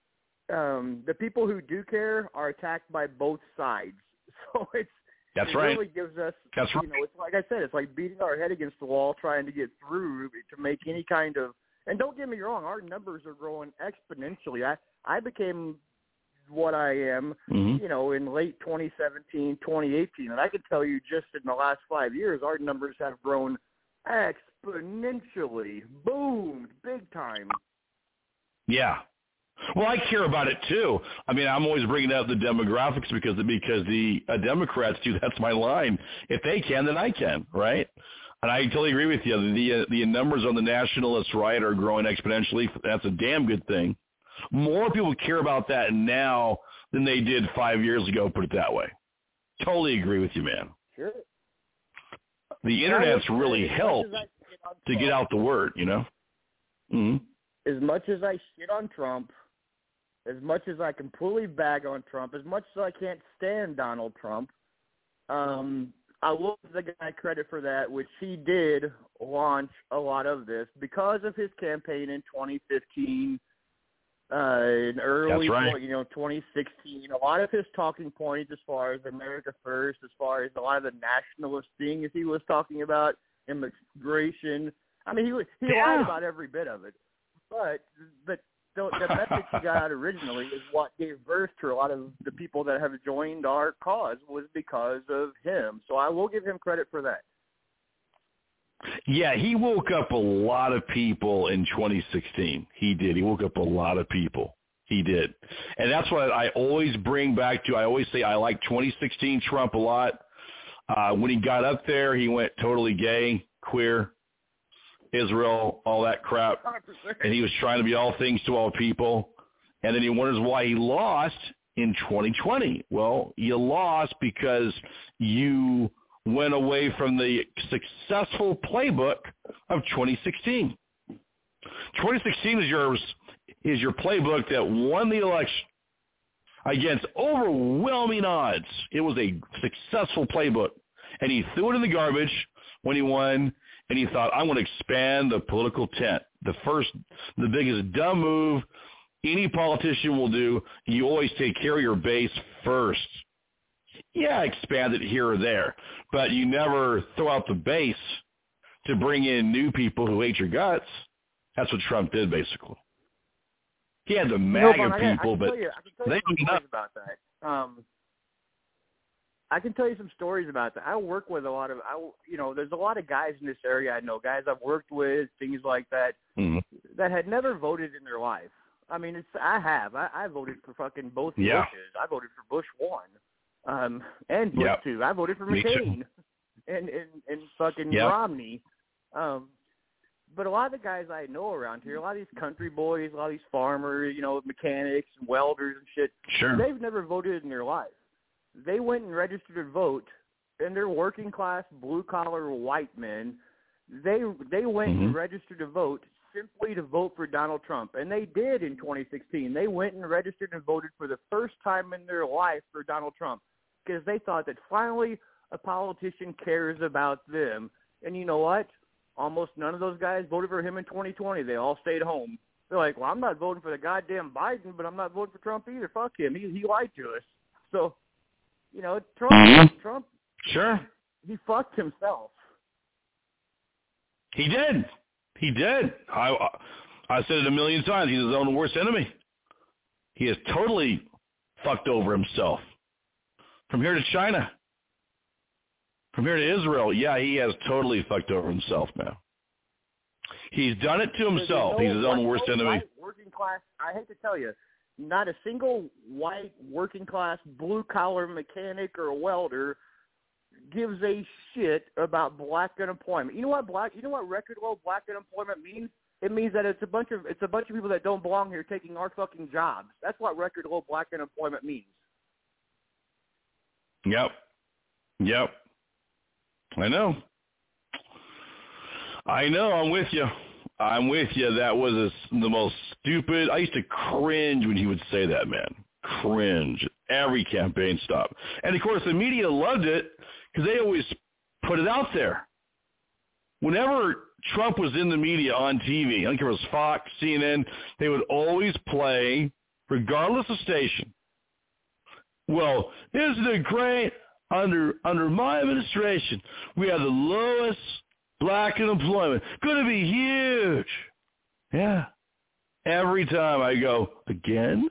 The people who do care are attacked by both sides. So it really gives us, it's like I said, it's like beating our head against the wall trying to get through to make any kind of, and don't get me wrong, our numbers are growing exponentially. I became what I am, you know, in late 2017, 2018, and I can tell you just in the last 5 years, our numbers have grown exponentially, boomed, big time. Yeah. Well, I care about it too. I mean, I'm always bringing up the demographics because the Democrats do. That's my line. If they can, then I can, right? And I totally agree with you. The numbers on the nationalist right are growing exponentially. That's a damn good thing. More people care about that now than they did 5 years ago, put it that way. Totally agree with you, man. Sure. The Internet's really helped to get out the word, you know? Mm-hmm. As much as I shit on Trump, as much as I completely bag on Trump, as much as I can't stand Donald Trump, I will give the guy credit for that, which he did launch a lot of this because of his campaign in 2015, in early, 2016. A lot of his talking points as far as America First, as far as a lot of the nationalist things he was talking about, immigration. I mean, he lied about every bit of it. But the message he got out originally is what gave birth to a lot of the people that have joined our cause was because of him. So I will give him credit for that. Yeah, he woke up a lot of people in 2016. He did. He woke up a lot of people. He did. And that's what I always bring back to. I always say I like 2016 Trump a lot. When he got up there, he went totally gay, queer, Israel, all that crap. 100%. And he was trying to be all things to all people. And then he wonders why he lost in 2020. Well, you lost because you went away from the successful playbook of 2016. 2016 is your playbook that won the election against overwhelming odds. It was a successful playbook. And he threw it in the garbage when he won, and he thought, I'm going to expand the political tent. The biggest dumb move any politician will do, you always take care of your base first. Yeah, expand it here or there, but you never throw out the base to bring in new people who hate your guts. That's what Trump did, basically. He had the MAGA people, but they don't know about that. I can tell you some stories about that. I work with a lot of, there's a lot of guys in this area I know, guys I've worked with, things like that, that had never voted in their life. I mean, I voted for fucking both Bushes. I voted for Bush 1 and Bush 2. I voted for McCain and fucking Romney. But a lot of the guys I know around here, a lot of these country boys, a lot of these farmers, mechanics and welders and shit, they've never voted in their life. They went and registered to vote, and they're working class, blue-collar white men. They went and registered to vote simply to vote for Donald Trump, and they did in 2016. They went and registered and voted for the first time in their life for Donald Trump because they thought that finally a politician cares about them. And you know what? Almost none of those guys voted for him in 2020. They all stayed home. They're like, well, I'm not voting for the goddamn Biden, but I'm not voting for Trump either. Fuck him. He lied to us. So, Trump, sure, he fucked himself. He did. I said it a million times. He's his own worst enemy. He has totally fucked over himself. From here to China. From here to Israel. Yeah, he has totally fucked over himself, man. He's done it to himself. He's his own worst enemy. Working class, I hate to tell you, not a single white working class blue-collar mechanic or welder gives a shit about black unemployment. You know what record low black unemployment means? It means that it's a bunch of people that don't belong here taking our fucking jobs. That's what record low black unemployment means. Yep. I know. I'm with you. That was the most stupid. I used to cringe when he would say that, man. Cringe. Every campaign stop. And, of course, the media loved it because they always put it out there. Whenever Trump was in the media on TV, I think it was Fox, CNN, they would always play, regardless of station, well, isn't it great? Under my administration, we have the lowest black unemployment. Going to be huge. Yeah. Every time I go, again.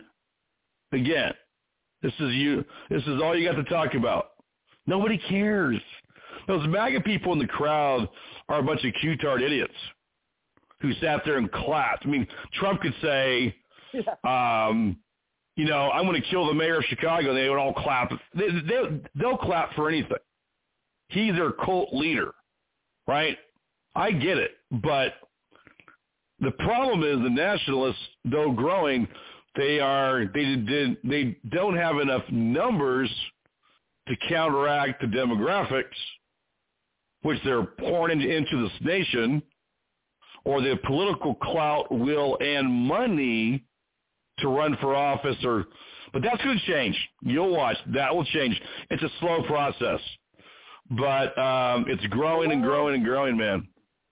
This is all you got to talk about. Nobody cares. Those MAGA people in the crowd are a bunch of Q-tard idiots who sat there and clapped. I mean, Trump could say, I'm going to kill the mayor of Chicago. They would all clap. They'll clap for anything. He's their cult leader, right? I get it. But the problem is the nationalists, though growing, they don't have enough numbers to counteract the demographics, which they're pouring into this nation, or the political clout, will, and money to run for office. But that's going to change. You'll watch. That will change. It's a slow process. But it's growing and growing and growing, man.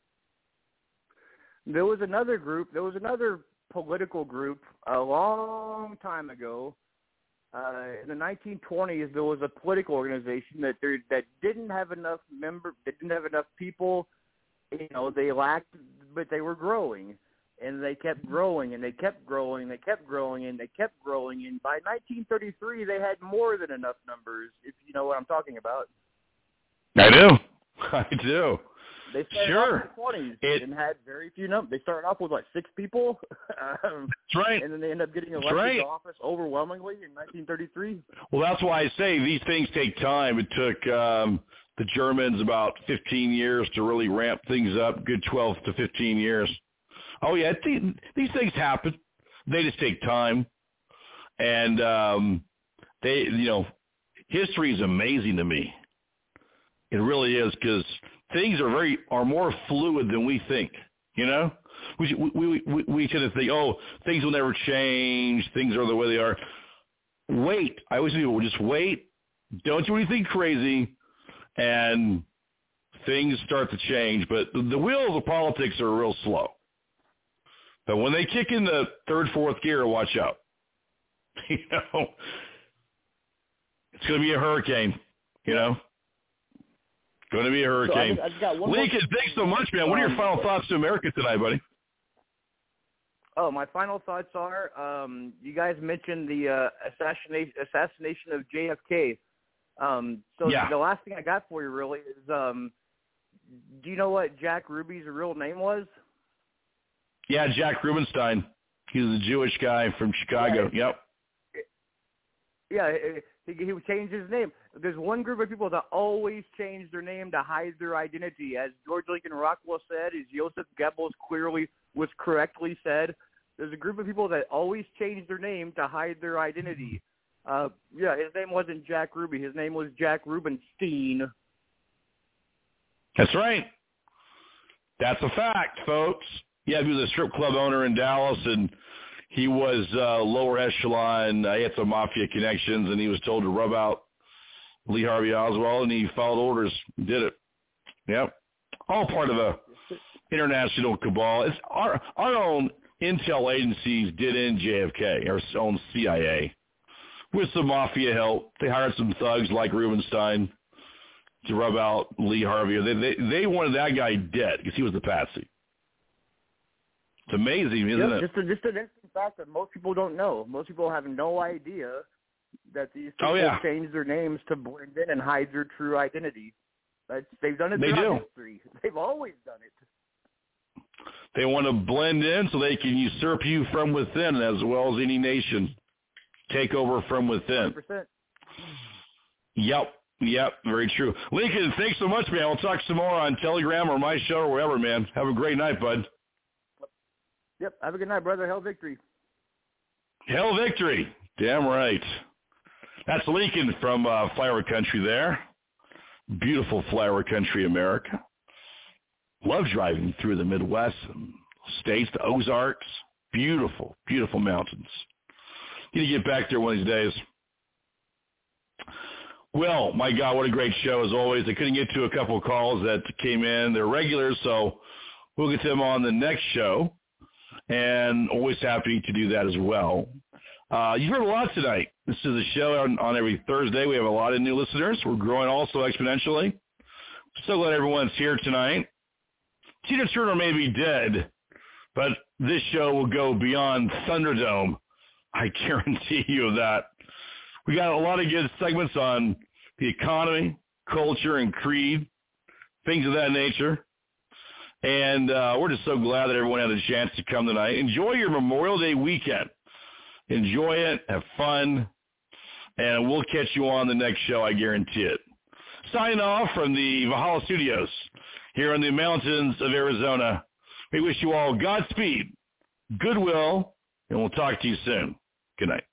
There was another political group a long time ago. In the 1920s, there was a political organization that didn't have enough people. They lacked, but they were growing. and they kept growing, and they kept growing, they kept growing, and they kept growing. And by 1933, they had more than enough numbers, if you know what I'm talking about. I do. I do. They started off in the 20s and had very few numbers. They started off with, 6 people. That's right. And then they ended up getting elected to office overwhelmingly in 1933. Well, that's why I say these things take time. It took the Germans about 15 years to really ramp things up, good 12 to 15 years. Oh, yeah, these things happen. They just take time. And, history is amazing to me. It really is, because things are more fluid than we think, We tend to think, things will never change. Things are the way they are. Wait. I always do. Just wait. Don't do anything crazy, and things start to change. But the wheels of politics are real slow. But when they kick in the third, fourth gear, watch out. It's going to be a hurricane, Going to be a hurricane. So I've got one Lincoln, thanks so much, man. What are your final thoughts to America tonight, buddy? Oh, my final thoughts are, you guys mentioned the assassination of JFK. The last thing I got for you really is, do you know what Jack Ruby's real name was? Yeah, Jack Rubenstein. He was a Jewish guy from Chicago. Yeah. Yeah, he changed his name. There's one group of people that always change their name to hide their identity. As George Lincoln Rockwell said, as Joseph Goebbels was correctly said, there's a group of people that always change their name to hide their identity. His name wasn't Jack Ruby. His name was Jack Rubenstein. That's right. That's a fact, folks. Yeah, he was a strip club owner in Dallas, and he was lower echelon. He had some mafia connections, and he was told to rub out Lee Harvey Oswald, and he followed orders and did it. Yep. All part of a international cabal. It's our own intel agencies did in JFK, our own CIA. With some mafia help, they hired some thugs like Rubenstein to rub out Lee Harvey. They wanted that guy dead because he was the patsy. It's amazing, isn't it? Just an interesting fact that most people don't know. Most people have no idea that these people change their names to blend in and hide their true identity. They've done it throughout history. They've always done it. They want to blend in so they can usurp you from within, as well as any nation. Take over from within. 100%. Yep, very true. Lincoln, thanks so much, man. We'll talk some more on Telegram or my show or wherever, man. Have a great night, bud. Yep, have a good night, brother. Hell victory. Hell victory. Damn right. That's Lincoln from Flower Country there. Beautiful Flower Country, America. Love driving through the Midwest states, the Ozarks. Beautiful, beautiful mountains. Need to get back there one of these days. Well, my God, what a great show as always. I couldn't get to a couple of calls that came in. They're regulars, so we'll get them on the next show. And always happy to do that as well. You heard a lot tonight. This is a show on every Thursday. We have a lot of new listeners. We're growing also exponentially. So glad everyone's here tonight. Tina Turner may be dead, but this show will go beyond Thunderdome. I guarantee you that. We got a lot of good segments on the economy, culture, and creed, things of that nature. And we're just so glad that everyone had a chance to come tonight. Enjoy your Memorial Day weekend. Enjoy it. Have fun. And we'll catch you on the next show, I guarantee it. Signing off from the Valhalla Studios here in the mountains of Arizona. We wish you all Godspeed, goodwill, and we'll talk to you soon. Good night.